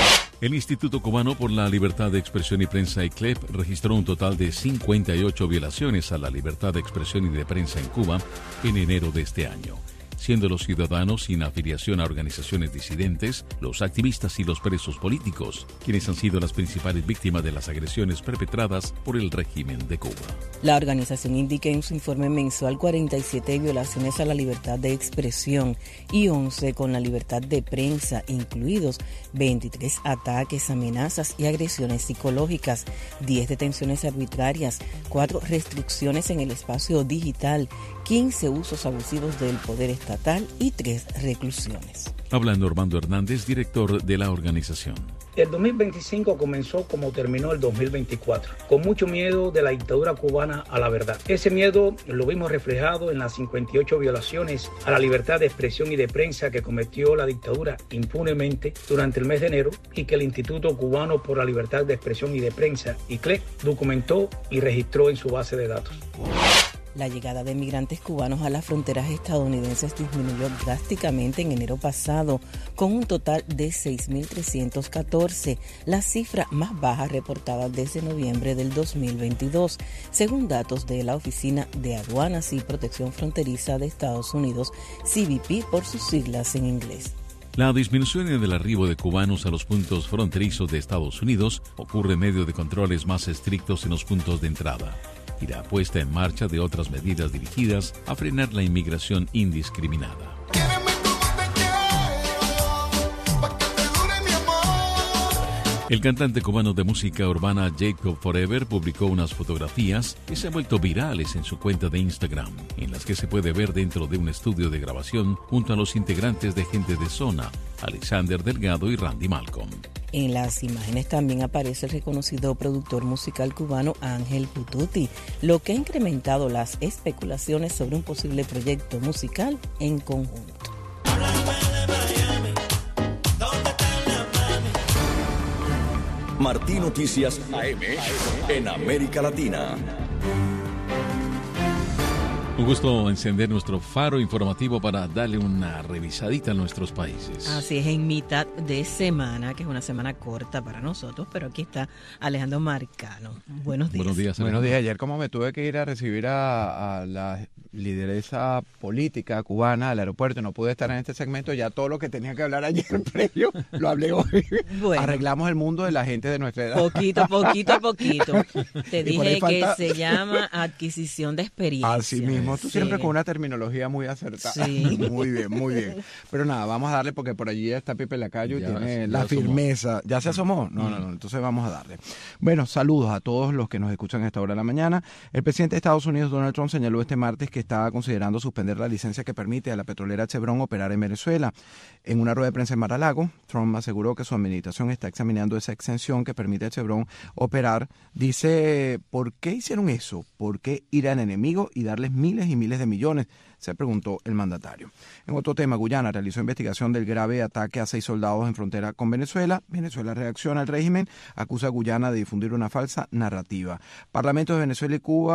El Instituto Cubano por la Libertad de Expresión y Prensa, I C L E P, registró un total de cincuenta y ocho violaciones a la libertad de expresión y de prensa en Cuba en enero de este año, siendo los ciudadanos sin afiliación a organizaciones disidentes, los activistas y los presos políticos, quienes han sido las principales víctimas de las agresiones perpetradas por el régimen de Cuba. La organización indica en su informe mensual cuarenta y siete violaciones a la libertad de expresión y once con la libertad de prensa, incluidos veintitrés ataques, amenazas y agresiones psicológicas, diez detenciones arbitrarias, cuatro restricciones en el espacio digital, quince usos abusivos del poder estatal y tres reclusiones. Habla Normando Hernández, director de la organización. El dos mil veinticinco comenzó como terminó el dos mil veinticuatro, con mucho miedo de la dictadura cubana a la verdad. Ese miedo lo vimos reflejado en las cincuenta y ocho violaciones a la libertad de expresión y de prensa que cometió la dictadura impunemente durante el mes de enero y que el Instituto Cubano por la Libertad de Expresión y de Prensa, I C L E P, documentó y registró en su base de datos. La llegada de migrantes cubanos a las fronteras estadounidenses disminuyó drásticamente en enero pasado, con un total de seis mil trescientos catorce, la cifra más baja reportada desde noviembre del dos mil veintidós, según datos de la Oficina de Aduanas y Protección Fronteriza de Estados Unidos, C B P por sus siglas en inglés. La disminución en el arribo de cubanos a los puntos fronterizos de Estados Unidos ocurre en medio de controles más estrictos en los puntos de entrada y la puesta en marcha de otras medidas dirigidas a frenar la inmigración indiscriminada. El cantante cubano de música urbana Jacob Forever publicó unas fotografías que se han vuelto virales en su cuenta de Instagram, en las que se puede ver dentro de un estudio de grabación junto a los integrantes de Gente de Zona, Alexander Delgado y Randy Malcolm. En las imágenes también aparece el reconocido productor musical cubano Ángel Pututi, lo que ha incrementado las especulaciones sobre un posible proyecto musical en conjunto. Martí Noticias A M en América Latina. Un gusto encender nuestro faro informativo para darle una revisadita a nuestros países. Así es, en mitad de semana, que es una semana corta para nosotros, pero aquí está Alejandro Marcano. Buenos días. Buenos días, Buenos días. Ayer como me tuve que ir a recibir a, a la lideresa política cubana al aeropuerto, no pude estar en este segmento, ya todo lo que tenía que hablar ayer previo lo hablé hoy. Bueno, arreglamos el mundo de la gente de nuestra edad. Poquito, poquito, poquito. Te dije falta... que se llama adquisición de experiencia. Así mismo. Tú sí. Siempre con una terminología muy acertada. Sí. Muy bien, muy bien. Pero nada, vamos a darle porque por allí está Pipe Lacayo y tiene la firmeza. Asomó. ¿Ya se asomó? No, no, no. Entonces vamos a darle. Bueno, saludos a todos los que nos escuchan a esta hora de la mañana. El presidente de Estados Unidos, Donald Trump, señaló este martes que estaba considerando suspender la licencia que permite a la petrolera Chevron operar en Venezuela. En una rueda de prensa en Mar-a-Lago, Trump aseguró que su administración está examinando esa exención que permite a Chevron operar. Dice, ¿por qué hicieron eso? ¿Por qué ir al enemigo y darles miles miles y miles de millones, se preguntó el mandatario. En otro tema, Guyana realizó investigación del grave ataque a seis soldados en frontera con Venezuela. Venezuela reacciona al régimen, acusa a Guyana de difundir una falsa narrativa. Parlamentos de Venezuela y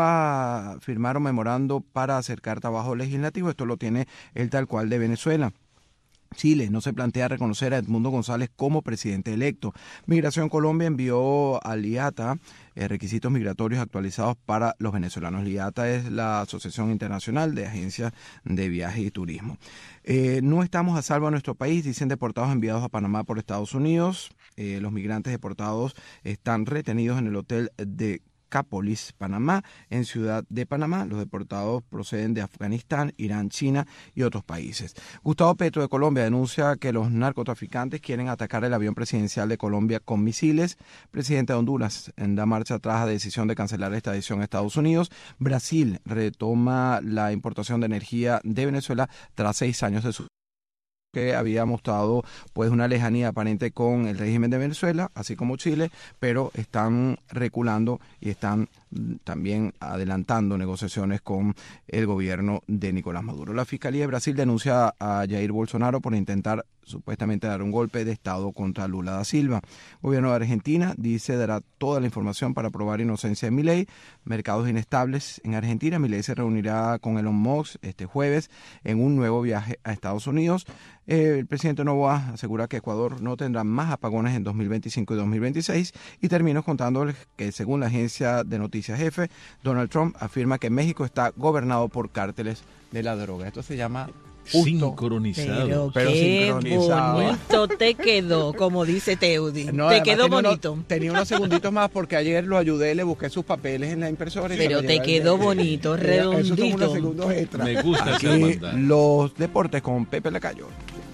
Cuba firmaron memorando para acercar trabajo legislativo. Esto lo tiene el tal cual de Venezuela. Chile no se plantea reconocer a Edmundo González como presidente electo. Migración Colombia envió al I A T A eh, requisitos migratorios actualizados para los venezolanos. El I A T A es la Asociación Internacional de Agencias de Viaje y Turismo. Eh, no estamos a salvo en nuestro país, dicen deportados enviados a Panamá por Estados Unidos. Eh, los migrantes deportados están retenidos en el hotel de Capolis, Panamá, en Ciudad de Panamá. Los deportados proceden de Afganistán, Irán, China y otros países. Gustavo Petro de Colombia denuncia que los narcotraficantes quieren atacar el avión presidencial de Colombia con misiles. Presidente de Honduras da marcha atrás a la decisión de cancelar la extradición a Estados Unidos. Brasil retoma la importación de energía de Venezuela tras seis años de su que había mostrado pues una lejanía aparente con el régimen de Venezuela, así como Chile, pero están reculando y están también adelantando negociaciones con el gobierno de Nicolás Maduro. La Fiscalía de Brasil denuncia a Jair Bolsonaro por intentar supuestamente dar un golpe de Estado contra Lula da Silva. El gobierno de Argentina dice dará toda la información para probar inocencia de Milei. Mercados inestables en Argentina. Milei se reunirá con Elon Musk este jueves en un nuevo viaje a Estados Unidos. Eh, el presidente Noboa asegura que Ecuador no tendrá más apagones en dos mil veinticinco y dos mil veintiséis. Y termino contándoles que según la agencia de noticias Jefe, Donald Trump afirma que México está gobernado por cárteles de la droga. Esto se llama justo, sincronizado. Pero, pero qué sincronizado. Bonito te quedó, como dice Teudi. No, te quedó bonito. Uno, tenía unos segunditos más porque ayer lo ayudé, le busqué sus papeles en la impresora. Y pero te quedó el, bonito, redondito. Esos son unos segundos extra. Me gusta Aquí los deportes con Pepe Lacayo.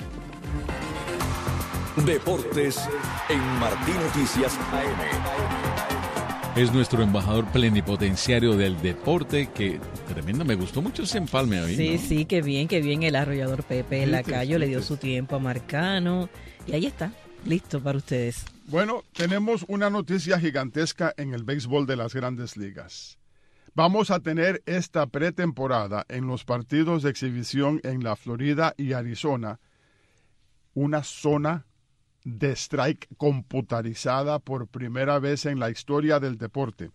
Deportes en Martín Noticias A M. Es nuestro embajador plenipotenciario del deporte, que tremendo, me gustó mucho ese empalme hoy. Sí, ¿no? sí, qué bien, qué bien el arrollador Pepe Lacayo, le dio su tiempo a Marcano y ahí está, listo para ustedes. Bueno, tenemos una noticia gigantesca en el béisbol de las Grandes Ligas. Vamos a tener esta pretemporada en los partidos de exhibición en la Florida y Arizona, una zona de strike computarizada por primera vez en la historia del deporte.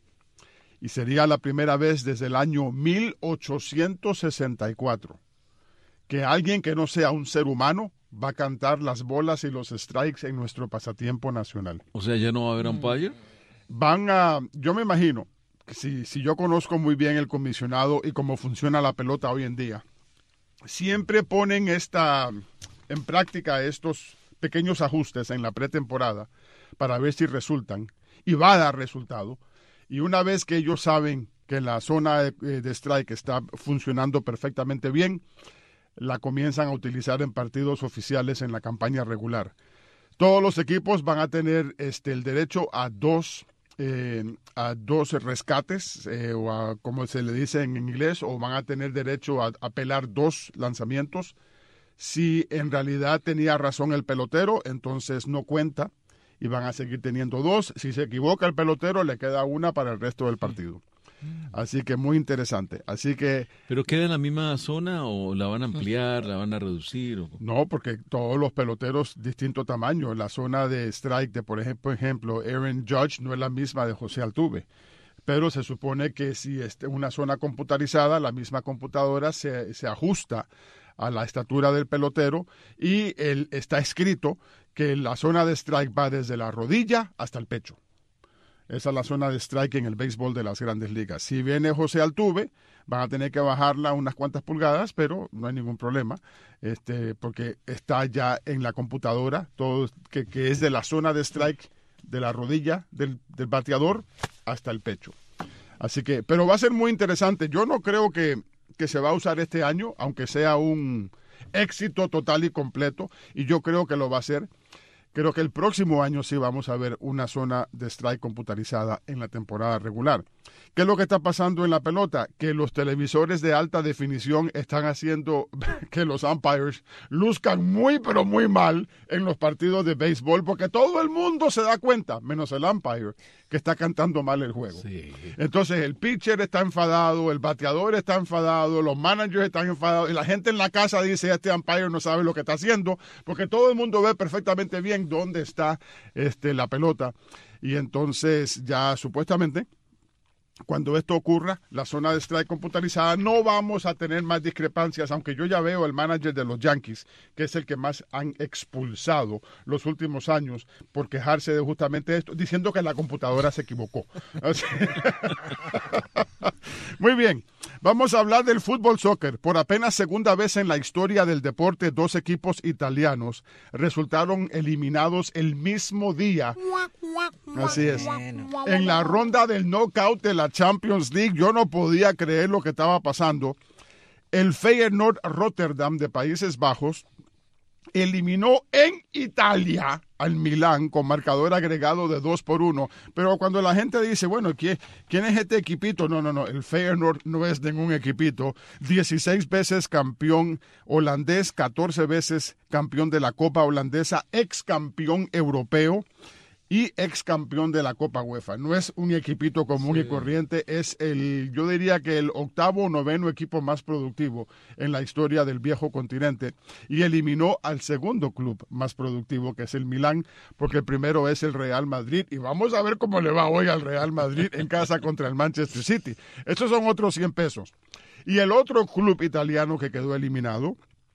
Y sería la primera vez desde el año mil ochocientos sesenta y cuatro que alguien que no sea un ser humano va a cantar las bolas y los strikes en nuestro pasatiempo nacional. O sea, ¿ya no va a haber umpire? Van a, yo me imagino, que si, si yo conozco muy bien el comisionado y cómo funciona la pelota hoy en día, siempre ponen esta, en práctica estos pequeños ajustes en la pretemporada para ver si resultan, y va a dar resultado. Y una vez que ellos saben que la zona de, de strike está funcionando perfectamente bien, la comienzan a utilizar en partidos oficiales en la campaña regular. Todos los equipos van a tener este, el derecho a dos, eh, a dos rescates, eh, o a, como se le dice en inglés, o van a tener derecho a apelar dos lanzamientos. Si en realidad tenía razón el pelotero, entonces no cuenta y van a seguir teniendo dos. Si se equivoca el pelotero, le queda una para el resto del partido. Así que muy interesante. Así que, ¿pero queda en la misma zona o la van a ampliar, la van a reducir? O... No, porque todos los peloteros distinto tamaño. La zona de strike de, por ejemplo, ejemplo, Aaron Judge no es la misma de José Altuve. Pero se supone que si es una zona computarizada, la misma computadora se, se ajusta a la estatura del pelotero y el, está escrito que la zona de strike va desde la rodilla hasta el pecho. Esa es la zona de strike en el béisbol de las Grandes Ligas. Si viene José Altuve, van a tener que bajarla unas cuantas pulgadas, pero no hay ningún problema, este, porque está ya en la computadora, todo que, que es de la zona de strike de la rodilla del, del bateador hasta el pecho. Así que, pero va a ser muy interesante. Yo no creo que que se va a usar este año, aunque sea un éxito total y completo, y yo creo que lo va a hacer. Creo que el próximo año sí vamos a ver una zona de strike computarizada en la temporada regular. ¿Qué es lo que está pasando en la pelota? Que los televisores de alta definición están haciendo que los umpires luzcan muy, pero muy mal en los partidos de béisbol, porque todo el mundo se da cuenta, menos el umpire, que está cantando mal el juego. Sí. Entonces el pitcher está enfadado, el bateador está enfadado, los managers están enfadados, y la gente en la casa dice, este umpire no sabe lo que está haciendo, porque todo el mundo ve perfectamente bien dónde está este, la pelota. Y entonces ya supuestamente, cuando esto ocurra, la zona de strike computarizada, no vamos a tener más discrepancias, aunque yo ya veo el manager de los Yankees, que es el que más han expulsado los últimos años por quejarse de justamente esto, diciendo que la computadora se equivocó. Muy bien, vamos a hablar del fútbol soccer. Por apenas segunda vez en la historia del deporte, dos equipos italianos resultaron eliminados el mismo día. Así es. En la ronda del knockout de la Champions League, yo no podía creer lo que estaba pasando. El Feyenoord Rotterdam de Países Bajos eliminó en Italia al Milán con marcador agregado de dos por uno. Pero cuando la gente dice, bueno, ¿quién, ¿quién es este equipito? No, no, no, el Feyenoord no es ningún equipito. dieciséis veces campeón holandés, catorce veces campeón de la Copa Holandesa, ex campeón europeo y ex campeón de la Copa UEFA. No es un equipito común sí. y corriente, es el, yo diría que el octavo o noveno equipo más productivo en la historia del viejo continente, y eliminó al segundo club más productivo, que es el Milán, porque el primero es el Real Madrid, y vamos a ver cómo le va hoy al Real Madrid en casa contra el Manchester City. Estos son otros cien pesos. Y el otro club italiano que quedó eliminado,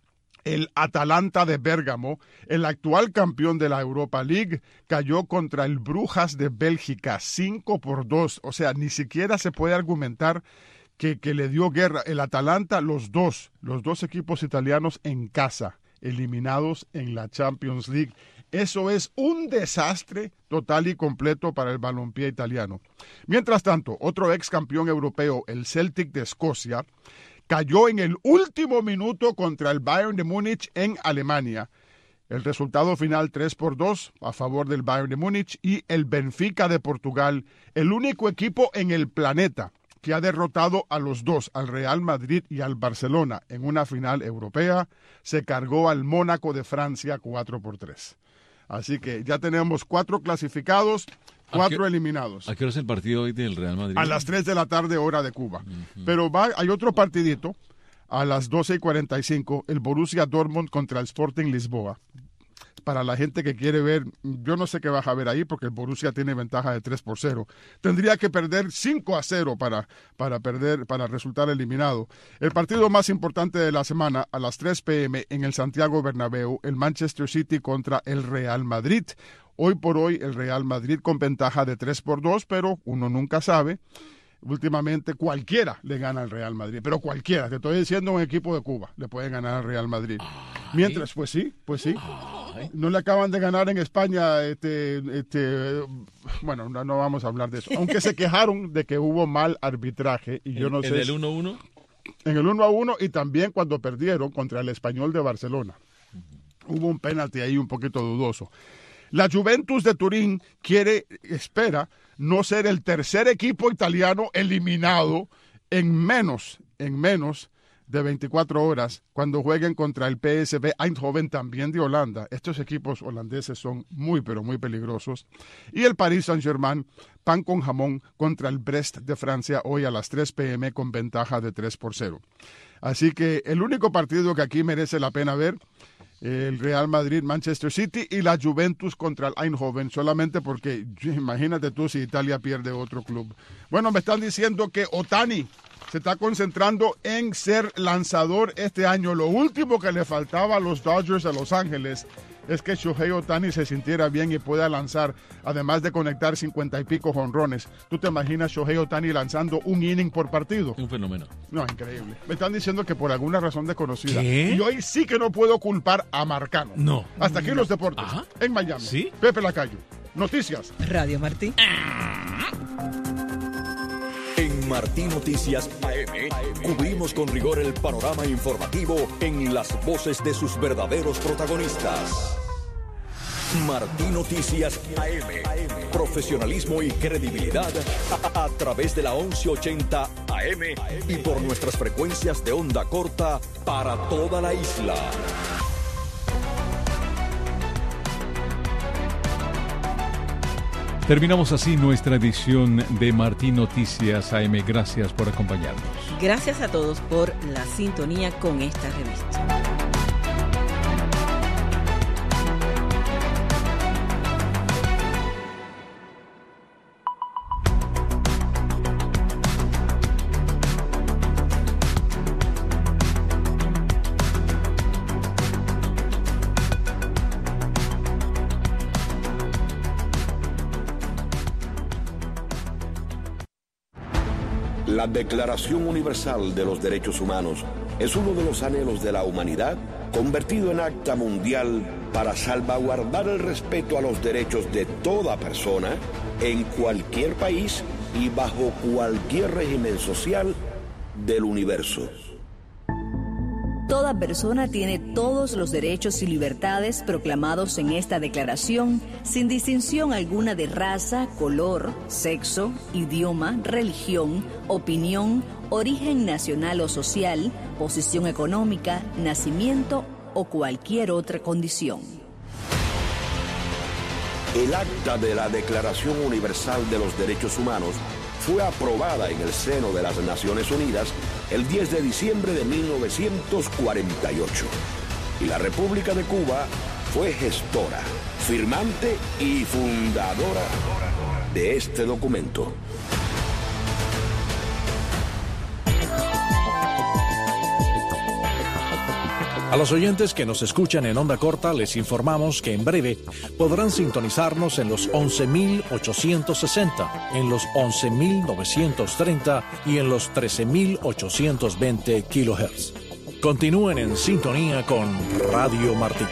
el Atalanta de Bérgamo, el actual campeón de la Europa League, cayó contra el Brujas de Bélgica cinco por dos. O sea, ni siquiera se puede argumentar que, que le dio guerra. El Atalanta, los dos, los dos equipos italianos en casa, eliminados en la Champions League. Eso es un desastre total y completo para el balompié italiano. Mientras tanto, otro ex campeón europeo, el Celtic de Escocia, cayó en el último minuto contra el Bayern de Múnich en Alemania. El resultado final tres por dos a favor del Bayern de Múnich, y el Benfica de Portugal, el único equipo en el planeta que ha derrotado a los dos, al Real Madrid y al Barcelona, en una final europea, se cargó al Mónaco de Francia cuatro por tres. Así que ya tenemos cuatro clasificados, cuatro qué, eliminados. ¿A qué hora es el partido hoy del Real Madrid? A las tres de la tarde, hora de Cuba. Uh-huh. Pero va, hay otro partidito a las doce y cuarenta y cinco, el Borussia Dortmund contra el Sporting Lisboa. Para la gente que quiere ver, yo no sé qué vas a ver ahí, porque el Borussia tiene ventaja de tres por cero. Tendría que perder cinco a cero para, para, perder, para resultar eliminado. El partido más importante de la semana, a las tres pe eme en el Santiago Bernabéu, el Manchester City contra el Real Madrid. Hoy por hoy el Real Madrid con ventaja de tres por dos, pero uno nunca sabe. Últimamente cualquiera le gana al Real Madrid, pero cualquiera, te estoy diciendo un equipo de Cuba, le puede ganar al Real Madrid. Ay. Mientras, pues sí, pues sí. Ay. No le acaban de ganar en España, este, este, bueno, no, no vamos a hablar de eso. Aunque se quejaron de que hubo mal arbitraje, y yo no ¿En, sé. ¿En el uno a uno? En el uno a uno, y también cuando perdieron contra el Español de Barcelona. Uh-huh. Hubo un penalti ahí un poquito dudoso. La Juventus de Turín quiere, espera, no ser el tercer equipo italiano eliminado en menos, en menos de veinticuatro horas cuando jueguen contra el P S V Eindhoven, también de Holanda. Estos equipos holandeses son muy, pero muy peligrosos. Y el Paris Saint-Germain, pan con jamón, contra el Brest de Francia, hoy a las tres pe eme con ventaja de tres por cero. Así que el único partido que aquí merece la pena ver, el Real Madrid, Manchester City, y la Juventus contra el Eindhoven, solamente porque imagínate tú si Italia pierde otro club. Bueno, me están diciendo que Ohtani se está concentrando en ser lanzador este año. Lo último que le faltaba a los Dodgers de Los Ángeles es que Shohei Ohtani se sintiera bien y pueda lanzar, además de conectar cincuenta y pico jonrones. ¿Tú te imaginas Shohei Ohtani lanzando un inning por partido? Un fenómeno. No, increíble. Me están diciendo que por alguna razón desconocida. ¿Qué? Y hoy sí que no puedo culpar a Marcano. No. Hasta aquí no. los deportes. Ajá. En Miami. ¿Sí? Pepe Lacayo. Noticias. Radio Martí. En Martí Noticias A M, cubrimos con rigor el panorama informativo en las voces de sus verdaderos protagonistas. Martí Noticias A M. Profesionalismo y credibilidad a, a través de la once ochenta A M y por nuestras frecuencias de onda corta para toda la isla. Terminamos así nuestra edición de Martí Noticias A M. Gracias por acompañarnos. Gracias a todos por la sintonía con esta revista. La Declaración Universal de los Derechos Humanos es uno de los anhelos de la humanidad convertido en acta mundial para salvaguardar el respeto a los derechos de toda persona en cualquier país y bajo cualquier régimen social del universo. Toda persona tiene todos los derechos y libertades proclamados en esta declaración, sin distinción alguna de raza, color, sexo, idioma, religión, opinión, origen nacional o social, posición económica, nacimiento o cualquier otra condición. El acta de la Declaración Universal de los Derechos Humanos fue aprobada en el seno de las Naciones Unidas el diez de diciembre de mil novecientos cuarenta y ocho. Y la República de Cuba fue gestora, firmante y fundadora de este documento. A los oyentes que nos escuchan en onda corta les informamos que en breve podrán sintonizarnos en los once mil ochocientos sesenta, en los once mil novecientos treinta y en los trece mil ochocientos veinte kilohertz. Continúen en sintonía con Radio Martí.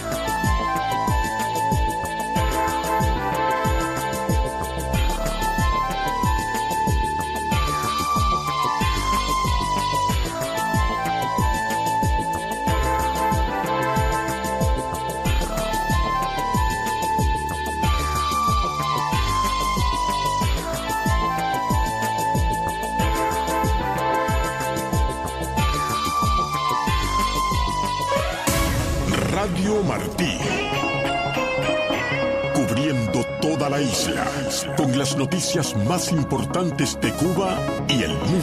Radio Martí, cubriendo toda la isla, con las noticias más importantes de Cuba y el mundo.